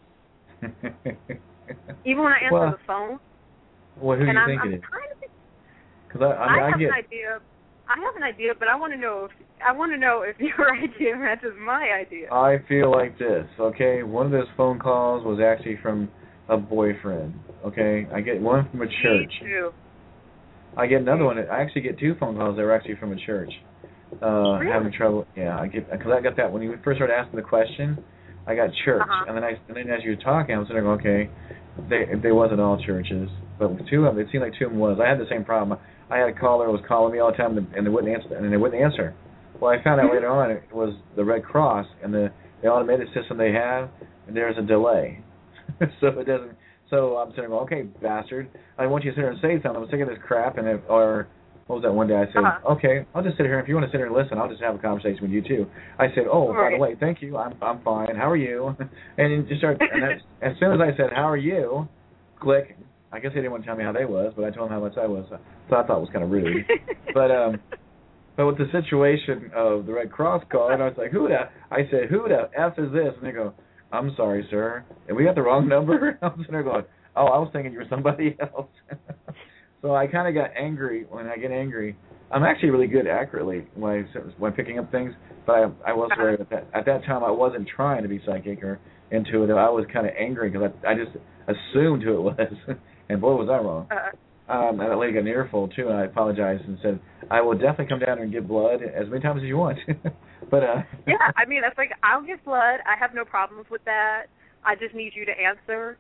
even when I answer well, the phone, well, who do and you I'm, think I'm it is? trying to think. Because I, I, mean, I have I get. an idea. I have an idea, but I want to know if I want to know if your idea matches my idea. I feel like this. Okay, one of those phone calls was actually from a boyfriend. Okay, I get one from a church. Me too. I get another one. I actually get two phone calls that were actually from a church. Uh, really? Having trouble. Yeah, I get because I got that when you first started asking the question. I got church, uh-huh. and then I and then as you were talking, I was sitting there going, okay, they they wasn't all churches, but with two of them, it seemed like two of them was. I had the same problem. I had a caller who was calling me all the time, and they wouldn't answer, and they wouldn't answer. Well, I found out later on it was the Red Cross and the, the automated system they have, and there's a delay, so it doesn't. So I'm saying, well, okay, bastard, I want you to sit here and say something. I'm sick of this crap, and if, or what was that one day I said, uh-huh. okay, I'll just sit here. If you want to sit here and listen, I'll just have a conversation with you too. I said, oh, right. by the way, thank you. I'm I'm fine. How are you? And you just start. And that's, as soon as I said, how are you? Click. I guess they didn't want to tell me how they was, but I told them how much I was. So I thought it was kind of rude. but um, but with the situation of the Red Cross call, and I was like, who the? I said, who the f is this? And they go, I'm sorry, sir, and we got the wrong number. I was sitting there going, oh, I was thinking you were somebody else. So I kind of got angry. When I get angry, I'm actually really good accurately when I, when picking up things, but I I was aware that, that at that time I wasn't trying to be psychic or intuitive. I was kind of angry because I I just assumed who it was. And boy, was I wrong. Uh-huh. Um, and that lady got an earful, too, and I apologized and said, I will definitely come down there and give blood as many times as you want. but uh, Yeah, I mean, that's like, I'll give blood. I have no problems with that. I just need you to answer.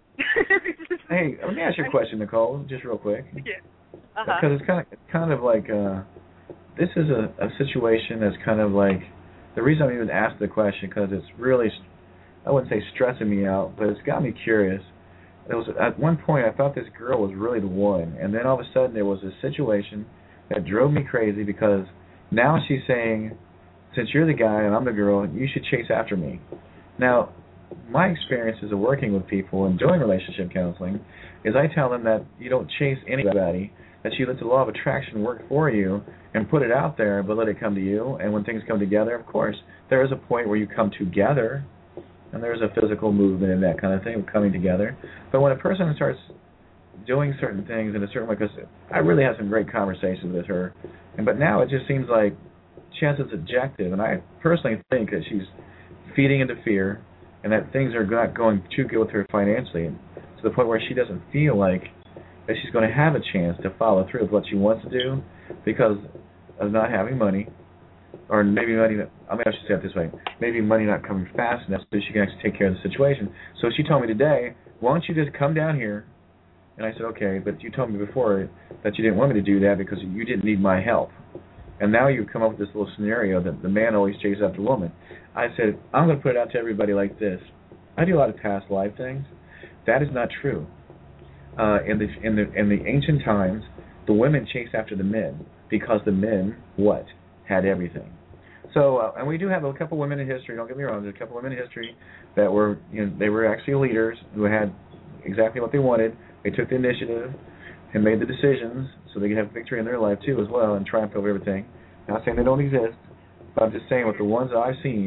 Hey, let me ask you a question, Nicole, just real quick. Yeah. Uh-huh. Because it's kind of, it's kind of like, uh, this is a, a situation that's kind of like, the reason I'm even asking the question, because it's really, I wouldn't say stressing me out, but it's got me curious. It was at one point I thought this girl was really the one, and then all of a sudden there was a situation that drove me crazy because now she's saying, since you're the guy and I'm the girl, you should chase after me. Now, my experiences of working with people and doing relationship counseling is I tell them that you don't chase anybody, that you let the law of attraction work for you and put it out there, but let it come to you. And when things come together, of course, there is a point where you come together. And there's a physical movement and that kind of thing coming together. But when a person starts doing certain things in a certain way, because I really had some great conversations with her, and but now it just seems like she has this objective, and I personally think that she's feeding into fear, and that things are not going too good with her financially, to the point where she doesn't feel like that she's going to have a chance to follow through with what she wants to do because of not having money. Or maybe money, I mean, I should say it this way, maybe money not coming fast enough so she can actually take care of the situation. So she told me today, why don't you just come down here? And I said, okay, but you told me before that you didn't want me to do that because you didn't need my help. And now you've come up with this little scenario that the man always chases after the woman. I said, I'm going to put it out to everybody like this. I do a lot of past life things. That is not true. Uh, in the in the in the ancient times, the women chased after the men because the men, what? Had everything. So, uh, and we do have a couple women in history, don't get me wrong, there's a couple women in history that were, you know, they were actually leaders who had exactly what they wanted. They took the initiative and made the decisions so they could have victory in their life too as well and triumph over everything. Not saying they don't exist, but I'm just saying with the ones that I've seen,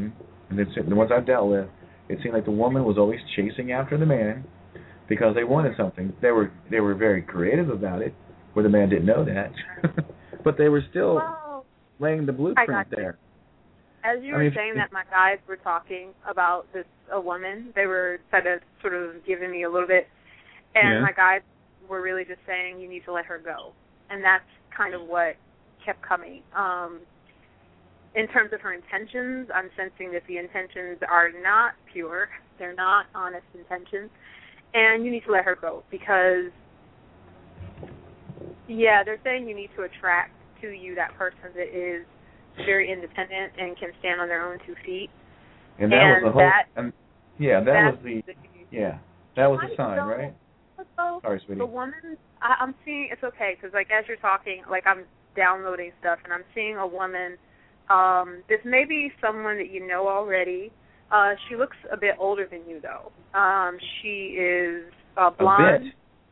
and it's, the ones I've dealt with, it seemed like the woman was always chasing after the man because they wanted something. They were they were very creative about it, where the man didn't know that, but they were still Well, laying the I blueprint got you. there. As you I were mean, saying if- that, my guides were talking about this a woman. They were kind of sort of giving me a little bit, and Yeah. my guides were really just saying you need to let her go, and that's kind of what kept coming. Um, in terms of her intentions, I'm sensing that the intentions are not pure. They're not honest intentions, and you need to let her go because, yeah, they're saying you need to attract to you that person that is very independent and can stand on their own two feet. And that and was the whole. that, and, yeah, that that's was the. Yeah, that was the sign, so, right? So Sorry, sweetie. the woman, I, I'm seeing, it's okay, because, like, as you're talking, like, I'm downloading stuff, and I'm seeing a woman, um, this may be someone that you know already. Uh, she looks a bit older than you, though. Um, she is uh, blonde.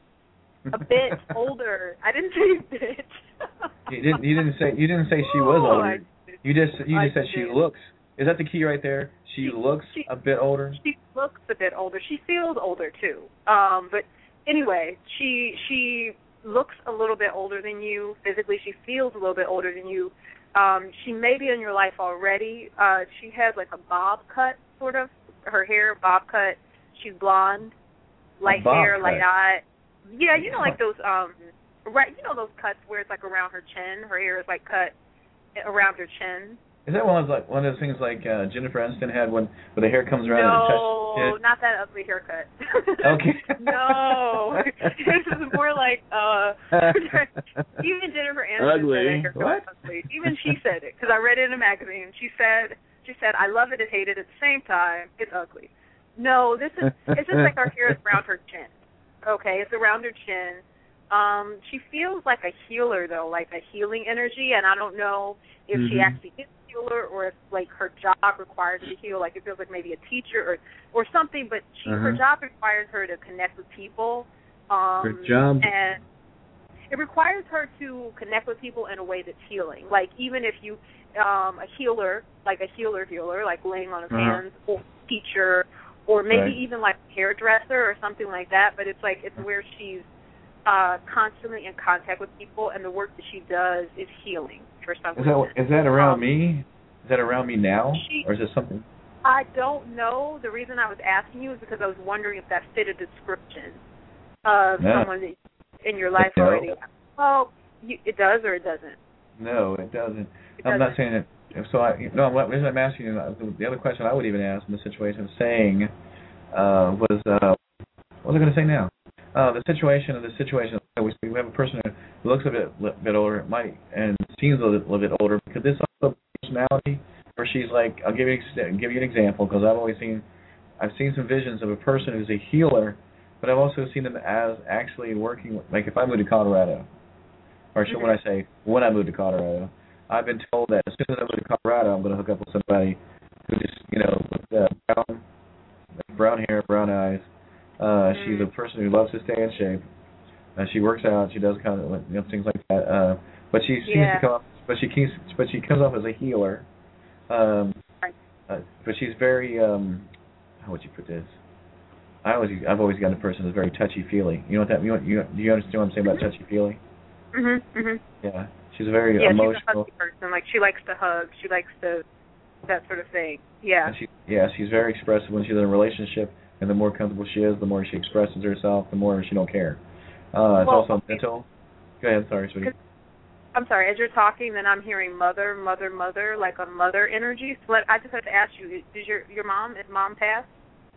A A bit older. I didn't say bit. You didn't. You didn't say. You didn't say she was Oh, older. I did. You just. You just I said she did. looks. Is that the key right there? She, She- looks she- a bit older. She looks a bit older. She feels older too. Um, but anyway, she she looks a little bit older than you physically. She feels a little bit older than you. Um, she may be in your life already. Uh, she has like a bob cut, sort of. Her hair bob cut. She's blonde, light bob hair, cut. light eye. Yeah, you know, like those um, right? You know those cuts where it's like around her chin. Her hair is like cut around her chin. Is that one of those, like one of those things like uh, Jennifer Aniston had when where the hair comes around and No, touches? not that ugly haircut. Okay. No, this is more like uh, even Jennifer Aniston Ugly. said that haircut What? was ugly. Even she said it because I read it in a magazine. She said she said I love it and hate it at the same time. It's ugly. No, this is it's just like her hair is around her chin. Okay, it's around her chin. Um, she feels like a healer though, like a healing energy, and I don't know if she Mhm. actually is a healer or if like her job requires her to heal. Like it feels like maybe a teacher or or something, but she her Uh-huh. job requires her to connect with people. Um, Her job? and it requires her to connect with people in a way that's healing. Like even if you um, a healer, like a healer healer, like laying on his Uh-huh. hands, or teacher, or maybe Right. even like a hairdresser or something like that. But it's like it's where she's uh, constantly in contact with people, and the work that she does is healing for some Is that reason. is that around Um, me? Is that around me now, she- or is this something? I don't know. The reason I was asking you is because I was wondering if that fit a description of No. someone that in your life No. already. Well, you, it does or it doesn't. No, it doesn't. It I'm not doesn't. saying it. If so, I no. What reason I'm asking you? uh, The other question I would even ask in this situation, of saying, uh, was uh, what was I going to say now? Uh, the situation of the situation. We we have a person who looks a bit a bit older, might and seems a little, little bit older. Could this also be personality, where she's like? I'll give you ex- give you an example because I've always seen, I've seen some visions of a person who's a healer, but I've also seen them as actually working. With, like if I moved to Colorado, or so when I say when I moved to Colorado, I've been told that as soon as I move to Colorado, I'm going to hook up with somebody who just, you know, with uh, brown, brown hair, brown eyes. Uh, she's a person who loves to stay in shape. Uh, she works out. She does kind of, you know, things like that. Uh, but she seems Yeah. to come off, but she keeps, but she comes off as a healer. Um, uh, but she's very, um, how would you put this? I always, I've always got a person who's very touchy feely. You know what that? You, know, you do you understand what I'm saying about touchy feely? Mhm. Mhm. Yeah, she's a very Yeah, emotional. she's a huggy person. Like she likes to hug. She likes to that sort of thing. Yeah. And she, yeah, she's very expressive when she's in a relationship, and the more comfortable she is, the more she expresses herself, the more she don't care. Uh, it's Well, also okay. mental. Go ahead, sorry, sweetie. I'm sorry. As you're talking, then I'm hearing mother, mother, mother, like a mother energy. So let, I just have to ask you: Does your your mom is mom passed?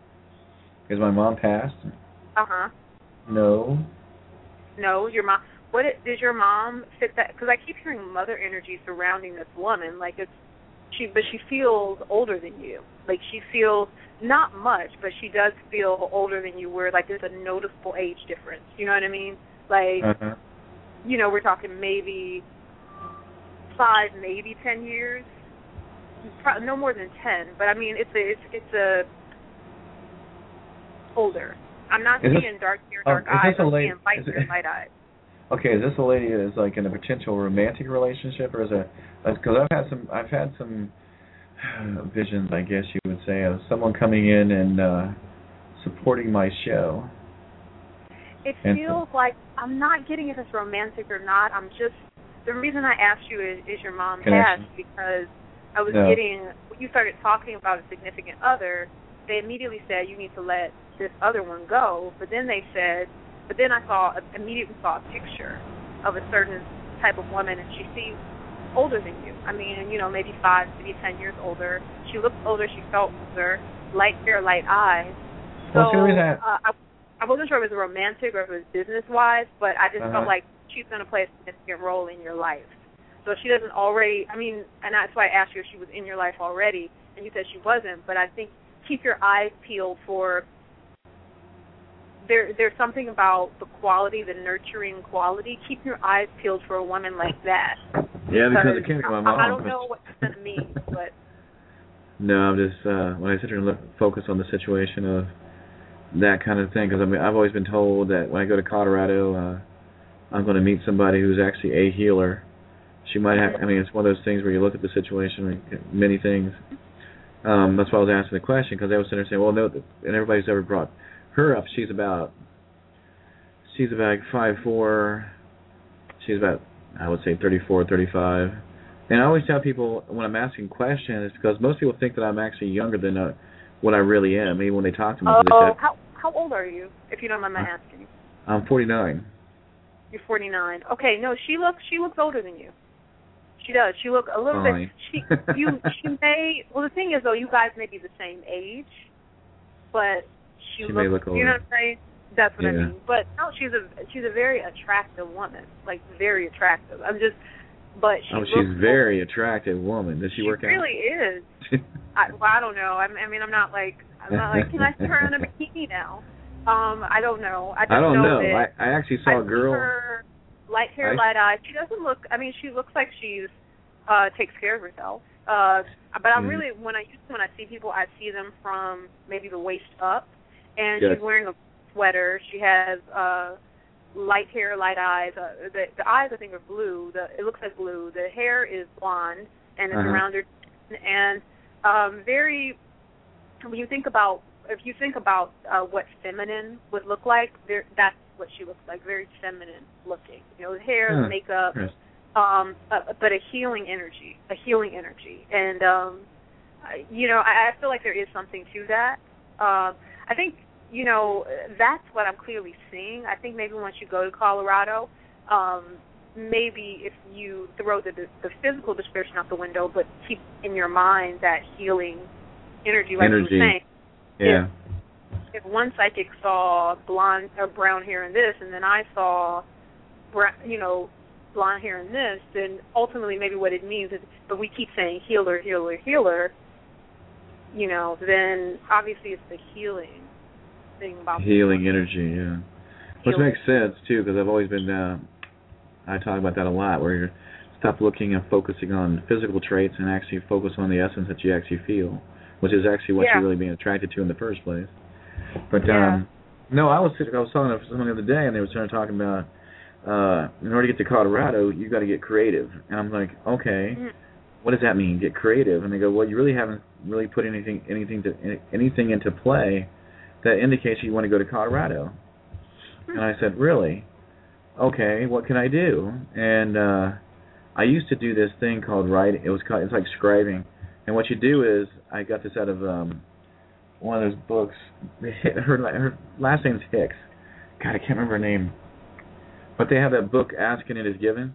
Is my mom passed? Uh huh. No. No, your mom. What it, does your mom fit that? Because I keep hearing mother energy surrounding this woman. Like it's she, but she feels older than you. Like she feels not much, but she does feel older than you. Where like there's a noticeable age difference. You know what I mean? Like Uh-huh. you know, we're talking maybe five, maybe ten years. Pro- no more than ten. But I mean, it's a it's it's a older. I'm not Is this- seeing dark hair, oh, dark is eyes. this a I'm lady- seeing light is it- hair, light eyes. Okay, is this a lady that is like in a potential romantic relationship, or is it? Because I've had some, I've had some, visions, I guess you would say, of someone coming in and uh, supporting my show. It and feels like I'm not getting if it's romantic or not. I'm just the reason I asked you is, is your mom Connection. passed because I was No. getting when you started talking about a significant other. They immediately said you need to let this other one go, but then they said, but then I saw immediately saw a picture of a certain type of woman, and she seems older than you. I mean, you know, maybe five, maybe ten years older. She looked older. She felt older. Light hair, light eyes. So Well, see, the reason I- uh, I, I wasn't sure if it was romantic or if it was business-wise, but I just Uh-huh. felt like she's going to play a significant role in your life. So if she doesn't already, I mean, and that's why I asked you if she was in your life already, and you said she wasn't, but I think keep your eyes peeled for, there. there's something about the quality, the nurturing quality. Keep your eyes peeled for a woman like that. Yeah, because it came to my mom. I, I don't know what that means, but. No, I'm just, uh, when I sit here and look, focus on the situation of that kind of thing, because I mean, I've always been told that when I go to Colorado, uh, I'm going to meet somebody who's actually a healer. She might have, I mean, it's one of those things where you look at the situation, like many things. Um, that's why I was asking the question, because I was sitting there saying, well, no, and everybody's ever brought her up, she's about, she's about five foot four, she's about, I would say thirty-four, thirty-five. And I always tell people when I'm asking questions, because most people think that I'm actually younger than uh, what I really am, even when they talk to me. Oh, They say, how how old are you, if you don't mind my asking? I'm forty-nine. You're forty-nine. Okay, no, she looks she looks older than you. She does. She looks a little Fine. bit. She you she may. Well, the thing is though, you guys may be the same age, but she, She looks. may look older. You know what I'm saying? That's what I Yeah. mean. But no, she's a she's a very attractive woman, like very attractive. I'm just, but she. Oh, looks she's a very older. attractive woman. Does she, She work out? really is. I, well, I don't know. I, I mean, I'm not like I'm not like. Can I see her in a bikini now? Um, I don't know. I just I don't know. know. That I, I actually saw I a girl. See her light hair, I- light eyes. She doesn't look. I mean, she looks like she's uh takes care of herself. Uh, but I'm Mm. really when I when I see people, I see them from maybe the waist up, and Yes. she's wearing a sweater. She has uh light hair, light eyes. Uh, the the eyes I think are blue. The it looks like blue. The hair is blonde and it's Uh-huh. around her chin, and um very. When you think about if you think about uh, what feminine would look like, there that's what she looks like. Very feminine looking. You know, the hair, Huh. the makeup. Yes. Um, uh, but a healing energy, a healing energy, and um, I- you know, I, I feel like there is something to that. Um, I think you know that's what I'm clearly seeing. I think maybe once you go to Colorado, um, maybe if you throw the, the the physical description out the window, but keep in your mind that healing energy, like Energy. you were saying. Yeah. If, if one psychic saw blonde or brown hair in this, and then I saw, brown, you know. blonde hair in this, then ultimately maybe what it means is, but we keep saying healer, healer, healer, you know, then obviously it's the healing thing about Healing energy, yeah. Which Healing. makes sense, too, because I've always been, uh, I talk about that a lot, where you stop looking and focusing on physical traits and actually focus on the essence that you actually feel, which is actually what Yeah. you're really being attracted to in the first place. But, Yeah. um, no, I was I was talking to someone the other day, and they were starting talking about, uh, in order to get to Colorado, you got to get creative. And I'm like, okay, Mm. what does that mean, get creative? And they go, well, you really haven't really put anything anything to anything into play that indicates you want to go to Colorado. Mm. And I said, really? Okay, what can I do? And uh, I used to do this thing called writing. It was called, it's like scribing. And what you do is, I got this out of um, one of those books. Her, her last name's Hicks. God, I can't remember her name. But they have that book, Ask and It Is Given.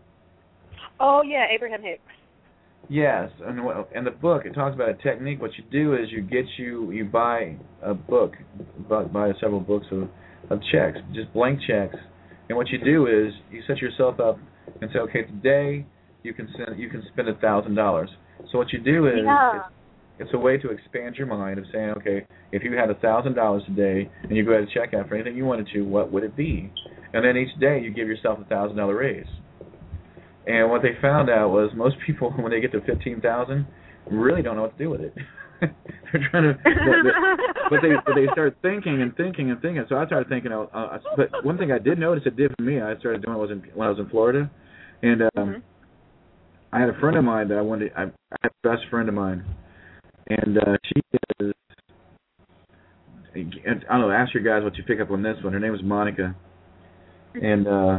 Oh yeah, Abraham Hicks. Yes, and what- and the book, it talks about a technique. What you do is you get you you buy a book, buy, buy several books of, of checks, just blank checks. And what you do is you set yourself up and say, okay, today you can send you can spend a thousand dollars. So what you do is Yeah. it's, it's a way to expand your mind of saying, okay, if you had a thousand dollars today and you go ahead and check out for anything you wanted to, what would it be? And then each day you give yourself a thousand dollar raise. And what they found out was most people, when they get to fifteen thousand, really don't know what to do with it. They're trying to, but they but they start thinking and thinking and thinking. So I started thinking. Uh, uh, but one thing I did notice it did for me, I started doing it was in, when I was in Florida, and um, Mm-hmm. I had a friend of mine that I wanted. I, I had a best friend of mine and uh, she is. I don't know. Ask your guys what you pick up on this one. Her name is Monica, and uh,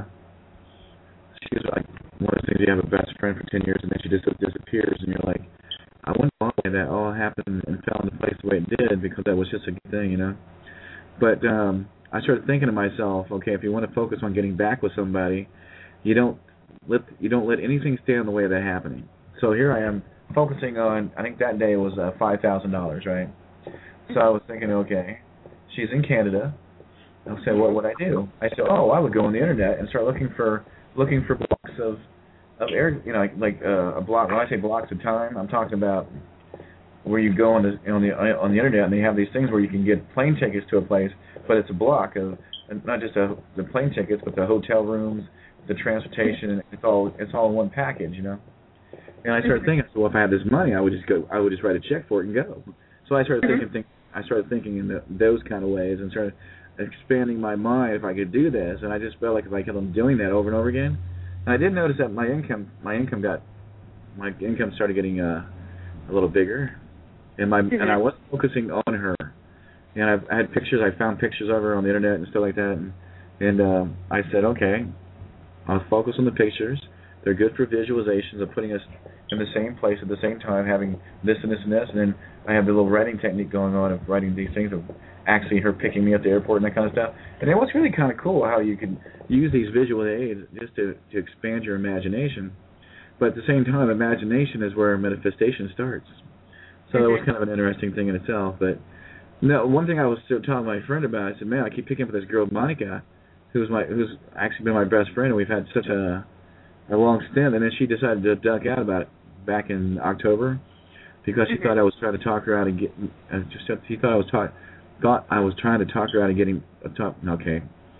she was like one of the things. You have a best friend for ten years, and then she just disappears, and you're like, I wonder why that all happened and fell into place the way it did, because that was just a good thing, you know. But um, I started thinking to myself, okay, if you want to focus on getting back with somebody, you don't let you don't let anything stand in the way of that happening. So here I am focusing on. I think that day was uh, five thousand dollars, right? So I was thinking, okay, she's in Canada. I'll say, what would I do? I said, oh, I would go on the internet and start looking for looking for blocks of of air, you know, like, like uh, a block. When I say blocks of time, I'm talking about where you go on the on the on the internet and they have these things where you can get plane tickets to a place, but it's a block of not just a, the plane tickets, but the hotel rooms, the transportation, and it's all it's all in one package, you know. And I started thinking, so if I had this money, I would just go, I would just write a check for it and go. So I started thinking, think, I started thinking in the, those kind of ways and started expanding my mind if I could do this. And I just felt like if I kept on doing that over and over again, and I did notice that my income, my income got, my income started getting uh, a little bigger, and my and I wasn't focusing on her. And I've, I had pictures, I found pictures of her on the internet and stuff like that, and and uh, I said, okay, I'll focus on the pictures. They're good for visualizations of putting us in the same place at the same time, having this and this and this, and then I have the little writing technique going on of writing these things of actually her picking me at the airport and that kind of stuff. And then what's really kind of cool how you can use these visual aids just to, to expand your imagination. But at the same time, imagination is where manifestation starts. So that was kind of an interesting thing in itself. But no, one thing I was still telling my friend about, I said, man, I keep picking up this girl, Monica, who's my who's actually been my best friend, and we've had such a a long stint, and then she decided to duck out about it back in October because she mm-hmm. thought I was trying to talk her out of getting. Uh, just she thought I was talk, thought I was trying to talk her out of getting a top. Okay,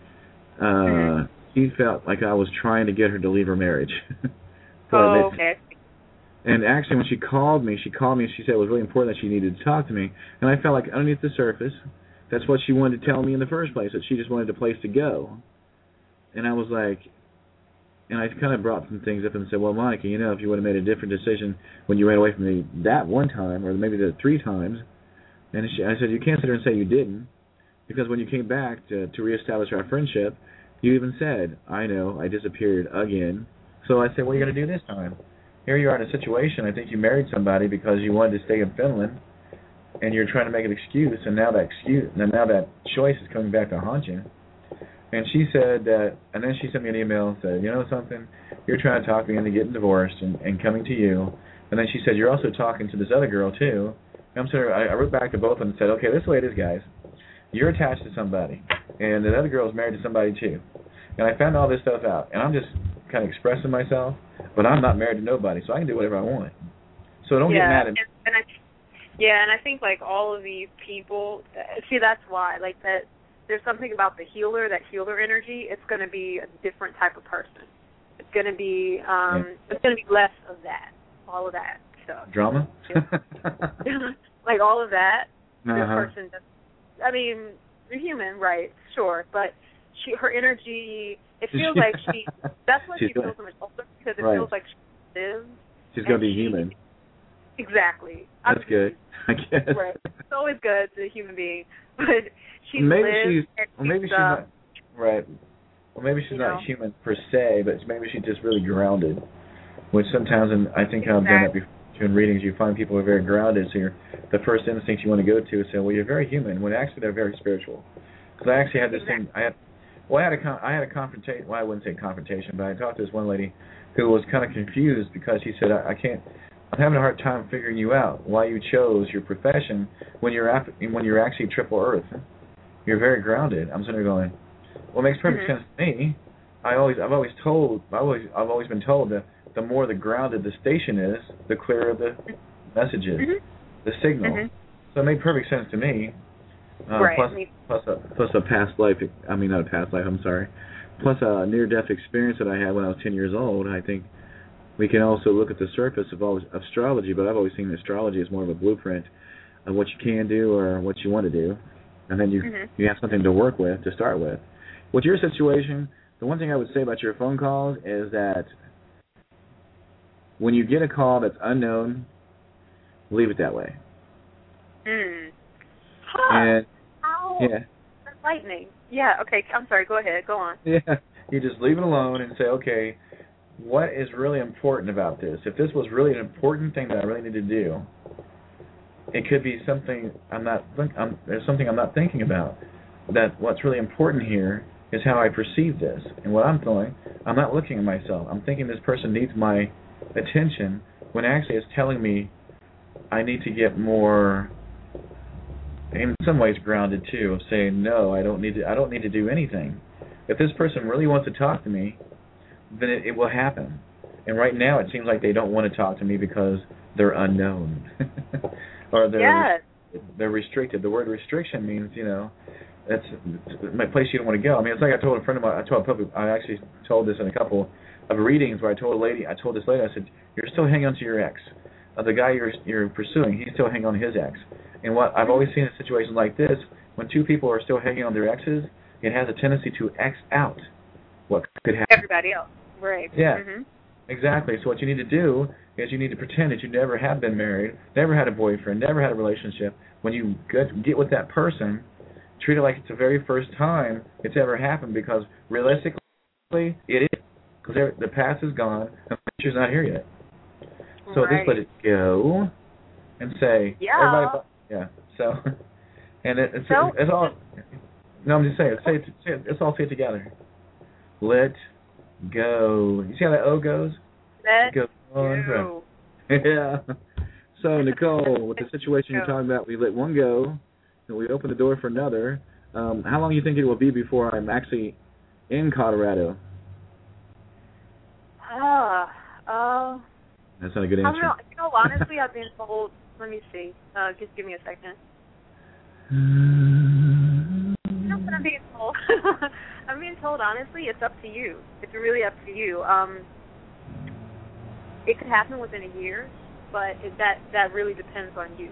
uh, mm-hmm. She felt like I was trying to get her to leave her marriage. Oh, okay. And actually, when she called me, she called me and she said it was really important that she needed to talk to me, and I felt like underneath the surface, that's what she wanted to tell me in the first place, that she just wanted a place to go, and I was like. And I kind of brought some things up and said, well, Monica, you know, if you would have made a different decision when you ran away from me that one time, or maybe the three times, and she, I said, you can't sit there and say you didn't, because when you came back to, to reestablish our friendship, you even said, I know, I disappeared again. So I said, what are you going to do this time? Here you are in a situation, I think you married somebody because you wanted to stay in Finland, and you're trying to make an excuse, and now that excuse, and now that choice is coming back to haunt you. And she said that, and then she sent me an email and said, you know something, you're trying to talk me into getting divorced and, and coming to you. And then she said, you're also talking to this other girl, too. And I'm sorry, I, I wrote back to both of them and said, okay, this is the way it is, guys. You're attached to somebody, and the other girl is married to somebody, too. And I found all this stuff out, and I'm just kind of expressing myself, but I'm not married to nobody, so I can do whatever I want. So don't yeah, get mad at me. And, and I, yeah, and I think, like, all of these people, see, that's why, like, that. There's something about the healer, that healer energy. It's going to be a different type of person. It's going to be, um, yeah. it's going to be less of that, all of that stuff. Drama? Like all of that. Uh-huh. This person, just, I mean, you're human, right? Sure, but she, her energy. It feels like she. That's why she feels so much older, because it right. feels like she lives. She's going to be she, human. Exactly. That's I'm, good. I guess. Right. It's always good to a human being, but. She maybe lives she's, well, maybe she's uh, not, right. Well, maybe she's not know. human per se, but maybe she's just really grounded. Which sometimes, and I think I've done that before in readings, you find people who are very grounded. So you're, the first instinct you want to go to is say, "Well, you're very human," when actually they're very spiritual. Because I actually had this exactly. thing. I had, well, I had a, con- I had a confrontation. Well, I wouldn't say confrontation, but I talked to this one lady who was kind of confused because she said, "I, I can't." I'm having a hard time figuring you out. Why you chose your profession when you're ap- when you're actually triple Earth. You're very grounded. I'm sitting there going, well, it makes perfect mm-hmm. sense to me. I always, I've always told, I always, I've always been told that the more the grounded the station is, the clearer the messages, mm-hmm. the signal. Mm-hmm. So it made perfect sense to me. Uh, right. Plus, plus a plus a past life. I mean, not a past life. I'm sorry. Plus a near-death experience that I had when I was ten years old. I think we can also look at the surface of all astrology, but I've always seen astrology as more of a blueprint of what you can do or what you want to do. And then you mm-hmm. you have something to work with to start with. With your situation, the one thing I would say about your phone calls is that when you get a call that's unknown, leave it that way. Mm. Huh. And How? yeah, That's lightning. Yeah. Okay. I'm sorry. Go ahead. Go on. Yeah, you just leave it alone and say, okay, what is really important about this? If this was really an important thing that I really need to do, it could be something I'm not. I'm, there's something I'm not thinking about. That what's really important here is how I perceive this and what I'm doing. I'm not looking at myself. I'm thinking this person needs my attention when actually it's telling me I need to get more. In some ways, grounded too, of saying no. I don't need to. I don't need to do anything. If this person really wants to talk to me, then it, it will happen. And right now, it seems like they don't want to talk to me because they're unknown, or they're Yes. they're restricted. The word restriction means, you know, that's my place you don't want to go. I mean, it's like I told a friend of mine. I told a public. I actually told this in a couple of readings where I told a lady. I told this lady. I said, "You're still hanging on to your ex. Uh, the guy you're you're pursuing, he's still hanging on to his ex." And what I've always seen in situations like this, when two people are still hanging on their exes, it has a tendency to X out what could happen. Everybody else. Right. Yeah, Mm-hmm. exactly. So what you need to do is you need to pretend that you never have been married, never had a boyfriend, never had a relationship. When you get, get with that person, treat it like it's the very first time it's ever happened, because realistically it is. Because the past is gone and the future's not here yet. So Right. just let it go and say, Yeah. everybody, yeah. So, and it, it's, So- it's all. No, I'm just saying. Say it, say it, let's all say it together. Let go. You see how that O goes? Let Go on forever. go. Yeah. So Nicole, with the situation you're talking about, we let one go, and we open the door for another. Um, how long do you think it will be before I'm actually in Colorado? Ah. Uh. That's not a good I don't answer. know. You know, honestly, I've been told. Let me see. Uh, just give me a second. You know what I'm being told? I'm being told, honestly, it's up to you. It's really up to you. Um, it could happen within a year, but it, that that really depends on you.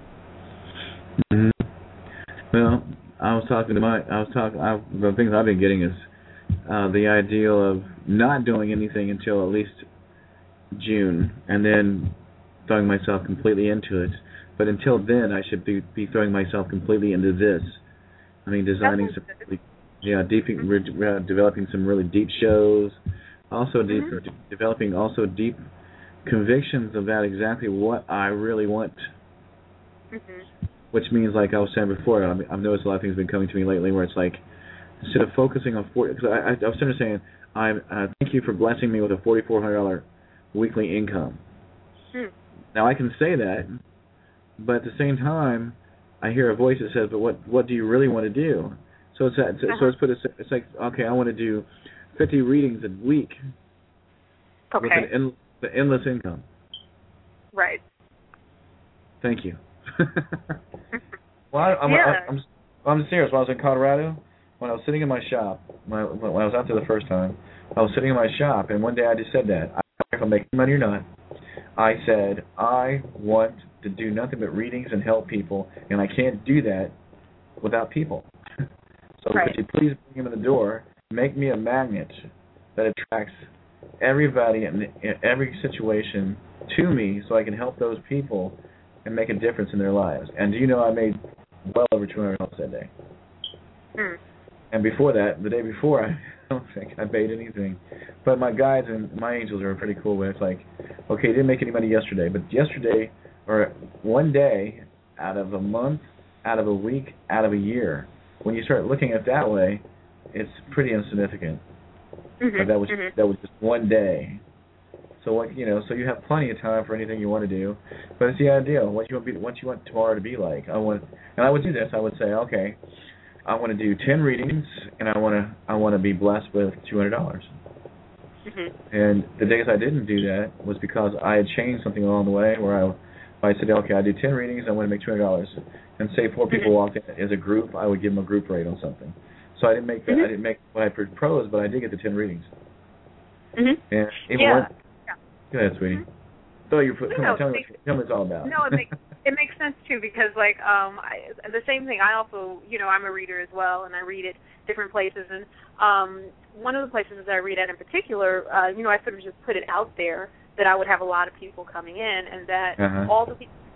Mm-hmm. Well, I was talking to my. I was talking. I, the things I've been getting is uh, the ideal of not doing anything until at least June, and then throwing myself completely into it. But until then, I should be, be throwing myself completely into this. I mean, designing some, really, yeah, deep, mm-hmm. re, uh, developing some really deep shows. Also, deep, mm-hmm. de- developing also deep convictions about exactly what I really want. Mm-hmm. Which means, like I was saying before, I mean, I've noticed a lot of things have been coming to me lately, where it's like, instead of focusing on forty, because I, I, I was sort of saying, I'm uh, thank you for blessing me with a forty-four hundred dollars weekly income. Hmm. Now I can say that, but at the same time, I hear a voice that says, "But what what do you really want to do?" So it's uh-huh. so it's put a, it's like, okay, I want to do fifty readings a week okay. with an en, the endless income. Right. Thank you. Well, I, I'm, yeah. I, I'm I'm serious. When I was in Colorado, when I was sitting in my shop, when I, when I was out there the first time, I was sitting in my shop, and one day I just said that. I don't care if I'm making money or not. I said, I want to do nothing but readings and help people, and I can't do that without people. So right. could you please bring them in the door, make me a magnet that attracts everybody in, in every situation to me so I can help those people and make a difference in their lives. And do you know I made well over two hundred dollars that day. Mm. And before that, the day before, I don't think I made anything. But my guides and my angels are pretty cool with it. It's like, okay, you didn't make any money yesterday, but yesterday, or one day out of a month, out of a week, out of a year, when you start looking at it that way, it's pretty insignificant. Mm-hmm. But that was mm-hmm. that was just one day. So what you know, so you have plenty of time for anything you want to do, but it's the idea. What you want, be, what you want tomorrow to be like. I want, and I would do this. I would say, okay, I want to do ten readings, and I want to, I want to be blessed with two hundred dollars. Mm-hmm. And the days I didn't do that was because I had changed something along the way, where I, I said, okay, I do ten readings, I want to make two hundred dollars, and say four people mm-hmm. walked in as a group, I would give them a group rate on something. So I didn't make that. Mm-hmm. I didn't make what I proposed, but I did get the ten readings. Mm-hmm. And even yeah. One, Go ahead, sweetie. So you put, come no, on, tell, me, makes, tell me what it's all about. No, it makes it makes sense too, because like um I, the same thing. I also, you know, I'm a reader as well, and I read at different places. And um one of the places that I read at in particular, uh, you know, I sort of just put it out there that I would have a lot of people coming in, and that uh-huh. all the people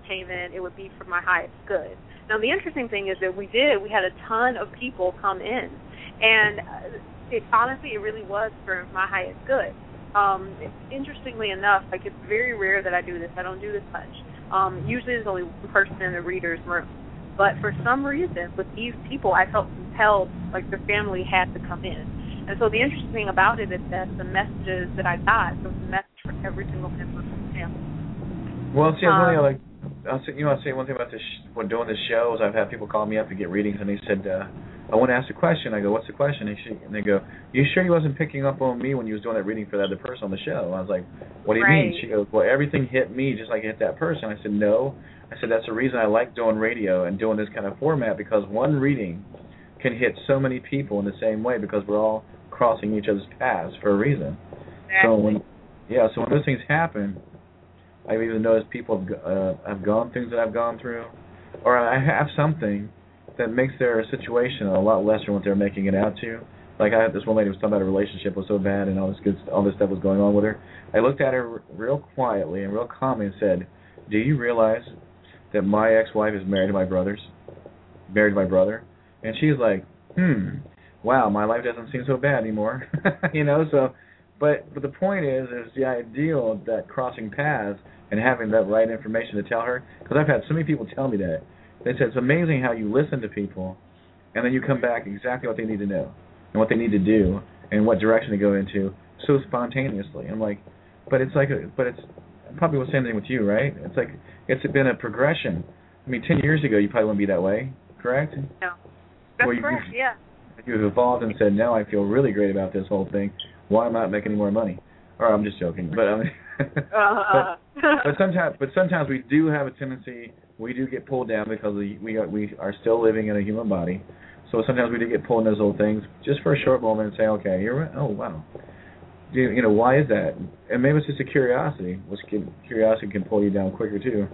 entertainment. It would be for my highest good. Now, the interesting thing is that we did. We had a ton of people come in, and it honestly, it really was for my highest good. Um, interestingly enough, like it's very rare that I do this. I don't do this much. Um, usually, there's only one person in the reader's room. But for some reason, with these people, I felt compelled, like the family had to come in. And so the interesting thing about it is that the messages that I got, there was a message for every single member of the family. Well, see, I was um, really like, I'll say, you know, I'll say one thing about this, when doing this show is I've had people call me up to get readings, and they said, uh, I want to ask a question. I go, what's the question? And, she, and they go, you sure you wasn't picking up on me when you was doing that reading for that other person on the show? I was like, what do you right. mean? She goes, well, everything hit me just like it hit that person. I said, no. I said, that's the reason I like doing radio and doing this kind of format, because one reading can hit so many people in the same way because we're all crossing each other's paths for a reason. Exactly. So when, yeah, so when those things happen, I've even noticed people have, uh, have gone things that I've gone through, or I have something that makes their situation a lot lesser than what they're making it out to. Like I had this one lady was talking about her relationship was so bad and all this good, all this stuff was going on with her. I looked at her real quietly and real calmly and said, "Do you realize that my ex-wife is married to my brother's, married to my brother?" And she's like, "Hmm, wow, my life doesn't seem so bad anymore." You know, so, but but the point is, is the ideal of that crossing paths and having that right information to tell her. Because I've had so many people tell me that. They said it's amazing how you listen to people, and then you come back exactly what they need to know and what they need to do and what direction to go into so spontaneously. I'm like, but it's like, a, but it's probably the same thing with you, right? It's like it's been a progression. I mean, ten years ago you probably wouldn't be that way, correct? No, that's Where you, correct. Yeah. You've evolved and said, now I feel really great about this whole thing. Why am I not making any more money? Or I'm just joking, but I mean, uh-huh. but, but sometimes, but sometimes we do have a tendency. We do get pulled down because we we are, we are still living in a human body. So sometimes we do get pulled in those little things just for a short moment and say, okay, you're right. Oh wow, you, you know why is that? And maybe it's just a curiosity, which can, curiosity can pull you down quicker too.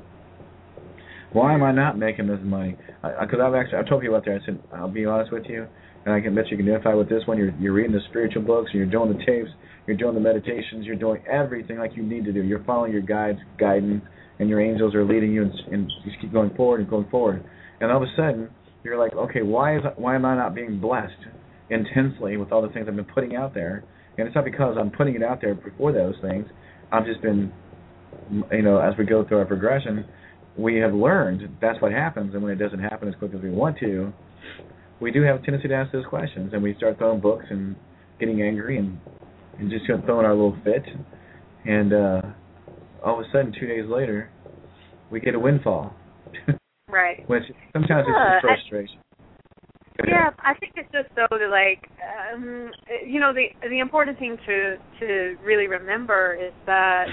Why am I not making this money? Because I've actually I've told people out there. I said I'll be honest with you, and I can bet you can identify with this one. You're you're reading the spiritual books, and you're doing the tapes, you're doing the meditations, you're doing everything like you need to do. You're following your guides, guidance. And your angels are leading you, and, and you just keep going forward and going forward. And all of a sudden, you're like, okay, why is why am I not being blessed intensely with all the things I've been putting out there? And it's not because I'm putting it out there before those things. I've just been, you know, as we go through our progression, we have learned that's what happens. And when it doesn't happen as quick as we want to, we do have a tendency to ask those questions, and we start throwing books and getting angry and and just throwing our little fit. And uh, all of a sudden, two days later, we get a windfall. Right. Which sometimes yeah, it's just frustration. I, yeah, I think it's just so that, like, um, you know, the the important thing to to really remember is that,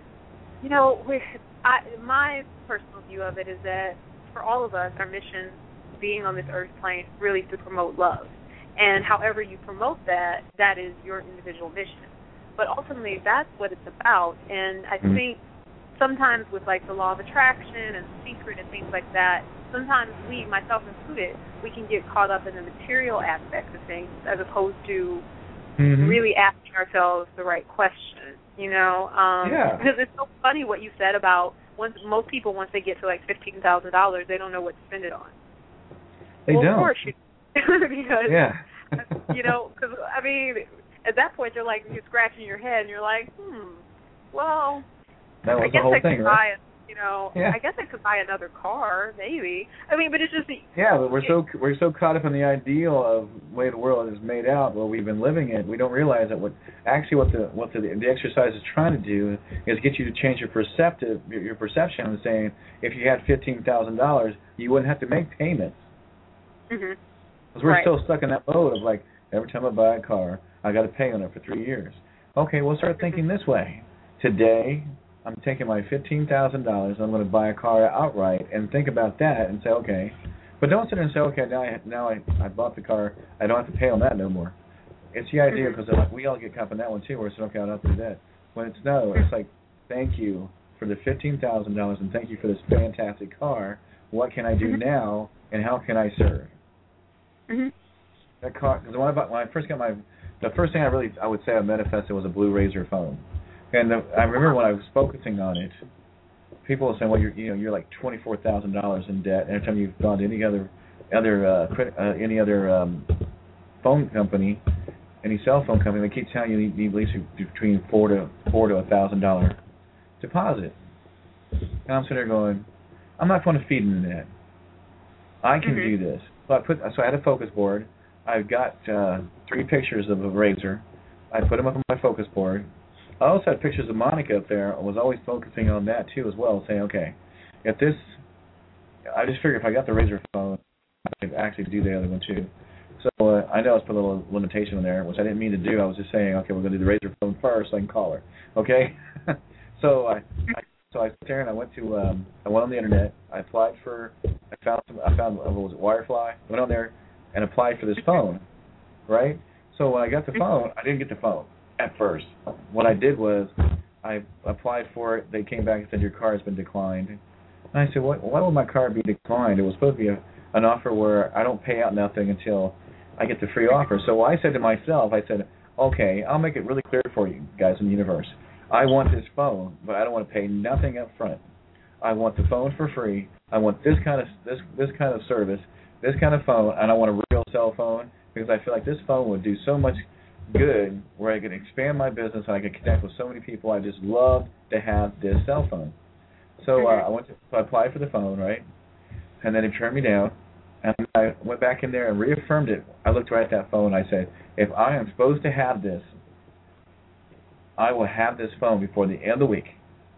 you know, with I, my personal view of it is that for all of us, our mission being on this earth plane really is to promote love. And however you promote that, that is your individual mission. But ultimately, that's what it's about. And I mm-hmm. think sometimes with, like, the law of attraction and secret and things like that, sometimes we, myself included, we can get caught up in the material aspects of things as opposed to mm-hmm. really asking ourselves the right questions, you know? Um, yeah. Because it's so funny what you said about once most people, once they get to, like, fifteen thousand dollars, they don't know what to spend it on. They well, don't. Of course you because, yeah. you know, because, I mean, at that point, you're like, you're scratching your head, and you're like, hmm, well, that was I guess the whole I could thing, buy, right? a, you know, yeah. I guess I could buy another car, maybe. I mean, but it's just yeah, but we're it, so we're so caught up in the ideal of the way the world is made out, where we've been living it. We don't realize that what actually what the what the, the exercise is trying to do is get you to change your perceptive your perception and saying if you had fifteen thousand dollars, you wouldn't have to make payments. Mhm. Because we're right. still stuck in that mode of like every time I buy a car, I got to pay on it for three years. Okay, we'll start thinking this way. Today, I'm taking my fifteen thousand dollars. I'm going to buy a car outright and think about that and say, okay. But don't sit there and say, okay, now I now I, I bought the car. I don't have to pay on that no more. It's the idea because mm-hmm. like, we all get caught up in that one too. Where it's okay, I don't have to do that. When it's no, it's like thank you for the fifteen thousand dollars and thank you for this fantastic car. What can I do mm-hmm. now and how can I serve? Mm-hmm. That car, because when I bought, when I first got my, the first thing I really I would say I manifested was a Blue Razor phone, and the, I remember when I was focusing on it, people are saying, well, you're you know you're like twenty four thousand dollars in debt. Every time you've gone to any other other uh, credit, uh, any other um, phone company, any cell phone company, they keep telling you you need at least between four to four to a thousand dollar deposit. And I'm sitting there going, I'm not going to feed into that. I can mm-hmm. do this. So I put so I had a focus board. I've got uh, three pictures of a razor. I put them up on my focus board. I also had pictures of Monica up there. I was always focusing on that too as well, saying, okay, if this, I just figured if I got the razor phone, I could actually do the other one too. So uh, I know I put a little limitation on there, which I didn't mean to do. I was just saying, okay, we're going to do the razor phone first so I can call her. Okay? so I, I so I sat there and I went to um, I went on the internet. I applied for I found some I found what was it Wirefly. I went on there and applied for this phone, right? So when I got the phone, I didn't get the phone at first. What I did was I applied for it. They came back and said your card has been declined. And I said, what? Why would my card be declined? It was supposed to be a, an offer where I don't pay out nothing until I get the free offer. So I said to myself, I said, okay, I'll make it really clear for you guys in the universe. I want this phone, but I don't want to pay nothing up front. I want the phone for free. I want this kind of this this kind of service, this kind of phone, and I want a real cell phone because I feel like this phone would do so much good where I could expand my business and I could connect with so many people. I just love to have this cell phone. So uh, I went to so I applied for the phone, right? And then it turned me down. And I went back in there and reaffirmed it. I looked right at that phone and I said, if I am supposed to have this, I will have this phone before the end of the week.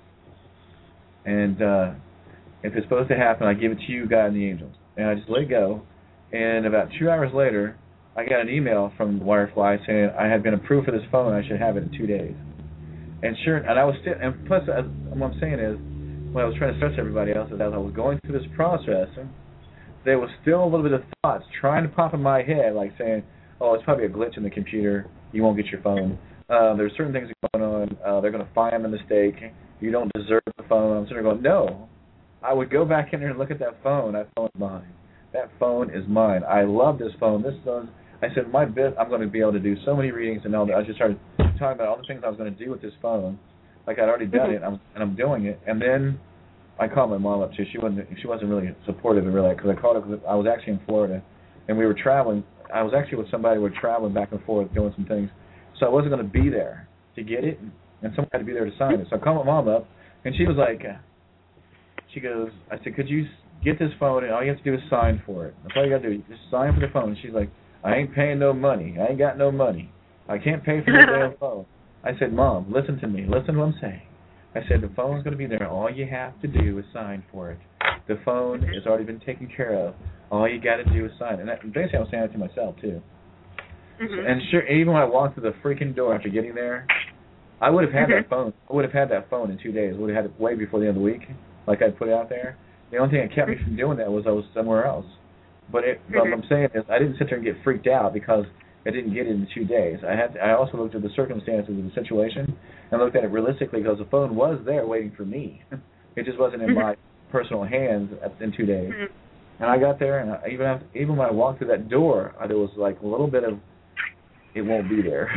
And uh, if it's supposed to happen, I give it to you, God and the angels. And I just let it go. And about two hours later, I got an email from Wirefly saying I had been approved for this phone and I should have it in two days. And sure, and I was still, and plus, as, what I'm saying is, when I was trying to stress everybody else, is as I was going through this process, there was still a little bit of thoughts trying to pop in my head, like saying, oh, it's probably a glitch in the computer. You won't get your phone. Uh, there's certain things going on. Uh, they're going to find the mistake. You don't deserve the phone. I'm sitting there going, no. I would go back in there and look at that phone. That phone is mine. That phone is mine. I love this phone. This phone. I said, my bit, I'm going to be able to do so many readings and all that. I just started talking about all the things I was going to do with this phone. Like I'd already done it, I'm, and I'm doing it. And then I called my mom up too. She wasn't she wasn't really supportive and really because I called her because I was actually in Florida, and we were traveling. I was actually with somebody. We were traveling back and forth doing some things, so I wasn't going to be there to get it, and someone had to be there to sign it. So I called my mom up, and she was like, she goes, I said, could you get this phone, and all you have to do is sign for it. That's all you got to do. Just sign for the phone. And she's like, I ain't paying no money. I ain't got no money. I can't pay for the damn phone. I said, Mom, listen to me. Listen to what I'm saying. I said, the phone's going to be there. All you have to do is sign for it. The phone has already been taken care of. All you got to do is sign. And that, basically, I was saying that to myself, too. Mm-hmm. And sure, even when I walked through the freaking door after getting there, I would have had mm-hmm. that phone. I would have had that phone in two days. I would have had it way before the end of the week, like I put it out there. The only thing that kept me from doing that was I was somewhere else. But it, mm-hmm. what I'm saying is I didn't sit there and get freaked out because I didn't get it in two days. I had to, I also looked at the circumstances of the situation and looked at it realistically because the phone was there waiting for me. It just wasn't in my personal hands in two days. And I got there, and I, even after, even when I walked through that door, I, there was like a little bit of it won't be there.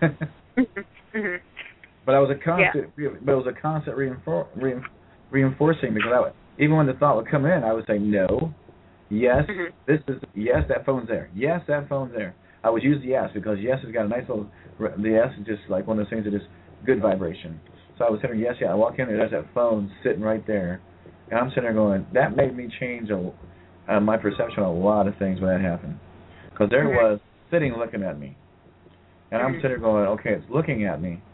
But I was a constant, yeah. but it was a constant reinfor- rein, reinforcing because I would, even when the thought would come in, I would say no, yes, mm-hmm. this is yes, that phone's there, yes, that phone's there. I would use the yes because yes has got a nice little. The yes is just like one of those things that is good vibration. So I was saying yes, yeah. I walk in there, there's that phone sitting right there, and I'm sitting there going, that made me change a, uh, my perception on a lot of things when that happened, because there mm-hmm. was sitting looking at me, and I'm sitting there going, okay, it's looking at me,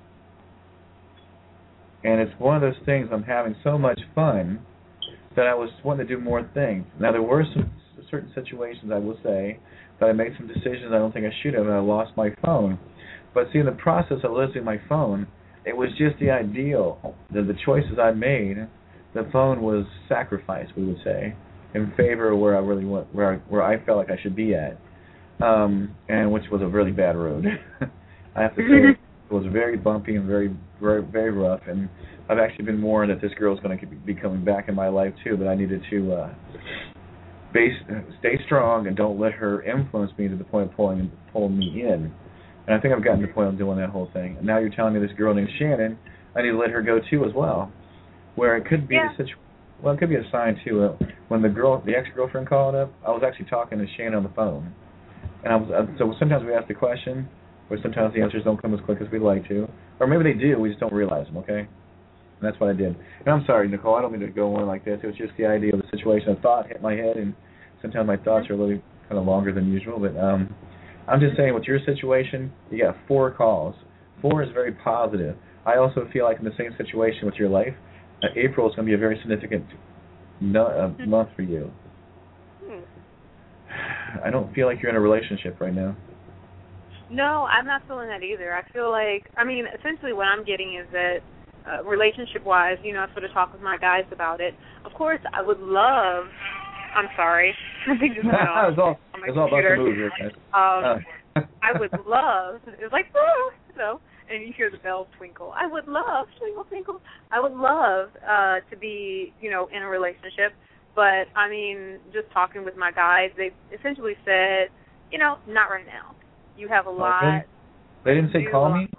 and it's one of those things. I'm having so much fun that I was wanting to do more things. Now there were some certain situations I will say that I made some decisions I don't think I should have, and I lost my phone. But see, in the process of losing my phone, it was just the ideal. The, the choices I made, the phone was sacrificed, we would say, in favor of where I really want, where I, where I felt like I should be at, um, and which was a really bad road. I have to say, it was very bumpy and very, very, very rough. And I've actually been warned that this girl's going to be coming back in my life too. But I needed to. Uh, Base, stay strong and don't let her influence me to the point of pulling pulling me in. And I think I've gotten to the point of doing that whole thing. And now you're telling me this girl named Shannon, I need to let her go too as well. where it could be yeah. the situation. Well, it could be a sign too. Uh, when the girl, the ex-girlfriend called up, I was actually talking to Shannon on the phone, and I was uh, so sometimes we ask the question, or sometimes the answers don't come as quick as we'd like to, or maybe they do, we just don't realize them. Okay, and that's what I did. And I'm sorry, Nicole, I don't mean to go on like this. It was just the idea of the situation. A thought hit my head, and sometimes my thoughts are a little kind of longer than usual. But um, I'm just saying, with your situation, you got four calls. Four is very positive. I also feel like in the same situation with your life, uh, April is going to be a very significant no, uh, month for you. Hmm. I don't feel like you're in a relationship right now. No, I'm not feeling that either. I feel like, I mean, essentially what I'm getting is that uh, relationship-wise, you know, I sort of talk with my guys about it. Of course, I would love, I'm sorry, something just went off. It's all, on my it's all about computer. to move here, guys. Um, Uh. I would love, it's like, oh, you know, and you hear the bells twinkle. I would love, twinkle, twinkle. I would love uh, to be, you know, in a relationship. But, I mean, just talking with my guys, they essentially said, you know, not right now. You have a lot. Okay. They didn't say call me?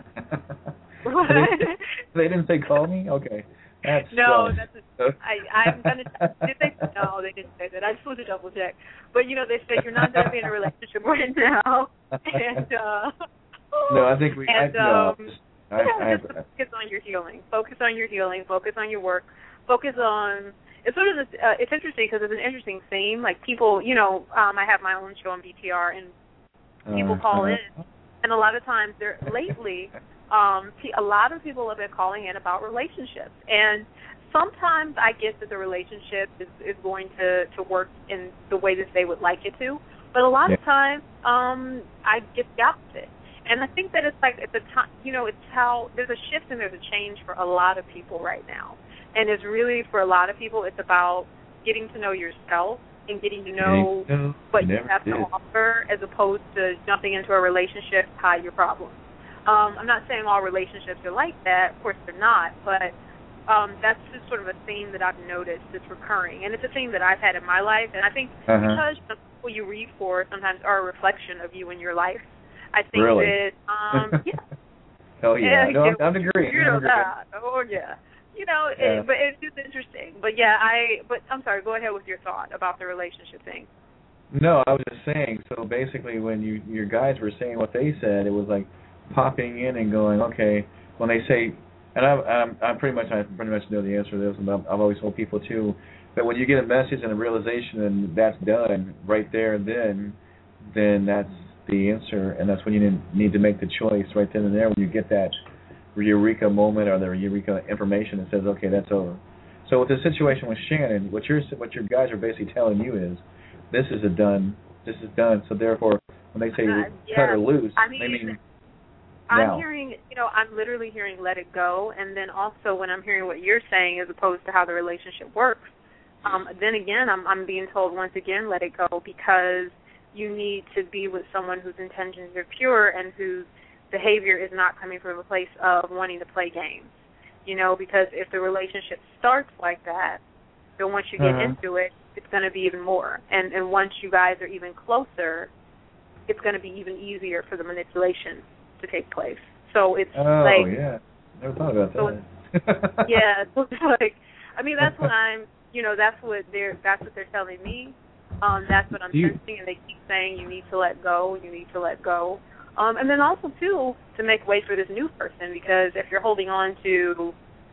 What? they, they didn't say call me? Okay. That's no, uh, that's a, I, I'm going to, did they, no, they didn't say that. I just wanted to double check. But, you know, they said you're not going to be in a relationship right now. And, uh, no, I think we, and, I, no, um, I, yeah, I, just focus on your healing. Focus on your healing. Focus on your work. Focus on, it's sort of this, uh, it's interesting because it's an interesting theme. Like people, you know, um, I have my own show on B T R and people uh, call uh, in. And a lot of times, they're lately, um, a lot of people have been calling in about relationships. And sometimes I get that the relationship is, is going to, to work in the way that they would like it to. But a lot yeah. of times, um, I get the opposite. And I think that it's like at the time, you know, it's how there's a shift and there's a change for a lot of people right now. And it's really, for a lot of people, it's about getting to know yourself and getting to know no, what you have did. to offer as opposed to jumping into a relationship to hide your problems. Um, I'm not saying all relationships are like that. Of course they're not. But um, that's just sort of a theme that I've noticed that's recurring. And it's a theme that I've had in my life. And I think uh-huh. because the people you read for sometimes are a reflection of you in your life, I think really? that, um, yeah. Oh, yeah. yeah No, I'm, I'm agreeing. You know that. Oh, yeah. You know, yeah. it, but it's just interesting. But, yeah, I, but I'm sorry, go ahead with your thought about the relationship thing. No, I was just saying, so basically when you your guys were saying what they said, it was like popping in and going, okay, when they say, and I, I'm, I'm pretty much, I pretty much know the answer to this, and I've, I've always told people too, that when you get a message and a realization and that's done right there and then, then that's the answer, and that's when you need to make the choice right then and there when you get that eureka moment or the eureka information that says, okay, that's over. So with the situation with Shannon, what your what your guys are basically telling you is, this is a done, this is done. So therefore, when they say uh, yeah. cut her loose, I mean, they mean I'm now. hearing, you know, I'm literally hearing let it go, and then also when I'm hearing what you're saying as opposed to how the relationship works, um, then again, I'm I'm being told once again let it go because you need to be with someone whose intentions are pure and whose behavior is not coming from a place of wanting to play games. You know, because if the relationship starts like that, then once you get uh-huh. into it, it's going to be even more. And and once you guys are even closer, it's going to be even easier for the manipulation to take place. So it's oh, like... Oh, yeah. Never thought about so that. yeah. So it's like, I mean, that's what I'm, you know, that's what they're, that's what they're telling me. Um, that's what I'm you, sensing, and they keep saying you need to let go, you need to let go. Um, and then also, too, to make way for this new person, because if you're holding on to,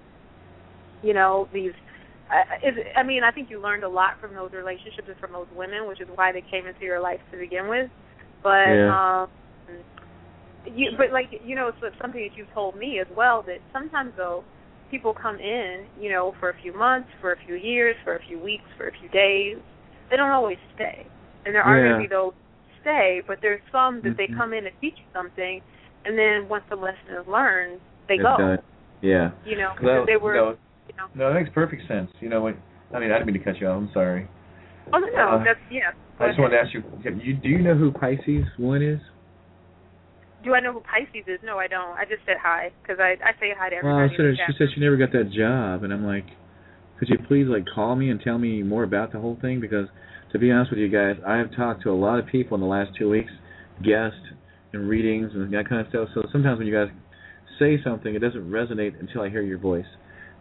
you know, these, uh, is, I mean, I think you learned a lot from those relationships and from those women, which is why they came into your life to begin with. But, yeah. um, you, but like, you know, it's something that you've told me as well, that sometimes, though, people come in, you know, for a few months, for a few years, for a few weeks, for a few days. They don't always stay. And there are yeah. going to be those stay, but there's some that mm-hmm. they come in and teach you something, and then once the lesson is learned, they it's go. Done. Yeah. You know, well, because they were, no, you know. No, that makes perfect sense. You know what? I mean, I didn't mean to cut you off. I'm sorry. Oh, no, no, uh, that's, yeah. I just wanted to ask you, you, do you know who Pisces one is? Do I know who Pisces is? No, I don't. I just said hi, because I, I say hi to everybody. Well, she said, she said she never got that job, and I'm like, could you please, like, call me and tell me more about the whole thing? Because, to be honest with you guys, I have talked to a lot of people in the last two weeks, guests and readings and that kind of stuff. So sometimes when you guys say something, it doesn't resonate until I hear your voice.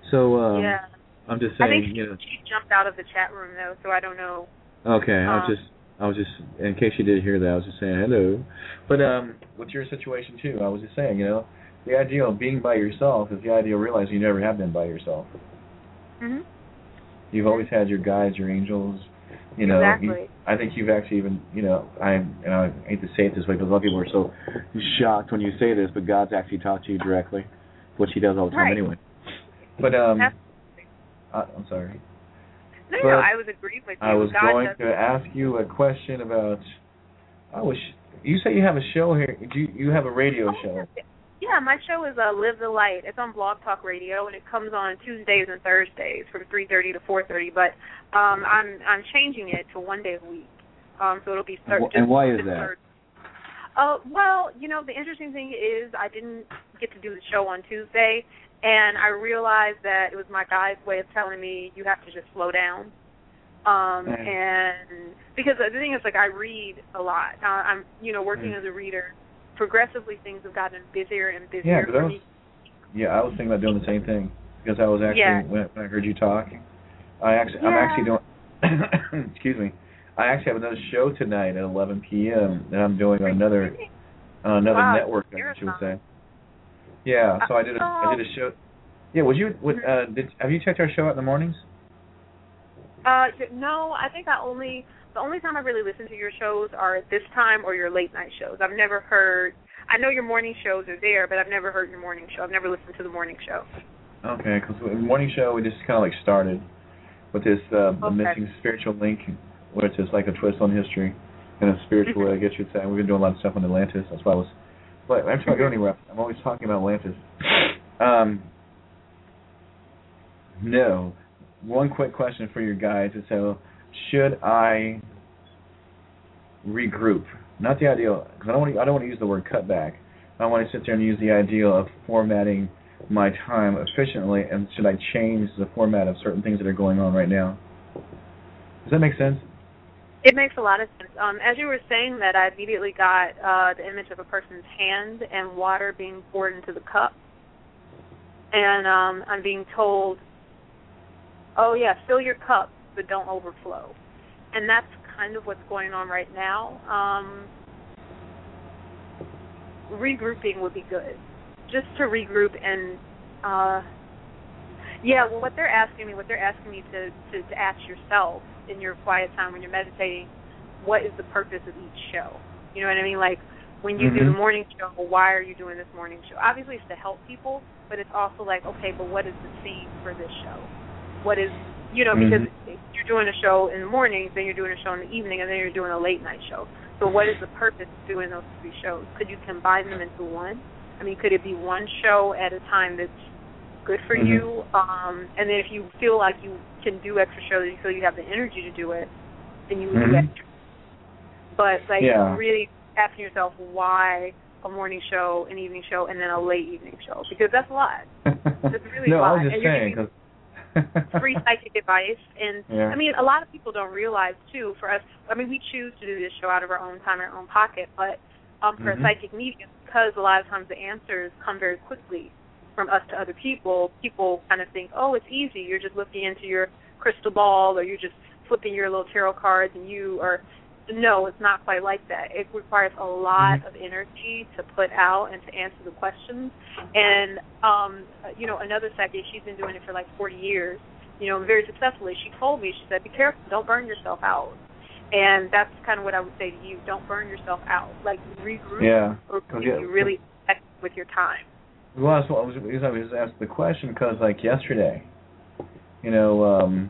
So um, yeah. I'm just I saying, think she, you know. she jumped out of the chat room though, so I don't know. Okay, I was Um, just, I was just, in case you did hear that, I was just saying hello. But um, with your situation too, I was just saying, you know, the idea of being by yourself is the idea of realizing you never have been by yourself. Mhm. You've always had your guides, your angels. You know, exactly. you, I think you've actually even, you know, I, and I hate to say it this way because a lot of people are so shocked when you say this, but God's actually talked to you directly, which He does all the time right. anyway. But um, Absolutely. I, I'm sorry. No, But no, I was agreeing with you. I was God going does to ask you a question about. I was. You say you have a show here. Do you, you have a radio oh, show? Yeah, my show is uh, Live the Light. It's on Blog Talk Radio, and it comes on Tuesdays and Thursdays from three thirty to four thirty. But um, I'm I'm changing it to one day a week. Um, so it'll be thir- And why is that? Thursday. Uh, well, you know, the interesting thing is I didn't get to do the show on Tuesday, and I realized that it was my guide's way of telling me you have to just slow down. Um, Mm. and because the thing is, like, I read a lot. Uh, I'm, you know, working Mm. as a reader. Progressively, things have gotten busier and busier Yeah, but for I was, me. yeah, I was thinking about doing the same thing because I was actually Yeah. when, when I heard you talk, I actually I'm Yeah. actually doing. excuse me. I actually have another show tonight at eleven p.m. that I'm doing on another on another Wow, network, I guess you would say. Yeah, so I did a I did a show. Yeah, would you would uh did have you checked our show out in the mornings? Uh, no, I think I only the only time I really listen to your shows are at this time or your late night shows. I've never heard. I know your morning shows are there, but I've never heard your morning show. I've never listened to the morning show. Okay, because the morning show we just kind of like started with this uh, Okay. the missing spiritual link, which is like a twist on history in a spiritual way, I guess you'd say. We've been doing a lot of stuff on Atlantis. That's why I was. But every time I go anywhere, I'm always talking about Atlantis. Um, no. One quick question for your guys is: so, should I regroup? Not the ideal, because I don't want to. I don't want to use the word cutback. I want to sit there and use the idea of formatting my time efficiently. And should I change the format of certain things that are going on right now? Does that make sense? It makes a lot of sense. Um, as you were saying that, I immediately got uh, the image of a person's hand and water being poured into the cup, and um, I'm being told, "Oh yeah, fill your cup, but don't overflow." And that's kind of what's going on right now. Um, regrouping would be good, just to regroup and, uh, yeah. Well, what they're asking me, what they're asking me to, to, to ask yourself in your quiet time when you're meditating, what is the purpose of each show? You know what I mean? Like when you Mm-hmm. do the morning show, why are you doing this morning show? Obviously, it's to help people, but it's also like, okay, but what is the theme for this show? What is, you know, because Mm-hmm. if you're doing a show in the morning, then you're doing a show in the evening, and then you're doing a late night show. So what is the purpose of doing those three shows? Could you combine them into one? I mean, could it be one show at a time that's good for Mm-hmm. you? Um, and then if you feel like you can do extra shows, you feel you have the energy to do it, then you would Mm-hmm. do extra. But like Yeah. really asking yourself why a morning show, an evening show, and then a late evening show, because that's a lot. That's really no, a lot. I was just And you're saying giving because free psychic advice, and Yeah. I mean, a lot of people don't realize too. For us, I mean, we choose to do this show out of our own time, our own pocket. But um, for Mhm. a psychic medium, because a lot of times the answers come very quickly from us to other people, people kind of think, oh, it's easy. You're just looking into your crystal ball, or you're just flipping your little tarot cards, and you are. No, it's not quite like that. It requires a lot Mhm. of energy to put out and to answer the questions. And, um, you know, another psychic, she's been doing it for like forty years, you know, very successfully. She told me, she said, be careful, don't burn yourself out. And that's kind of what I would say to you. Don't burn yourself out. Like, regroup, Yeah. or Cause, be yeah, really effective with your time. Well, that's what I was, I was asked the question because, like, yesterday, you know, um,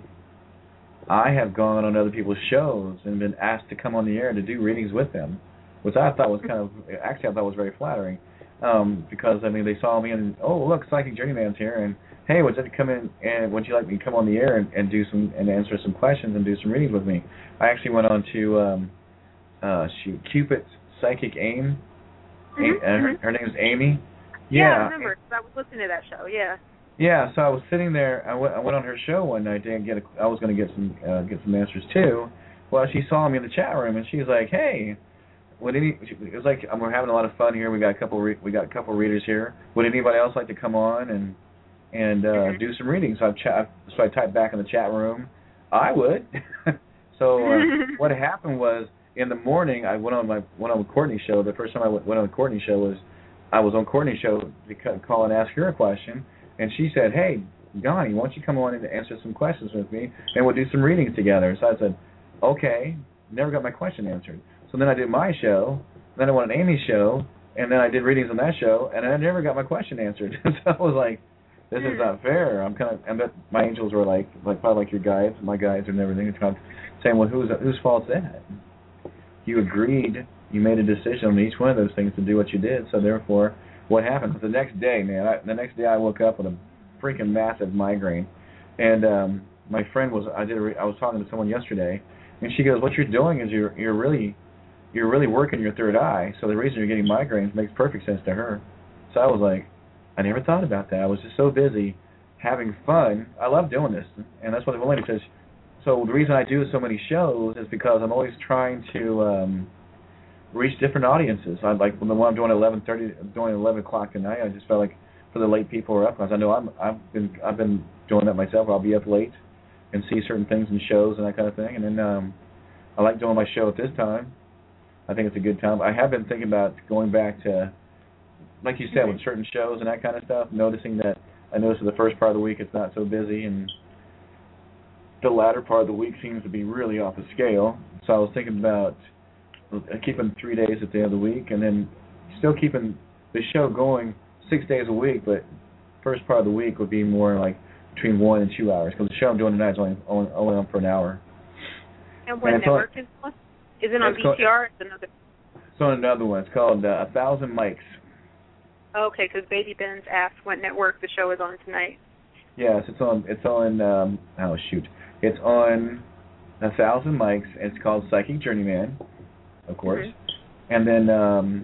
I have gone on other people's shows and been asked to come on the air to do readings with them, which I thought was kind of, actually I thought was very flattering, um, because, I mean, they saw me and, oh, look, Psychic Journeyman's here, and, hey, would you like to come in, and would you like me to come on the air and, and do some, and answer some questions and do some readings with me? I actually went on to, um, uh, shoot, Cupid's Psychic Aim, Mm-hmm, A- uh, her, mm-hmm. her name is Amy. Yeah, Yeah, I remember, 'cause I was listening to that show, yeah. Yeah, so I was sitting there. I went, I went on her show one night to get. A, I was going to get some uh, get some answers too. Well, she saw me in the chat room and she was like, "Hey, would any?" It was like um, we're having a lot of fun here. We got a couple. Re- we got a couple readers here. Would anybody else like to come on and and uh, mm-hmm. do some readings. So I, ch- so I typed back in the chat room, I would. so uh, what happened was, in the morning, I went on my went on the Courtney show. The first time I went, went on the Courtney show was I was on Courtney's show to call and ask her a question, and she said, "Hey, Donnie, why don't you come on and answer some questions with me, and we'll do some readings together." So I said, "Okay." Never got my question answered. So then I did my show, then I went on Amy's show, and then I did readings on that show, and I never got my question answered. So I was like, "This is not fair." I'm kind of, and that my angels were like, like probably like your guides, my guides and everything, kind of saying, "Well, whose whose fault's that? You agreed, you made a decision on each one of those things to do what you did, so therefore, what happened?" The next day, man, I, the next day I woke up with a freaking massive migraine, and um, my friend was, I did, a re- I was talking to someone yesterday, and she goes, "What you're doing is you're you're really, you're really working your third eye. So the reason you're getting migraines makes perfect sense to her." So I was like, I never thought about that. I was just so busy having fun. I love doing this, and that's what the lady says. So the reason I do so many shows is because I'm always trying to um, reach different audiences. I like when the one I'm doing at eleven thirty, doing at eleven o'clock at night. I just felt like for the late people who are up, because I know I'm I've been I've been doing that myself. I'll be up late and see certain things in shows and that kind of thing. And then um, I like doing my show at this time. I think it's a good time. I have been thinking about going back to, like you said, with certain shows and that kind of stuff. Noticing that I notice in the first part of the week it's not so busy, and the latter part of the week seems to be really off the scale. So I was thinking about keeping three days at the end of the week, and then still keeping the show going six days a week, but first part of the week would be more like between one and two hours, because the show I'm doing tonight is only, only, only on for an hour. And what and network is it? Is it on B T R? It's another. It's on another one. It's called uh, A Thousand Mics. Okay, because Baby Ben's asked what network the show is on tonight. Yes, it's on. It's on. Um, oh shoot! It's on A Thousand Mics. It's called Psychic Journeyman, of course. Mm-hmm. And then um,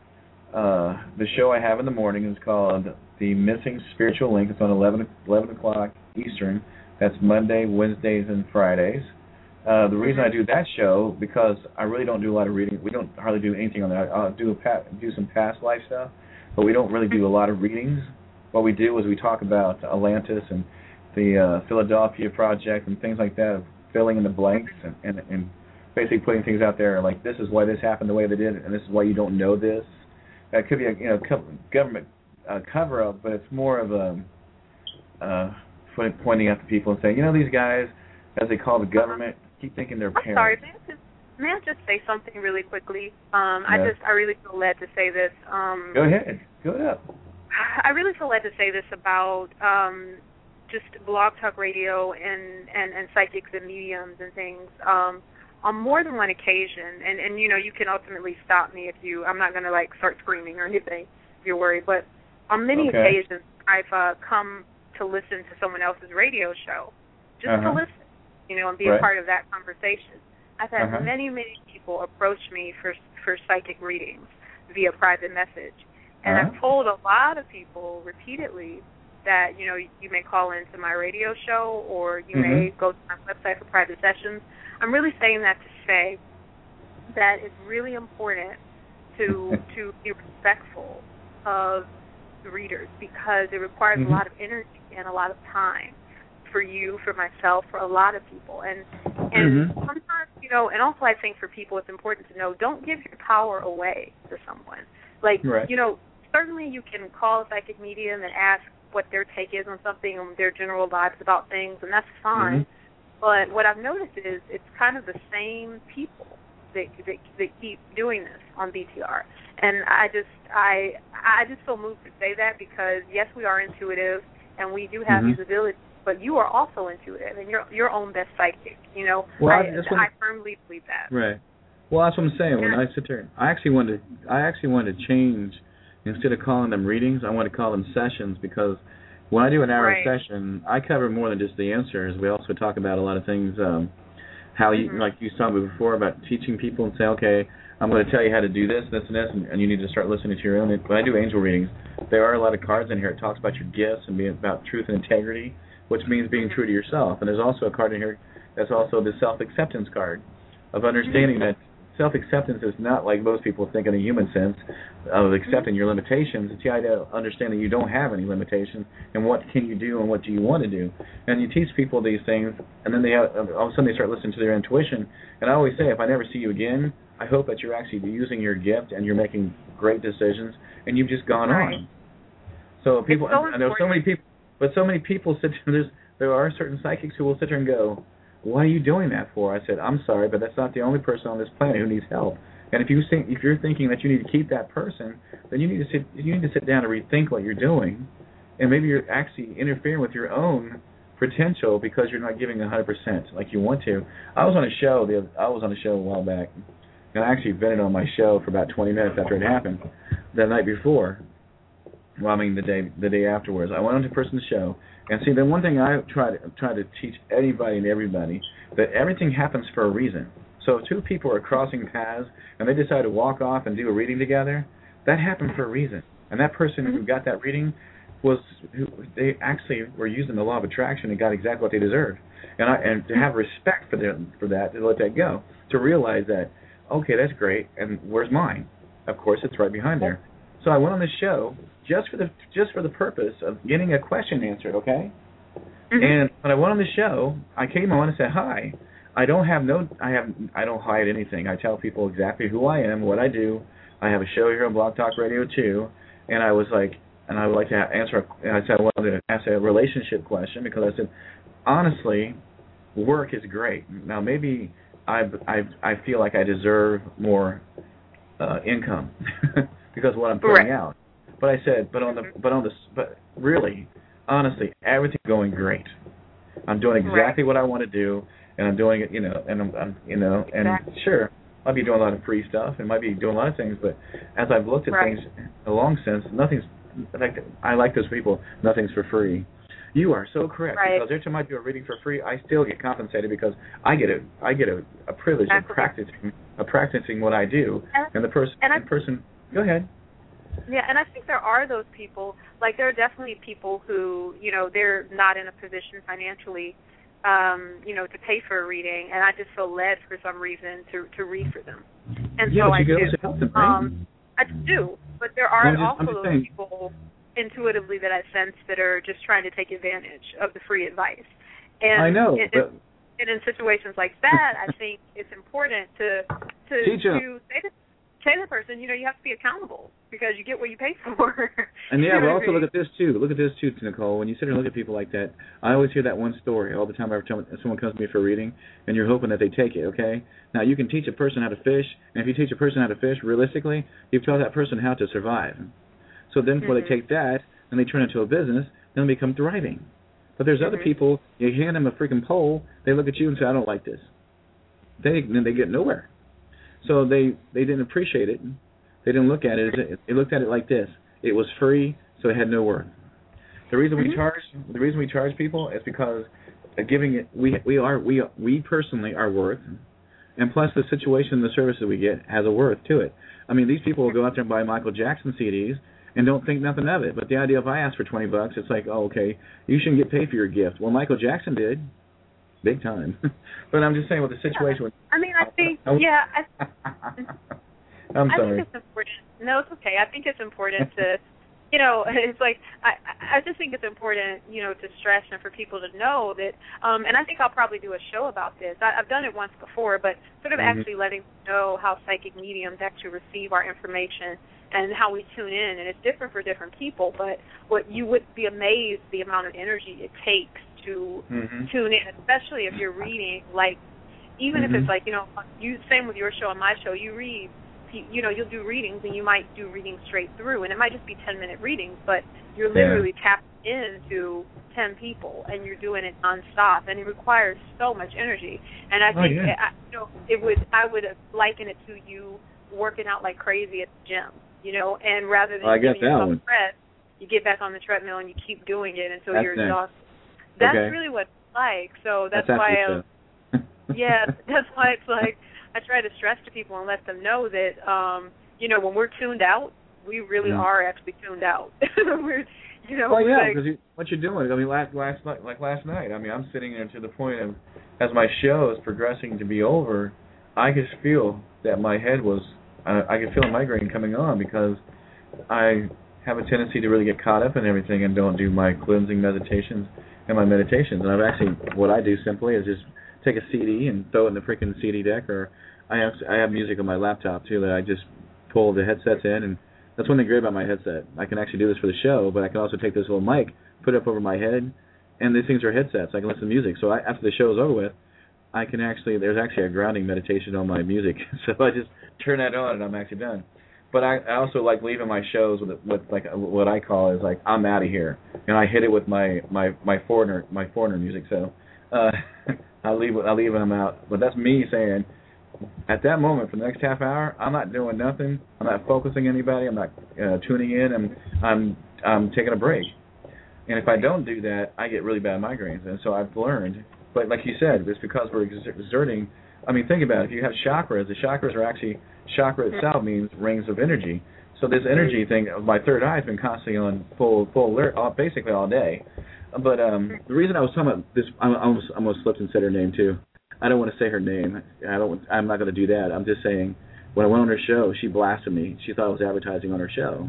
uh, the show I have in the morning is called The Missing Spiritual Link. It's on eleven, eleven o'clock Eastern. That's Monday, Wednesdays, and Fridays. Uh, the reason I do that show, because I really don't do a lot of reading. We don't hardly do anything on that. I'll do a pa- do some past life stuff, but we don't really do a lot of readings. What we do is we talk about Atlantis and the uh, Philadelphia Project and things like that, of filling in the blanks and, and, and basically putting things out there like, this is why this happened the way they did, and this is why you don't know this. That could be a you know co- government uh, cover-up, but it's more of a uh, pointing at the people and saying, you know, these guys, as they call the government, keep thinking they're I'm parents. sorry, may I, just, may I just say something really quickly? Um, I yes. just, I really feel led to say this. Um, Go ahead. Go ahead. I really feel led to say this about um, just Blog Talk Radio and, and, and psychics and mediums and things. Um, on more than one occasion, and, and you know, you can ultimately stop me if you, I'm not going to like start screaming or anything if you're worried, but on many okay. occasions I've uh, come to listen to someone else's radio show, just uh-huh. to listen, you know, and be right. a part of that conversation. I've had uh-huh. many, many people approach me for for psychic readings via private message. And uh-huh. I've told a lot of people repeatedly that, you know, you may call into my radio show or you mm-hmm. may go to my website for private sessions. I'm really saying that to say that it's really important to to be respectful of the readers, because it requires mm-hmm. a lot of energy and a lot of time for you, for myself, for a lot of people. And and mm-hmm. sometimes, you know, and also I think for people it's important to know, don't give your power away to someone. Like, right. you know, certainly you can call a psychic medium and ask what their take is on something and their general vibes about things, and that's fine. Mm-hmm. But what I've noticed is it's kind of the same people that, that that keep doing this on B T R. And I just I I just feel moved to say that, because yes, we are intuitive and we do have mm-hmm. these abilities, but you are also intuitive and you're your own best psychic. You know, well, I, I, I firmly believe that. Right. Well, that's what I'm saying. When I sit there, I actually wanted to, I actually wanted to change, instead of calling them readings, I want to call them sessions, because when I do an hour right. session, I cover more than just the answers. We also talk about a lot of things, um, how you, mm-hmm. like you saw me before, about teaching people and say, okay, I'm going to tell you how to do this, this, and this, and, and you need to start listening to your own. When I do angel readings, there are a lot of cards in here. It talks about your gifts and being about truth and integrity, which means being true to yourself. And there's also a card in here that's also the self-acceptance card, of understanding mm-hmm. that self-acceptance is not like most people think in a human sense of accepting your limitations. It's the idea of understanding you don't have any limitations and what can you do and what do you want to do. And you teach people these things, and then they have, all of a sudden they start listening to their intuition. And I always say, if I never see you again, I hope that you're actually using your gift and you're making great decisions, and you've just gone right. on. So people, so I know so many people, but so many people sit. There's there are certain psychics who will sit there and go, "What are you doing that for?" I said, "I'm sorry, but that's not the only person on this planet who needs help. And if you think, if you're thinking that you need to keep that person, then you need to sit you need to sit down and rethink what you're doing, and maybe you're actually interfering with your own potential because you're not giving one hundred percent like you want to." I was on a show the I was on a show a while back, and I actually vented on my show for about twenty minutes after it happened the night before. Well, I mean the day the day afterwards. I went on to a person's show, and see, the one thing I try to try to teach anybody and everybody, that everything happens for a reason. So if two people are crossing paths and they decide to walk off and do a reading together, that happened for a reason. And that person who got that reading was who they actually were using the law of attraction and got exactly what they deserved. And I and to have respect for them for that, to let that go, to realize that, okay, that's great, and where's mine? Of course, it's right behind there. So I went on this show just for the just for the purpose of getting a question answered, okay? Mm-hmm. And when I went on the show, I came on and said, "Hi, I don't have no, I have, I don't hide anything. I tell people exactly who I am, what I do. I have a show here on Blog Talk Radio too." And I was like, and I would like to answer. And I said I wanted to ask a relationship question because I said, honestly, work is great. Now maybe I I I feel like I deserve more uh, income because of what I'm putting right. out. But I said, but on the, but on the, but really, honestly, everything's going great. I'm doing exactly right. what I want to do, and I'm doing it, you know, and I'm, I'm you know, and exactly. sure, I'll be doing a lot of free stuff, and might be doing a lot of things, but as I've looked at right. things along since, nothing's, like, I like those people, nothing's for free. You are so correct, right. because every time I do a reading for free, I still get compensated because I get a, I get a, a privilege exactly. of practicing, of practicing what I do, and, and the person, and I, the person, go ahead. Yeah, and I think there are those people, like there are definitely people who, you know, they're not in a position financially, um, you know, to pay for a reading, and I just feel led for some reason to to read for them. And yeah, so but I you do. can also help them, right? Um, I do, but there are just, also those saying. people intuitively that I sense that are just trying to take advantage of the free advice. And I know, and, but... and in situations like that, I think it's important to to, to say to Say to the person, you know, you have to be accountable because you get what you pay for. And yeah, you know but also look at this too. Look at this too, Nicole. When you sit and look at people like that, I always hear that one story all the time. Every time someone comes to me for a reading, and you're hoping that they take it. Okay. Now you can teach a person how to fish, and if you teach a person how to fish, realistically, you've taught that person how to survive. So then, before mm-hmm. they take that, and they turn it into a business, then they become thriving. But there's mm-hmm. other people. You hand them a freaking pole, they look at you and say, "I don't like this." They then they get nowhere. So they, they didn't appreciate it. They didn't look at it. They looked at it like this: it was free, so it had no worth. The reason mm-hmm. we charge the reason we charge people is because giving it we we are we we personally are worth, and plus the situation, the services we get has a worth to it. I mean, these people will go out there and buy Michael Jackson C Ds and don't think nothing of it. But the idea, if I ask for twenty bucks, it's like, oh, okay, you shouldn't get paid for your gift. Well, Michael Jackson did. Big time. But I'm just saying with the situation. With, I mean, I think, yeah. I, I'm I sorry. think it's important. No, it's okay. I think it's important to, you know, it's like, I, I just think it's important, you know, to stress and for people to know that, um, and I think I'll probably do a show about this. I, I've done it once before, but sort of mm-hmm. actually letting know how psychic mediums actually receive our information and how we tune in. And it's different for different people, but what you would be amazed the amount of energy it takes to mm-hmm. tune in, especially if you're reading, like, even mm-hmm. if it's like, you know, you same with your show and my show, you read, you know, you'll do readings and you might do readings straight through, and it might just be ten-minute readings, but you're literally yeah. tapped into ten people, and you're doing it nonstop, and it requires so much energy. And I think, oh, yeah. I, you know, it would, I would liken it to you working out like crazy at the gym, you know, and rather than well, giving yourself a rest, you get back on the treadmill and you keep doing it until that's you're nice. exhausted. That's okay. really what it's like. So that's, that's why, I, yeah, that's why it's like I try to stress to people and let them know that, um, you know, when we're tuned out, we really mm-hmm. are actually tuned out. we're, you know, well, yeah, like, because you, what you're doing. I mean, last last night, like last night. I mean, I'm sitting there to the point of, as my show is progressing to be over, I could feel that my head was, uh, I could feel a migraine coming on because I have a tendency to really get caught up in everything and don't do my cleansing meditations and my meditations. And I've actually, what I do simply is just take a C D and throw it in the freaking C D deck, or I have I have music on my laptop too that I just pull the headsets in, and that's one thing great about my headset. I can actually do this for the show, but I can also take this little mic, put it up over my head, and these things are headsets. I can listen to music. So I, after the show is over with, I can actually, there's actually a grounding meditation on my music. So I just turn that on and I'm actually done. But I, I also like leaving my shows with with like what I call is like I'm out of here, and I hit it with my my my foreigner my foreigner music. So uh, I leave I leave them out. But that's me saying, at that moment for the next half hour, I'm not doing nothing. I'm not focusing anybody. I'm not uh, tuning in. I'm I'm I'm taking a break. And if I don't do that, I get really bad migraines. And so I've learned. But like you said, it's because we're exerting. I mean, think about it. If you have chakras, the chakras are actually, chakra itself means rings of energy. So this energy thing, my third eye has been constantly on full full alert, all, basically all day. But um, the reason I was talking about this, I almost, I almost slipped and said her name too. I don't want to say her name. I don't. I'm not going to do that. I'm just saying, when I went on her show, she blasted me. She thought I was advertising on her show.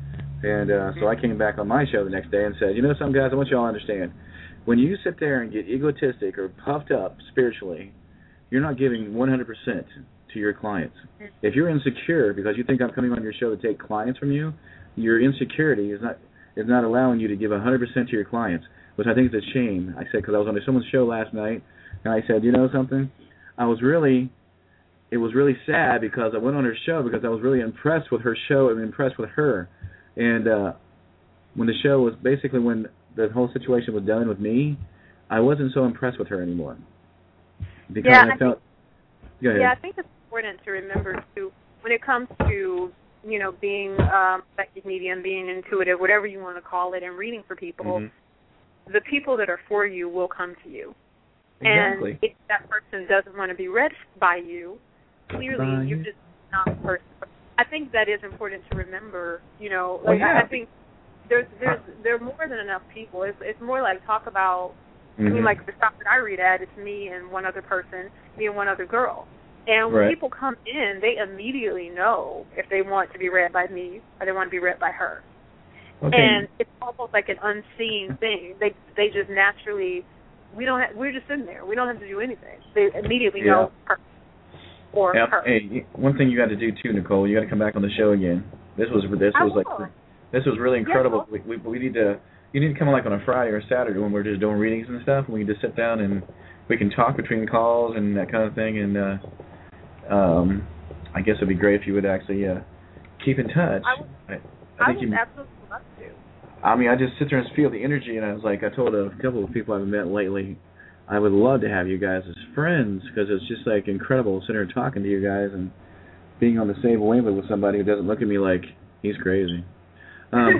And uh, so I came back on my show the next day and said, you know, some guys, I want you all to understand, when you sit there and get egotistic or puffed up spiritually, you're not giving one hundred percent to your clients. If you're insecure because you think I'm coming on your show to take clients from you, your insecurity is not is not allowing you to give one hundred percent to your clients, which I think is a shame. I said, because I was on someone's show last night, and I said, you know something? I was really, it was really sad because I went on her show because I was really impressed with her show and impressed with her. And uh, when the show was, basically when the whole situation was done with me, I wasn't so impressed with her anymore. Because yeah, I, I felt, think, go ahead. Yeah, I think it's important to remember, too, when it comes to, you know, being um, psychic medium, being intuitive, whatever you want to call it, and reading for people, mm-hmm. the people that are for you will come to you. Exactly. And if that person doesn't want to be read by you, clearly Bye. You're just not the person. I think that is important to remember. You know, like well, yeah. I think there's there's there are more than enough people. It's it's more like talk about. Mm-hmm. I mean, like the shop that I read at, it's me and one other person, me and one other girl. And when right. people come in, they immediately know if they want to be read by me or they want to be read by her. Okay. And it's almost like an unseen thing. They they just naturally. We don't. Have, we're just sitting there. We don't have to do anything. They immediately yeah. know her or yeah. her. Hey, one thing you got to do too, Nicole. You got to come back on the show again. This was this I was will. like this was really incredible. Yeah. We, we we need to. You need to come on like on a Friday or a Saturday when we're just doing readings and stuff. And we can just sit down and we can talk between calls and that kind of thing. And uh, um, I guess it'd be great if you would actually uh, keep in touch. I would, I, I, I think would you, absolutely love to. I mean, I just sit there and feel the energy, and I was like, I told a couple of people I've met lately, I would love to have you guys as friends because it's just like incredible sitting here talking to you guys and being on the same wavelength with somebody who doesn't look at me like he's crazy. Um,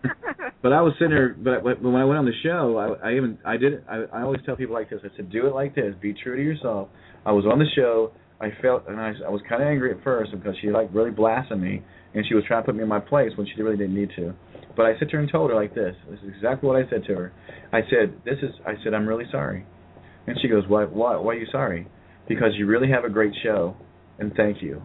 but I was sitting there, but when I went on the show, I, I even I did it. I, I always tell people like this. I said, do it like this. Be true to yourself. I was on the show. I felt, and I, I was kind of angry at first because she like really blasted me, and she was trying to put me in my place when she really didn't need to. But I sit there and told her like this. This is exactly what I said to her. I said, this is. I said, I'm really sorry. And she goes, why, why, why are you sorry? Because you really have a great show, and thank you.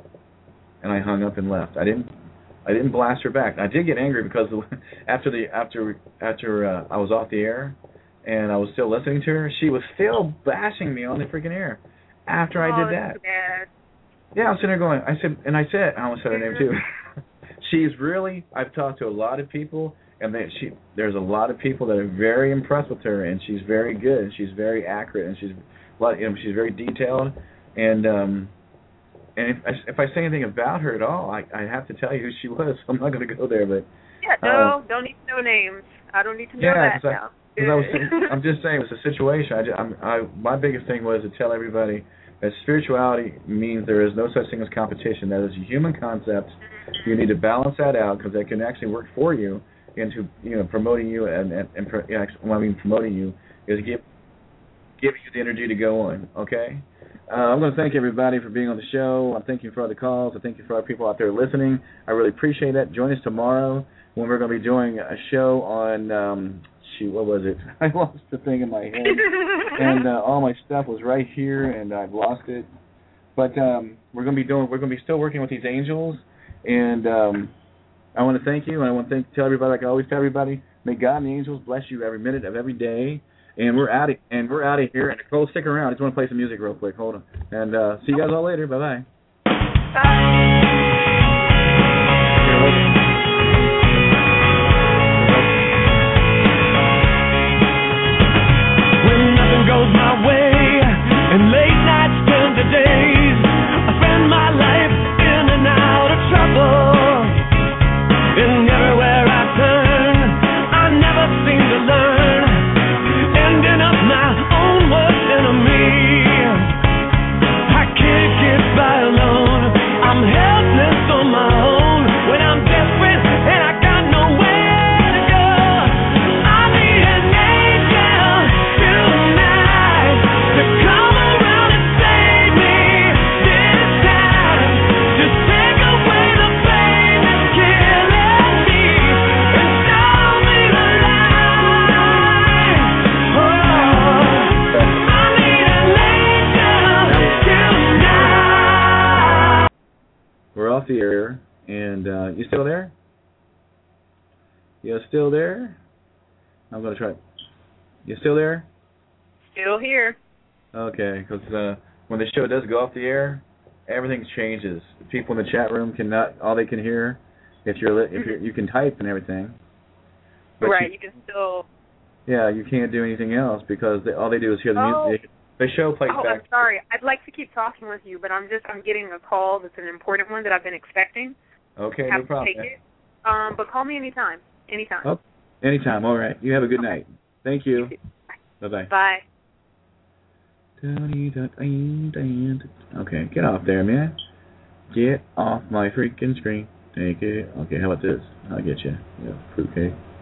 And I hung up and left. I didn't. I didn't blast her back. I did get angry because after the after after uh, I was off the air, and I was still listening to her, she was still bashing me on the freaking air. After oh, I did that, bad. yeah, I was sitting there going. I said, and I said, I almost said her name too. She's really. I've talked to a lot of people, and they, she there's a lot of people that are very impressed with her, and she's very good, and she's very accurate, and she's a lot. You know, she's very detailed, and um. And if I, if I say anything about her at all, I, I have to tell you who she was. I'm not going to go there, but yeah, no, um, don't need to know names. I don't need to know yeah, that cause now. I, cause I was, I'm just saying, it's a situation. I, just, I'm, I, my biggest thing was to tell everybody that spirituality means there is no such thing as competition. That is a human concept. You need to balance that out because that can actually work for you into you know promoting you and and, and pro, you know, well, I mean promoting you is give giving you the energy to go on. Okay. Uh, I'm going to thank everybody for being on the show. I'm thanking you for all the calls. I thank you for our people out there listening. I really appreciate that. Join us tomorrow when we're going to be doing a show on, um, shoot, what was it? I lost the thing in my head. and uh, all my stuff was right here, and I've lost it. But um, we're gonna be doing. We're gonna be still working with these angels, and um, I want to thank you. And I want to thank tell everybody, like I always tell everybody, may God and the angels bless you every minute of every day. And we're out of and we're out of here. And Nicole, stick around. I just want to play some music real quick. Hold on. And uh, see you guys all later. Bye bye. Bye. Goes my way, and late nights turn to days. I spend my life in and out of trouble, and everywhere I turn, I never seem to learn, ending up my own worst enemy. I can't get by alone, I'm helpless on my own, when I'm desperate and I got nowhere to go. I need an angel tonight to come around and save me this time, to take away the pain that's killing me and show me the light. Oh, I need an angel tonight. We're off the air, and uh, you still there? You still there? I'm gonna try. You still there? Still here. Okay, because uh, when the show does go off the air, everything changes. The people in the chat room cannot. All they can hear, if you're li- if you're, you can type and everything. But right, you, you can still... yeah, you can't do anything else because they, all they do is hear the Oh. music. The show plays Oh, back. I'm sorry. I'd like to keep talking with you, but I'm just, I'm getting a call that's an important one that I've been expecting. Okay, Have no problem. to take it. Um, but call me anytime. Anytime. Oh, anytime. All right. You have a good night. Thank you. Bye-bye. Bye. Okay, get off there, man. Get off my freaking screen. Take it. Okay, how about this? I'll get you. Yeah, fruitcake.